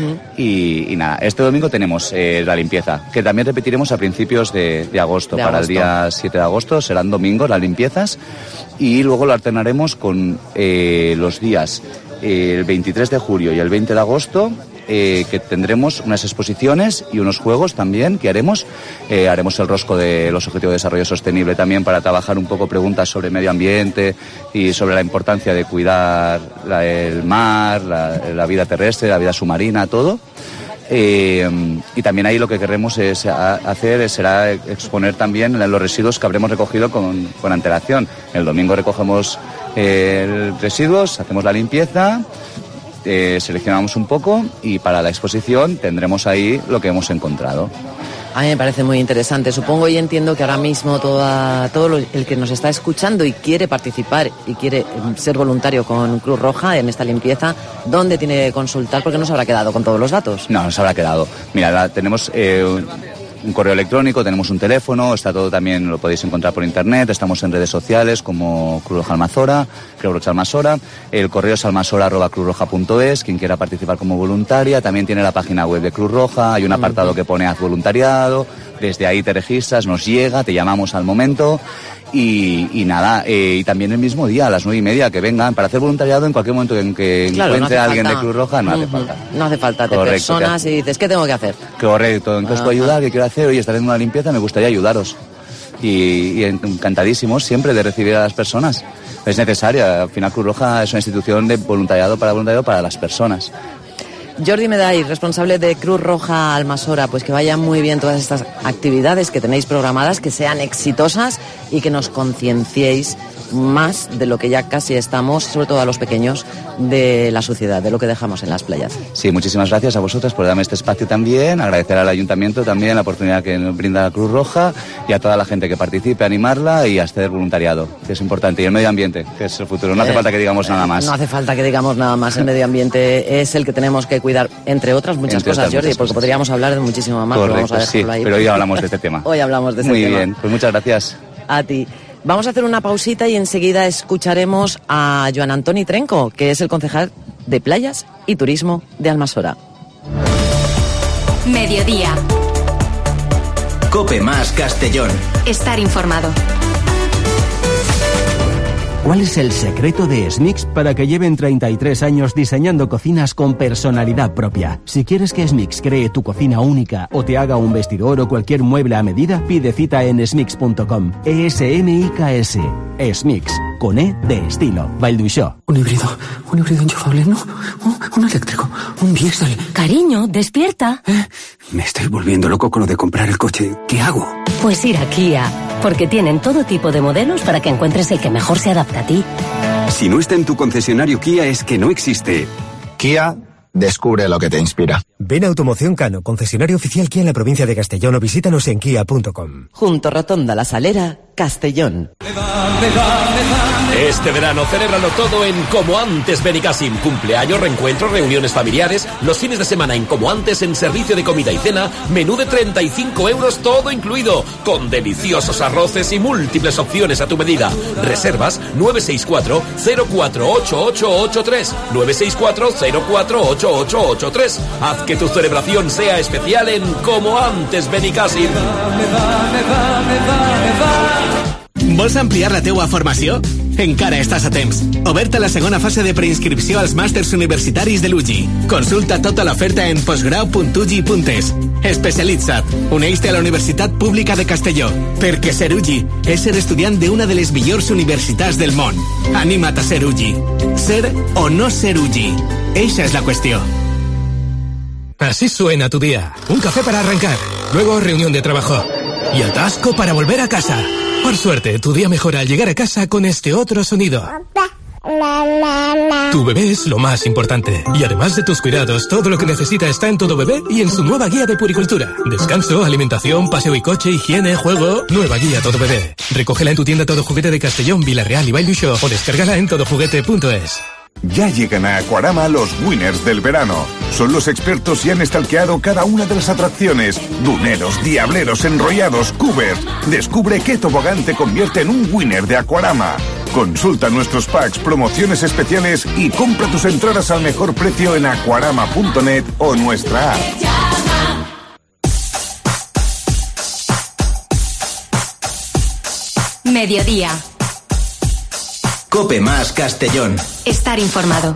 Speaker 13: Y, y nada, este domingo tenemos eh, la limpieza, que también repetiremos a principios de, de agosto.
Speaker 3: De
Speaker 13: Para
Speaker 3: agosto.
Speaker 13: el día siete de agosto serán domingos las limpiezas. Y luego lo alternaremos con eh, los días eh, el veintitrés de julio y el veinte de agosto, eh, que tendremos unas exposiciones y unos juegos también que haremos. Eh, haremos el rosco de los Objetivos de Desarrollo Sostenible también para trabajar un poco preguntas sobre medio ambiente y sobre la importancia de cuidar la- el mar, la, la vida terrestre, la vida submarina, todo. Eh, y también ahí lo que queremos es a- hacer es- será exponer también los residuos que habremos recogido con, con antelación. El domingo recogemos eh, residuos, hacemos la limpieza, eh, seleccionamos un poco y para la exposición tendremos ahí lo que hemos encontrado.
Speaker 3: A mí me parece muy interesante. Supongo y entiendo que ahora mismo toda, todo lo- el que nos está escuchando y quiere participar y quiere eh, ser voluntario con Cruz Roja en esta limpieza, ¿dónde tiene que consultar? Porque no se habrá quedado con todos los datos.
Speaker 13: No, nos habrá quedado. Mira, la- tenemos eh, un- un correo electrónico, tenemos un teléfono, está todo también, lo podéis encontrar por internet, estamos en redes sociales como Cruz Roja Almazora, Cruz Roja Almazora, el correo es almazora arroba cruzroja punto es, quien quiera participar como voluntaria, también tiene la página web de Cruz Roja, hay un apartado que pone haz voluntariado, desde ahí te registras, nos llega, te llamamos al momento. Y, y nada, eh, y también el mismo día, a las nueve y media, que vengan para hacer voluntariado en cualquier momento en que
Speaker 3: Claro, no
Speaker 13: encuentre
Speaker 3: hace
Speaker 13: a alguien
Speaker 3: falta.
Speaker 13: de Cruz Roja, no hace
Speaker 3: Ujú.
Speaker 13: falta.
Speaker 3: No hace falta, te
Speaker 13: Correcto,
Speaker 3: personas
Speaker 13: te-
Speaker 3: y dices, ¿qué tengo que hacer?
Speaker 13: Correcto, entonces puedo
Speaker 3: Ajá.
Speaker 13: ayudar, ¿qué quiero hacer? Oye, estaré en una limpieza, me gustaría ayudaros. Y, y encantadísimos siempre de recibir a las personas. Es necesaria, al final Cruz Roja es una institución de voluntariado para voluntariado para las personas.
Speaker 3: Jordi Meday, responsable de Cruz Roja Almasora, pues que vayan muy bien todas estas actividades que tenéis programadas, que sean exitosas y que nos concienciéis más de lo que ya casi estamos, sobre todo a los pequeños, de la suciedad, de lo que dejamos en las playas.
Speaker 13: Sí, muchísimas gracias a vosotras por darme este espacio también, agradecer al Ayuntamiento también la oportunidad que nos brinda la Cruz Roja y a toda la gente que participe, animarla y a hacer voluntariado, que es importante, y el medio ambiente, que es el futuro. No hace
Speaker 3: Eh,
Speaker 13: falta que digamos nada más.
Speaker 3: No hace falta que digamos nada más. El medio ambiente es el que tenemos que cuidar, entre otras muchas
Speaker 13: Entre
Speaker 3: cosas,
Speaker 13: otras
Speaker 3: Jordi,
Speaker 13: muchas
Speaker 3: porque
Speaker 13: cosas.
Speaker 3: podríamos hablar de muchísimo más, pero vamos
Speaker 13: Correcto,
Speaker 3: a
Speaker 13: sí,
Speaker 3: dejarlo ahí.
Speaker 13: pero hoy hablamos de este tema.
Speaker 3: Hoy hablamos de ese
Speaker 13: Muy
Speaker 3: tema.
Speaker 13: bien, pues muchas gracias.
Speaker 3: A ti. Vamos a hacer una pausita y enseguida escucharemos a Joan Antoni Trenco, que es el concejal de Playas y Turismo de Almasora.
Speaker 2: Mediodía.
Speaker 1: Cope Más Castellón.
Speaker 2: Estar informado.
Speaker 15: ¿Cuál es el secreto de Smix para que lleven treinta y tres años diseñando cocinas con personalidad propia? Si quieres que Smix cree tu cocina única o te haga un vestidor o cualquier mueble a medida, pide cita en smix punto com. E S M I K S. Smix. Con E de estilo. Valduixó.
Speaker 18: Un híbrido. Un híbrido enchufable, ¿no? Un, un eléctrico. Un diésel.
Speaker 19: Cariño, despierta.
Speaker 18: Me estoy volviendo loco con lo de comprar el coche. ¿Qué hago?
Speaker 19: Pues ir a Kia, porque tienen todo tipo de modelos para que encuentres el que mejor se adapta a ti.
Speaker 18: Si no está en tu concesionario Kia es que no existe.
Speaker 24: Kia, descubre lo que te inspira.
Speaker 25: Ven a Automoción Cano, concesionario oficial Kia en la provincia de Castellón, o visítanos en kia punto com.
Speaker 3: Junto Rotonda La Salera, Castellón.
Speaker 4: Este verano celébralo todo en Como Antes Benicassim. Cumpleaños, reencuentros, reuniones familiares. Los fines de semana en Como Antes, en servicio de comida y cena, menú de treinta y cinco euros todo incluido, con deliciosos arroces y múltiples opciones a tu medida. Reservas nueve seis cuatro cero cuatro ocho ocho ocho tres, nueve seis cuatro cero cuatro ocho ocho ocho tres. Haz que tu celebración sea especial en Como Antes Benicassim.
Speaker 26: Vols ampliar la teua formació? Encara estàs a temps. Oberta la segona fase de preinscripció als màsters universitaris de l'U G I. Consulta tota l'oferta en postgrau punt u g i punt es. Especialitza't. Uneix-te a la Universitat Pública de Castelló. Perquè ser U G I és ser estudiant d'una de les millors universitats del món. Anima't a ser U G I. Ser o no ser U G I. Eixa és la qüestió.
Speaker 27: Así suena tu día. Un café para arrancar, luego reunión de trabajo y atasco para volver a casa. Por suerte, tu día mejora al llegar a casa con este otro sonido. Tu bebé es lo más importante. Y además de tus cuidados, todo lo que necesita está en Todo Bebé y en su nueva guía de puericultura. Descanso, alimentación, paseo y coche, higiene, juego. Nueva guía Todo Bebé. Recógela en tu tienda Todo Juguete de Castellón, Villarreal y Valduixó o descárgala en todo juguete punto es.
Speaker 5: Ya llegan a Aquarama los winners del verano. Son los expertos y han stalkeado cada una de las atracciones. Duneros, diableros, enrollados, cubers. Descubre qué tobogán te convierte en un winner de Aquarama. Consulta nuestros packs, promociones especiales y compra tus entradas al mejor precio en aquarama punto net o nuestra app.
Speaker 2: Mediodía.
Speaker 1: Cope más Castellón.
Speaker 2: Estar informado.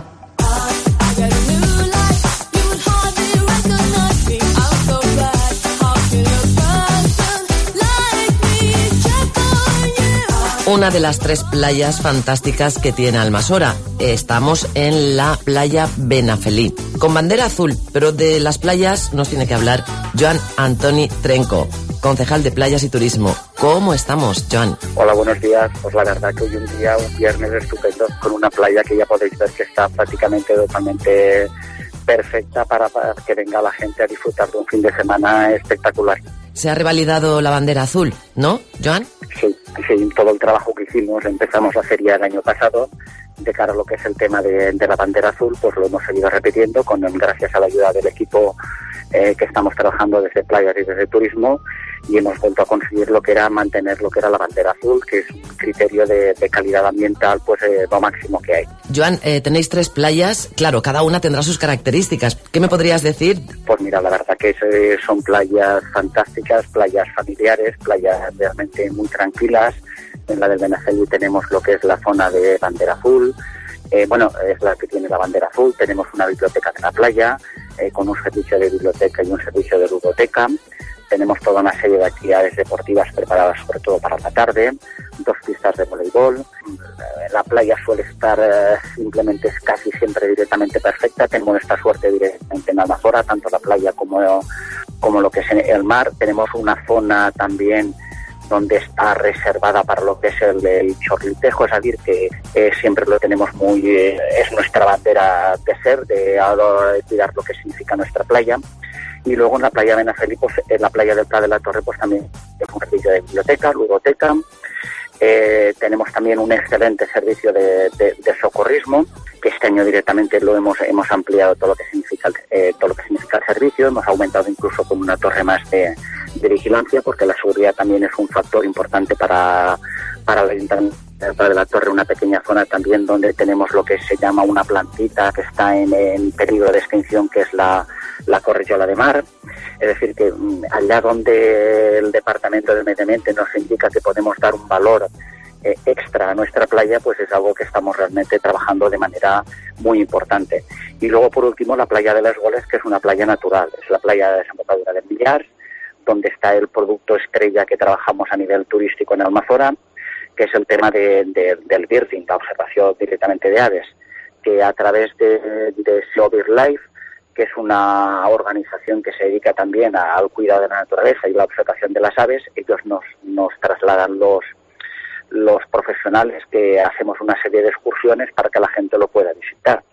Speaker 3: Una de las tres playas fantásticas que tiene Almasora. Estamos en la playa Benafelí, con bandera azul, pero de las playas nos tiene que hablar Joan Antoni Trenco, concejal de Playas y Turismo. ¿Cómo estamos, Joan?
Speaker 7: Hola, buenos días. Pues la verdad que hoy un día, un viernes estupendo, con una playa que ya podéis ver que está prácticamente totalmente perfecta para, para que venga la gente a disfrutar de un fin de semana espectacular.
Speaker 3: Se ha revalidado la bandera azul, ¿no, Joan?
Speaker 7: Sí, sí, todo el trabajo que hicimos, empezamos a hacer ya el año pasado, de cara a lo que es el tema de, de la bandera azul, pues lo hemos seguido repitiendo, con gracias a la ayuda del equipo eh, que estamos trabajando desde Playas y desde Turismo, y hemos vuelto a conseguir lo que era mantener lo que era la bandera azul, que es un criterio de, de calidad ambiental, pues eh, lo máximo que hay.
Speaker 3: Joan, eh, tenéis tres playas, claro, cada una tendrá sus características. ¿Qué me podrías decir?
Speaker 7: Pues mira, la verdad que eh, son playas fantásticas, playas familiares, playas realmente muy tranquilas. En la del Benafelí tenemos lo que es la zona de bandera azul, eh, bueno, es la que tiene la bandera azul. Tenemos una biblioteca de la playa, eh, con un servicio de biblioteca y un servicio de ludoteca. Tenemos toda una serie de actividades deportivas preparadas sobre todo para la tarde, dos pistas de voleibol. La playa suele estar eh, simplemente casi siempre directamente perfecta. Tenemos esta suerte directamente en Almasora, tanto la playa como, como lo que es el mar. Tenemos una zona también donde está reservada para lo que es el, el chorlitejo, es decir, que eh, siempre lo tenemos muy... Eh, es nuestra bandera de ser, de, de cuidar lo que significa nuestra playa. Y luego en la playa de Benafelí, pues en la playa del Pla de la Torre, pues también es un servicio de biblioteca, ludoteca. Eh, tenemos también un excelente servicio de, de, de socorrismo, que este año directamente lo hemos hemos ampliado todo lo que significa eh, todo lo que significa el servicio. Hemos aumentado incluso con una torre más de, de vigilancia, porque la seguridad también es un factor importante para para el Ayuntamiento de la Torre, una pequeña zona también donde tenemos lo que se llama una plantita que está en, en peligro de extinción, que es la, la corriola de mar. Es decir, que allá donde el Departamento de Medio Ambiente nos indica que podemos dar un valor eh, extra a nuestra playa, pues es algo que estamos realmente trabajando de manera muy importante. Y luego, por último, la playa de las Goles, que es una playa natural, es la playa de desembocadura del Millars, donde está el producto estrella que trabajamos a nivel turístico en Almasora, que es el tema de, de, del birding, la observación directamente de aves, que a través de, de Sea BirdLife, que es una organización que se dedica también a, al cuidado de la naturaleza y la observación de las aves, ellos nos, nos trasladan los, los profesionales, que hacemos una serie de excursiones para que la gente lo pueda visitar.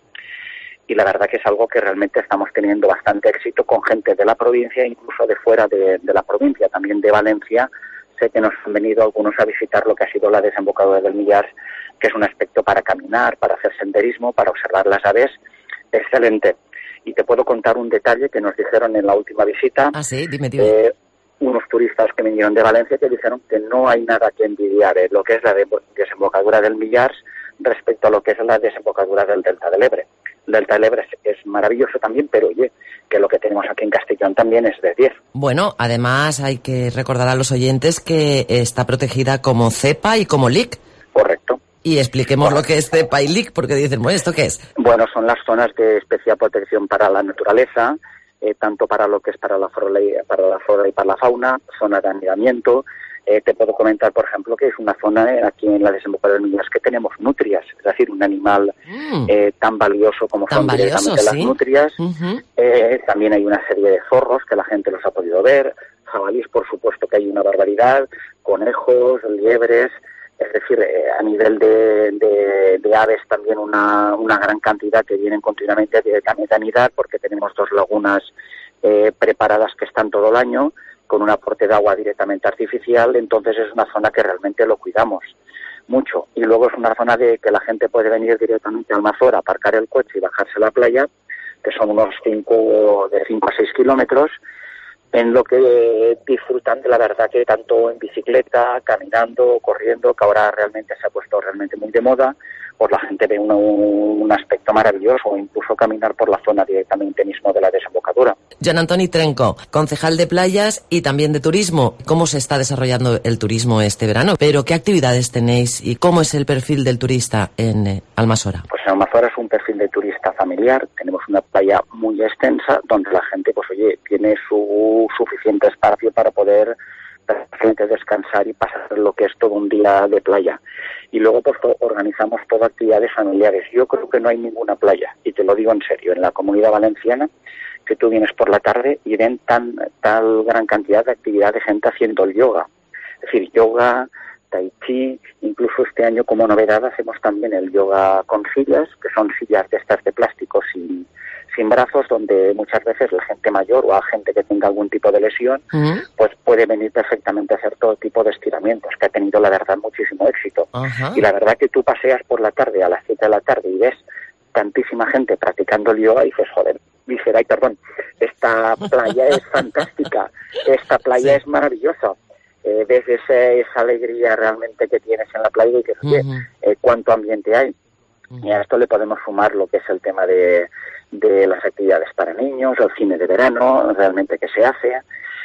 Speaker 7: Y la verdad que es algo que realmente estamos teniendo bastante éxito con gente de la provincia, incluso de fuera de, de la provincia, también de Valencia. Sé que nos han venido algunos a visitar lo que ha sido la desembocadura del Millars, que es un aspecto para caminar, para hacer senderismo, para observar las aves. Excelente. Y te puedo contar un detalle que nos dijeron en la última visita.
Speaker 3: Ah, sí, dime, dime.
Speaker 7: Eh, unos turistas que vinieron de Valencia que dijeron que no hay nada que envidiar en lo que es la de desembocadura del Millars respecto a lo que es la desembocadura del Delta del Ebre. El Delta del Ebre es, es maravilloso también, pero oye, que lo que tenemos aquí en Castellón también es de diez.
Speaker 3: Bueno, además hay que recordar a los oyentes que está protegida como cepa y como L I C.
Speaker 7: Correcto.
Speaker 3: Y expliquemos bueno, lo que es cepa y L I C, porque dicen, bueno, ¿esto qué es?
Speaker 7: Bueno, son las zonas de especial protección para la naturaleza, eh, tanto para lo que es para la flora y para la, flora y para la fauna, zona de anidamiento. Eh, te puedo comentar, por ejemplo, que es una zona eh, aquí en la desembocadura del Millars que tenemos nutrias, es decir, un animal mm. eh, tan valioso como
Speaker 3: tan
Speaker 7: son
Speaker 3: valioso,
Speaker 7: directamente
Speaker 3: ¿sí?
Speaker 7: las nutrias.
Speaker 3: Uh-huh.
Speaker 7: Eh, también hay una serie de zorros que la gente los ha podido ver, jabalís, por supuesto que hay una barbaridad, conejos, liebres, es decir, eh, a nivel de, de, de aves también una, una gran cantidad que vienen continuamente directamente a anidar, porque tenemos dos lagunas eh, preparadas que están todo el año, con un aporte de agua directamente artificial. Entonces es una zona que realmente lo cuidamos. mucho. Y luego es una zona de que la gente puede venir directamente a Almazora, aparcar el coche y bajarse a la playa, que son unos cinco, de cinco a seis kilómetros, en lo que disfrutan de la verdad que tanto en bicicleta, caminando, corriendo, que ahora realmente se ha puesto realmente muy de moda, pues la gente ve una, un aspecto maravilloso, o incluso caminar por la zona directamente mismo de la desembocadura.
Speaker 3: Joan Antoni Trenco, concejal de playas y también de turismo. ¿Cómo se está desarrollando el turismo este verano? ¿Pero qué actividades tenéis y cómo es el perfil del turista en eh, Almazora?
Speaker 7: Pues en Almazora es un perfil de turista familiar. Tenemos una playa muy extensa donde la gente, pues oye, tiene su suficiente espacio para poder perfectamente descansar y pasar lo que es todo un día de playa. Y luego pues organizamos todas actividades familiares. Yo creo que no hay ninguna playa, y te lo digo en serio, en la Comunidad Valenciana, que tú vienes por la tarde y ven tan tal gran cantidad de actividad de gente haciendo el yoga. Es decir, yoga, tai chi, incluso este año como novedad hacemos también el yoga con sillas, que son sillas de estas de plástico sin, sin brazos, donde muchas veces la gente mayor o la gente que tenga algún tipo de lesión, uh-huh. pues puede venir perfectamente a hacer todo tipo de estiramientos, que ha tenido la verdad muchísimo éxito. Uh-huh. Y la verdad que tú paseas por la tarde a las siete de la tarde y ves tantísima gente practicando el yoga y dices, joder, dices, ay, perdón, esta playa es fantástica, esta playa es maravillosa. Eh, ves ese, esa alegría realmente que tienes en la playa y que uh-huh. eh, cuánto ambiente hay. Uh-huh. Y a esto le podemos sumar lo que es el tema de, de las actividades para niños, el cine de verano realmente que se hace,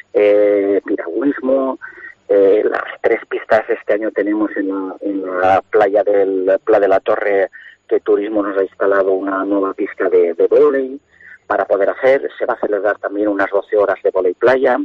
Speaker 7: eh, piragüismo, eh, las tres pistas este año tenemos en la, en la playa del Pla de la Torre, que Turismo nos ha instalado una nueva pista de, de vóley para poder hacer. Se va a celebrar también unas doce horas de vóley playa.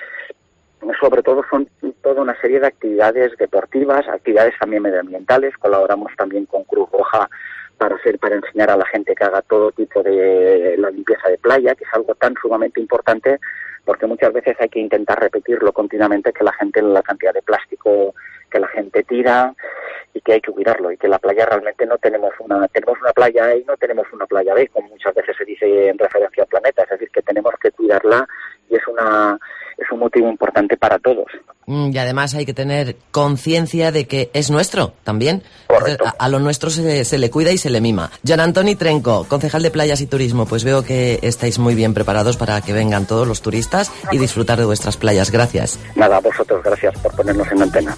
Speaker 7: Sobre todo son toda una serie de actividades deportivas, actividades también medioambientales. Colaboramos también con Cruz Roja para hacer, para enseñar a la gente que haga todo tipo de la limpieza de playa, que es algo tan sumamente importante, porque muchas veces hay que intentar repetirlo continuamente, que la gente, la cantidad de plástico que la gente tira, y que hay que cuidarlo, y que la playa realmente no tenemos una, tenemos una playa A y no tenemos una playa B, como muchas veces se dice en referencia al planeta, es decir, que tenemos que cuidarla, y es una es un motivo importante para todos.
Speaker 3: Y además hay que tener conciencia de que es nuestro también. Entonces, a, a lo nuestro se, se le cuida y se le mima. Joan Antoni Trenco, concejal de Playas y Turismo, pues veo que estáis muy bien preparados para que vengan todos los turistas y disfrutar de vuestras playas. Gracias.
Speaker 7: Nada, a vosotros, gracias por ponernos en antena.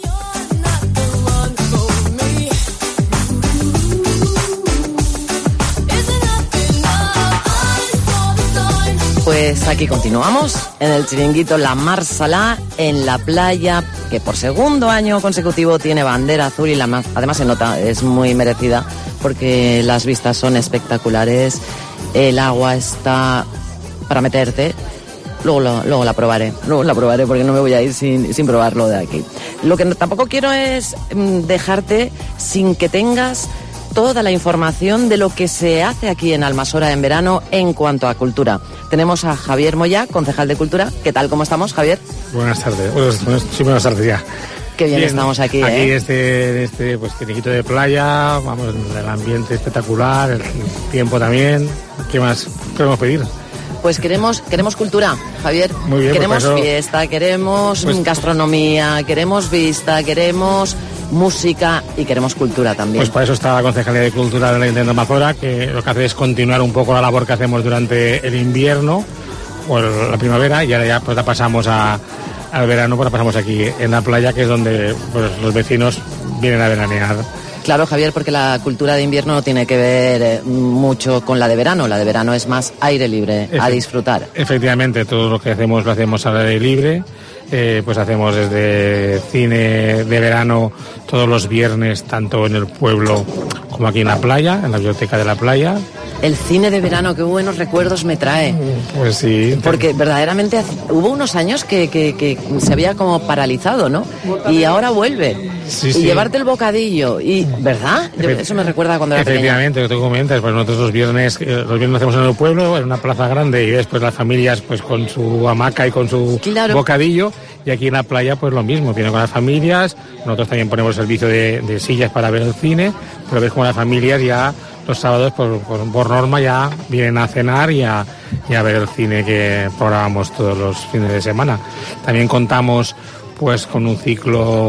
Speaker 3: Pues aquí continuamos, en el chiringuito La Mar Salá, en la playa, que por segundo año consecutivo tiene bandera azul y la más, además se nota, es muy merecida, porque las vistas son espectaculares, el agua está para meterte, luego, lo, luego la probaré, luego la probaré porque no me voy a ir sin, sin probarlo de aquí. Lo que no, tampoco quiero es dejarte sin que tengas toda la información de lo que se hace aquí en Almazora en verano en cuanto a cultura. Tenemos a Javier Moya, concejal de Cultura. ¿Qué tal? ¿Cómo estamos, Javier?
Speaker 6: Buenas tardes. Buenas, sí, buenas tardes ya.
Speaker 3: Qué bien, bien estamos aquí,
Speaker 6: Aquí
Speaker 3: ¿eh?
Speaker 6: este, este pues, chiringuito de playa, vamos, el ambiente espectacular, el tiempo también. ¿Qué más queremos pedir?
Speaker 3: Pues queremos queremos cultura, Javier.
Speaker 6: Muy bien,
Speaker 3: queremos
Speaker 6: pues eso,
Speaker 3: fiesta, queremos
Speaker 6: pues,
Speaker 3: gastronomía, queremos vista, queremos música y queremos cultura también.
Speaker 6: Pues para eso está la Concejalía de Cultura de la Ayuntamiento de Almazora, que lo que hace es continuar un poco la labor que hacemos durante el invierno o la primavera, y ahora ya pues la pasamos a, al verano, pues la pasamos aquí en la playa, que es donde pues, los vecinos vienen a veranear.
Speaker 3: Claro, Javier, porque la cultura de invierno no tiene que ver eh, mucho con la de verano. La de verano es más aire libre, Efe- a disfrutar.
Speaker 6: Efectivamente, todo lo que hacemos lo hacemos al aire libre. Eh, pues hacemos desde cine de verano todos los viernes, tanto en el pueblo como aquí en la playa, en la biblioteca de la playa.
Speaker 3: El cine de verano, qué buenos recuerdos me trae.
Speaker 6: Pues sí.
Speaker 3: Porque verdaderamente hubo unos años que, que, que se había como paralizado, ¿no? Y ahora vuelve.
Speaker 6: Sí,
Speaker 3: y
Speaker 6: sí.
Speaker 3: llevarte el bocadillo, y ¿verdad? Yo, eso me recuerda cuando era pequeña.
Speaker 6: Efectivamente, lo que tú comentas, pues nosotros los viernes, los viernes lo hacemos en el pueblo, en una plaza grande, y después las familias pues con su hamaca y con su
Speaker 3: claro.
Speaker 6: bocadillo, y aquí en la playa pues lo mismo, vienen con las familias, nosotros también ponemos servicio de, de sillas para ver el cine, pero ves como las familias ya los sábados por, por, por norma ya vienen a cenar y a, y a ver el cine que programamos todos los fines de semana. También contamos pues con un ciclo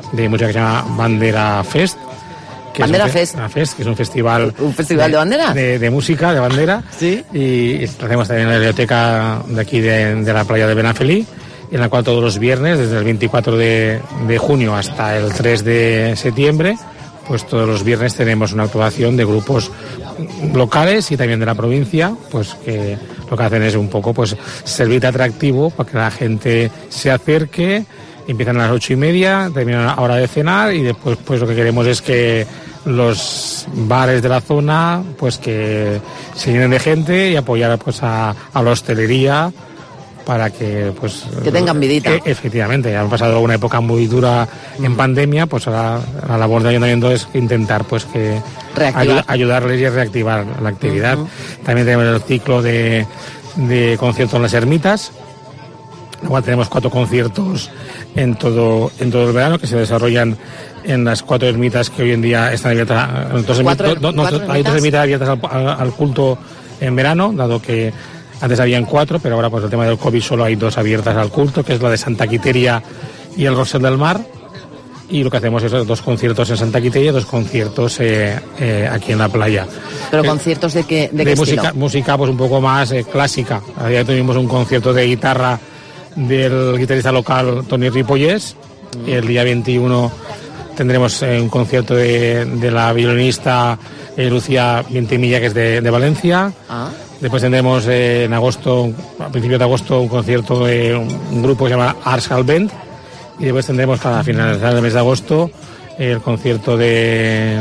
Speaker 6: de música que se llama Bandera Fest. Que
Speaker 3: Bandera
Speaker 6: es un
Speaker 3: Fest.
Speaker 6: Fe- Fest, que es un festival...
Speaker 3: ¿Un festival de, de bandera?
Speaker 6: De, de música, de bandera.
Speaker 3: Sí.
Speaker 6: Y lo hacemos también en la biblioteca de aquí de, de la playa de Benafeli, en la cual todos los viernes, desde el veinticuatro de, de junio hasta el tres de septiembre, pues todos los viernes tenemos una actuación de grupos locales y también de la provincia, pues que lo que hacen es un poco pues servir de atractivo para que la gente se acerque. Empiezan a las ocho y media, terminan a la hora de cenar y después pues lo que queremos es que los bares de la zona pues que se llenen de gente y apoyar pues a, a la hostelería para que pues
Speaker 3: que tengan vidita.
Speaker 6: E- efectivamente, han pasado una época muy dura en pandemia, pues ahora la labor del ayuntamiento es intentar pues que ayu- ayudarles y reactivar la actividad. Uh-huh. También tenemos el ciclo de, de conciertos en las ermitas. Igual tenemos cuatro conciertos en todo en todo el verano que se desarrollan en las cuatro ermitas que hoy en día están abiertas. Dos
Speaker 3: ¿Cuatro,
Speaker 6: ermi- do, no,
Speaker 3: cuatro
Speaker 6: hay dos
Speaker 3: ermitas?
Speaker 6: ermitas abiertas al, al, al culto en verano, dado que antes habían cuatro, pero ahora por el tema del COVID solo hay dos abiertas al culto, que es la de Santa Quiteria y el Rosel del Mar. Y lo que hacemos es dos conciertos en Santa Quiteria y dos conciertos eh, eh, aquí en la playa.
Speaker 3: ¿Pero
Speaker 6: eh,
Speaker 3: conciertos de qué, de
Speaker 6: de
Speaker 3: qué
Speaker 6: música,
Speaker 3: estilo?
Speaker 6: música pues un poco más eh, clásica. Ayer tuvimos un concierto de guitarra del guitarrista local Toni Ripollés. Mm. Y el día veintiuno tendremos eh, un concierto de, de la violinista eh, Lucía Vientimilla, que es de, de Valencia.
Speaker 3: Ah.
Speaker 6: Después tendremos eh, en agosto, a principios de agosto, un concierto de un, un grupo que se llama Arshal Band. Y después tendremos para finalizar el mes de agosto eh, el concierto de,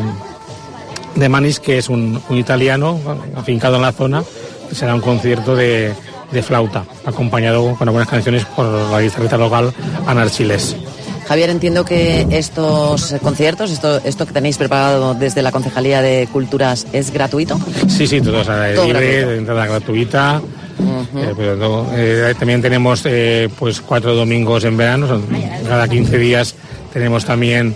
Speaker 6: de Manis, que es un, un italiano afincado en la zona, que será un concierto de, de flauta, acompañado con algunas canciones por la guitarrista local Ana Archiles.
Speaker 3: Javier, entiendo que estos conciertos, esto, esto que tenéis preparado desde la Concejalía de Culturas, ¿es gratuito?
Speaker 6: Sí, sí, todo es al aire
Speaker 3: Todo
Speaker 6: libre,
Speaker 3: gratuito.
Speaker 6: de entrada gratuita.
Speaker 3: Uh-huh.
Speaker 6: Eh, pero no, eh, también tenemos eh, pues cuatro domingos en verano, son, cada quince días tenemos también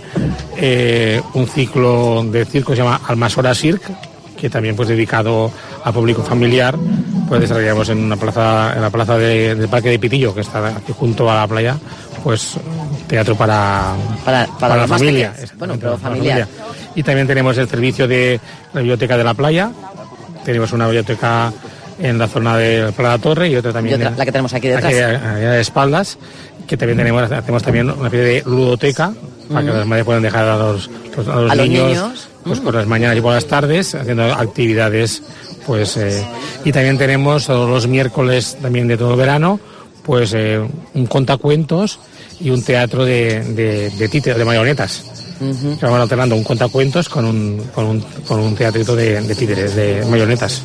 Speaker 6: eh, un ciclo de circo que se llama Almasora Cirque, que también pues dedicado al público familiar. Pues desarrollamos en una plaza, en la plaza de, del Parque de Pitillo, que está aquí junto a la playa, pues teatro para,
Speaker 3: para, para,
Speaker 6: para la familia.
Speaker 3: Pequeños. Bueno, pero
Speaker 6: para la
Speaker 3: familiar.
Speaker 6: familia. Y también tenemos el servicio de la biblioteca de la playa. Tenemos una biblioteca en la zona de la Torre y otra también
Speaker 3: Y otra,
Speaker 6: en,
Speaker 3: la que tenemos aquí detrás.
Speaker 6: aquí a, a espaldas, que también tenemos, hacemos también una especie de ludoteca para
Speaker 3: Mm.
Speaker 6: que las madres puedan dejar a los, los- a los
Speaker 3: A los
Speaker 6: niños,
Speaker 3: niños.
Speaker 6: pues por las mañanas y por las tardes haciendo actividades, pues eh, y también tenemos todos los miércoles también de todo el verano pues eh, un contacuentos y un teatro de, de, de títeres, de marionetas.
Speaker 3: Uh-huh.
Speaker 6: Que vamos alternando un contacuentos con un, con un, con un teatrito de, de títeres, de marionetas.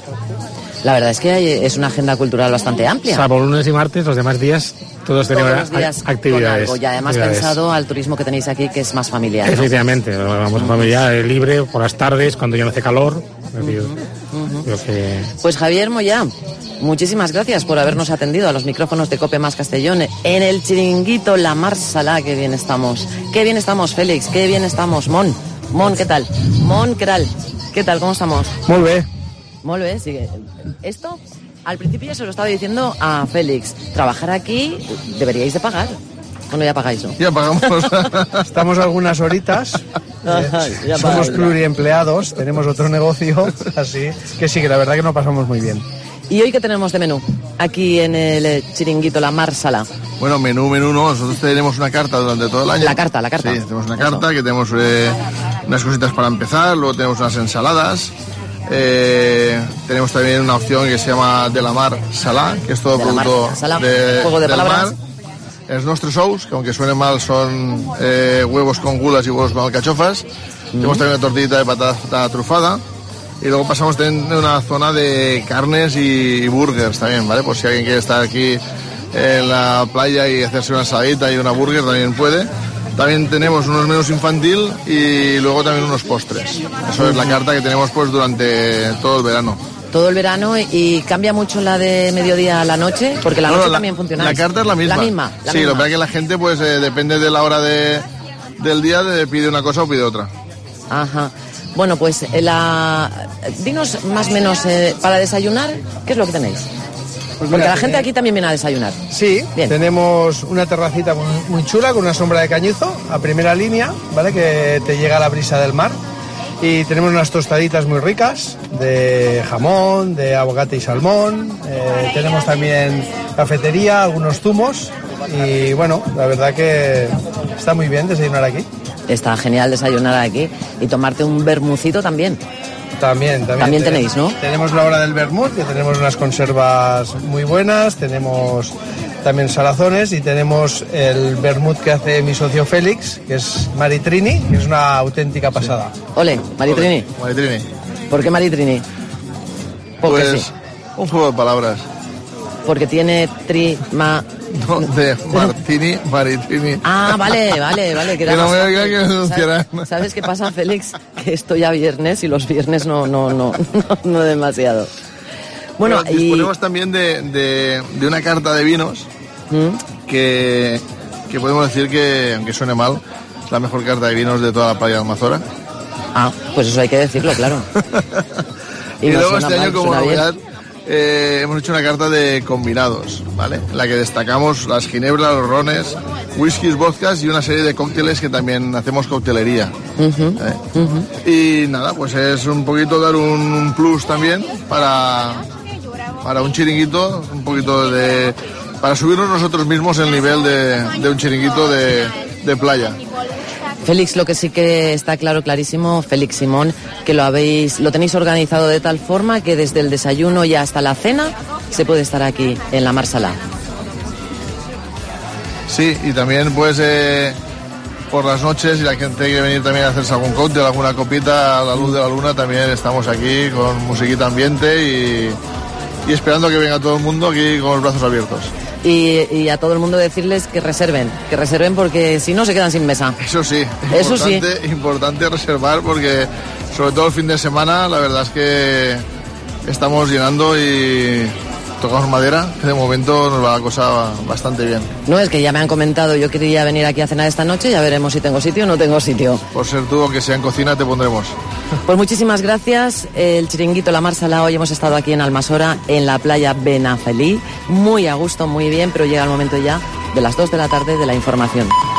Speaker 3: La verdad es que hay, es una agenda cultural bastante amplia.
Speaker 6: Salvo lunes y martes, los demás días todos tenemos
Speaker 3: Todos los días
Speaker 6: a- actividades.
Speaker 3: con algo. Y además
Speaker 6: actividades.
Speaker 3: pensado al turismo que tenéis aquí, que es más familiar, ¿no?
Speaker 6: Efectivamente, vamos familiar, eh, libre, por las tardes, cuando ya no hace calor. Es decir,
Speaker 3: Uh-huh.
Speaker 6: creo que...
Speaker 3: Pues Javier Moyá, muchísimas gracias por habernos atendido a los micrófonos de Cope Más Castellón en el chiringuito La Mar Salá. Qué bien estamos, qué bien estamos, Félix, qué bien estamos. Mon, Mon, ¿qué tal? Mon, ¿qué tal? ¿Qué tal? ¿Cómo estamos?
Speaker 6: Muy bien.
Speaker 3: Muy bien, sigue. Esto, al principio ya se lo estaba diciendo a Félix, trabajar aquí deberíais de pagar. ¿O no ya pagáis, no?
Speaker 11: Ya pagamos. Estamos algunas horitas.
Speaker 3: Ay, ya
Speaker 11: Somos
Speaker 3: pagáis, ya.
Speaker 11: pluriempleados, tenemos otro negocio, así que sí, que la verdad que nos pasamos muy bien.
Speaker 3: ¿Y hoy qué tenemos de menú? Aquí en el eh, chiringuito La Mar Salá.
Speaker 11: Bueno, menú, menú no, nosotros tenemos una carta durante todo el año.
Speaker 3: La carta, la carta.
Speaker 11: Sí, tenemos una carta que tenemos eh, unas cositas para empezar, luego tenemos unas ensaladas. Eh, tenemos también una opción que se llama De la Mar Salá, que es todo
Speaker 3: De la Mar
Speaker 11: producto
Speaker 3: Salá.
Speaker 11: de,
Speaker 3: Juego de
Speaker 11: del
Speaker 3: palabras.
Speaker 11: mar. Els nostres ous, que aunque suene mal, son eh, huevos con gulas y huevos con alcachofas.
Speaker 3: Mm.
Speaker 11: Tenemos también una tortillita de patata trufada. Y luego pasamos también a una zona de carnes y, y burgers también, ¿vale? Por si alguien quiere estar aquí en la playa y hacerse una ensaladita y una burger, también puede. También tenemos unos menús infantil y luego también unos postres. Eso es la carta que tenemos pues durante todo el verano.
Speaker 3: Todo el verano y cambia mucho la de mediodía a la noche, porque la
Speaker 11: Bueno,
Speaker 3: noche
Speaker 11: la-
Speaker 3: también funciona.
Speaker 11: La carta es la misma.
Speaker 3: La misma. La
Speaker 11: sí,
Speaker 3: misma.
Speaker 11: lo que pasa es que la gente, pues, eh, depende de la hora de, del día, de, pide una cosa o pide otra.
Speaker 3: Ajá. Bueno, pues eh, la... dinos más o menos eh, para desayunar, ¿qué es lo que tenéis? Porque la gente aquí también viene a desayunar.
Speaker 9: Sí, bien. Tenemos una terracita muy, muy chula con una sombra de cañizo a primera línea, ¿vale? Que te llega la brisa del mar. Y tenemos unas tostaditas muy ricas de jamón, de aguacate y salmón. Eh, tenemos también cafetería, algunos zumos. Y bueno, la verdad que está muy bien desayunar aquí.
Speaker 3: Está genial desayunar aquí y tomarte un vermucito también.
Speaker 9: También, también.
Speaker 3: También tenéis, ¿no?
Speaker 9: Tenemos la hora del vermut, que tenemos unas conservas muy buenas, tenemos también salazones y tenemos el vermut que hace mi socio Félix, que es Maritrini, que es una auténtica pasada.
Speaker 3: Ole, Maritrini.
Speaker 9: Ole, Maritrini.
Speaker 3: ¿Por qué Maritrini? Porque
Speaker 9: pues
Speaker 3: sí.
Speaker 9: Un juego de palabras.
Speaker 3: Porque tiene tri, ma...
Speaker 9: No, de Martini, Maritrini.
Speaker 3: Ah, vale, vale, vale. Que,
Speaker 9: que no me diga que me
Speaker 3: denunciarán. ¿Sabes, ¿Sabes qué pasa, Félix? Que esto ya viernes y los viernes no, no, no, no, no demasiado. Bueno,
Speaker 9: Pero disponemos y... también de, de, de una carta de vinos ¿Mm? que, que podemos decir que, aunque suene mal, es la mejor carta de vinos de toda la playa de Almazora.
Speaker 3: Ah, pues eso hay que decirlo, claro.
Speaker 9: y, y luego este mal, año como novedad eh, hemos hecho una carta de combinados, ¿vale? En la que destacamos las ginebras, los rones, whiskies, vodkas y una serie de cócteles que también hacemos coctelería. Uh-huh, ¿eh? uh-huh. Y nada, pues es un poquito dar un, un plus también para, para un chiringuito, un poquito de... para subirnos nosotros mismos el nivel de, de un chiringuito de, de playa.
Speaker 3: Félix, lo que sí que está claro, clarísimo, Félix Simón, que lo habéis, lo tenéis organizado de tal forma que desde el desayuno y hasta la cena se puede estar aquí en la Mar Salá.
Speaker 9: Sí, y también pues eh, por las noches, si la gente quiere venir también a hacerse algún cóctel, alguna copita a la luz de la luna, también estamos aquí con musiquita ambiente y, y esperando que venga todo el mundo aquí con los brazos abiertos.
Speaker 3: Y, y a todo el mundo decirles que reserven, que reserven porque si no se quedan sin mesa.
Speaker 9: Eso sí,
Speaker 3: Eso
Speaker 9: importante,
Speaker 3: sí.
Speaker 9: importante reservar porque sobre todo el fin de semana la verdad es que estamos llenando y tocamos madera, que de momento nos va la cosa bastante bien.
Speaker 3: No, es que ya me han comentado, yo quería venir aquí a cenar esta noche, ya veremos si tengo sitio o no tengo sitio.
Speaker 9: Por ser tú, aunque sea en cocina, te pondremos.
Speaker 3: Pues muchísimas gracias, el chiringuito La Mar Salá, hoy hemos estado aquí en Almasora, en la playa Benafelí, muy a gusto, muy bien, pero llega el momento ya de las dos de la tarde de la información.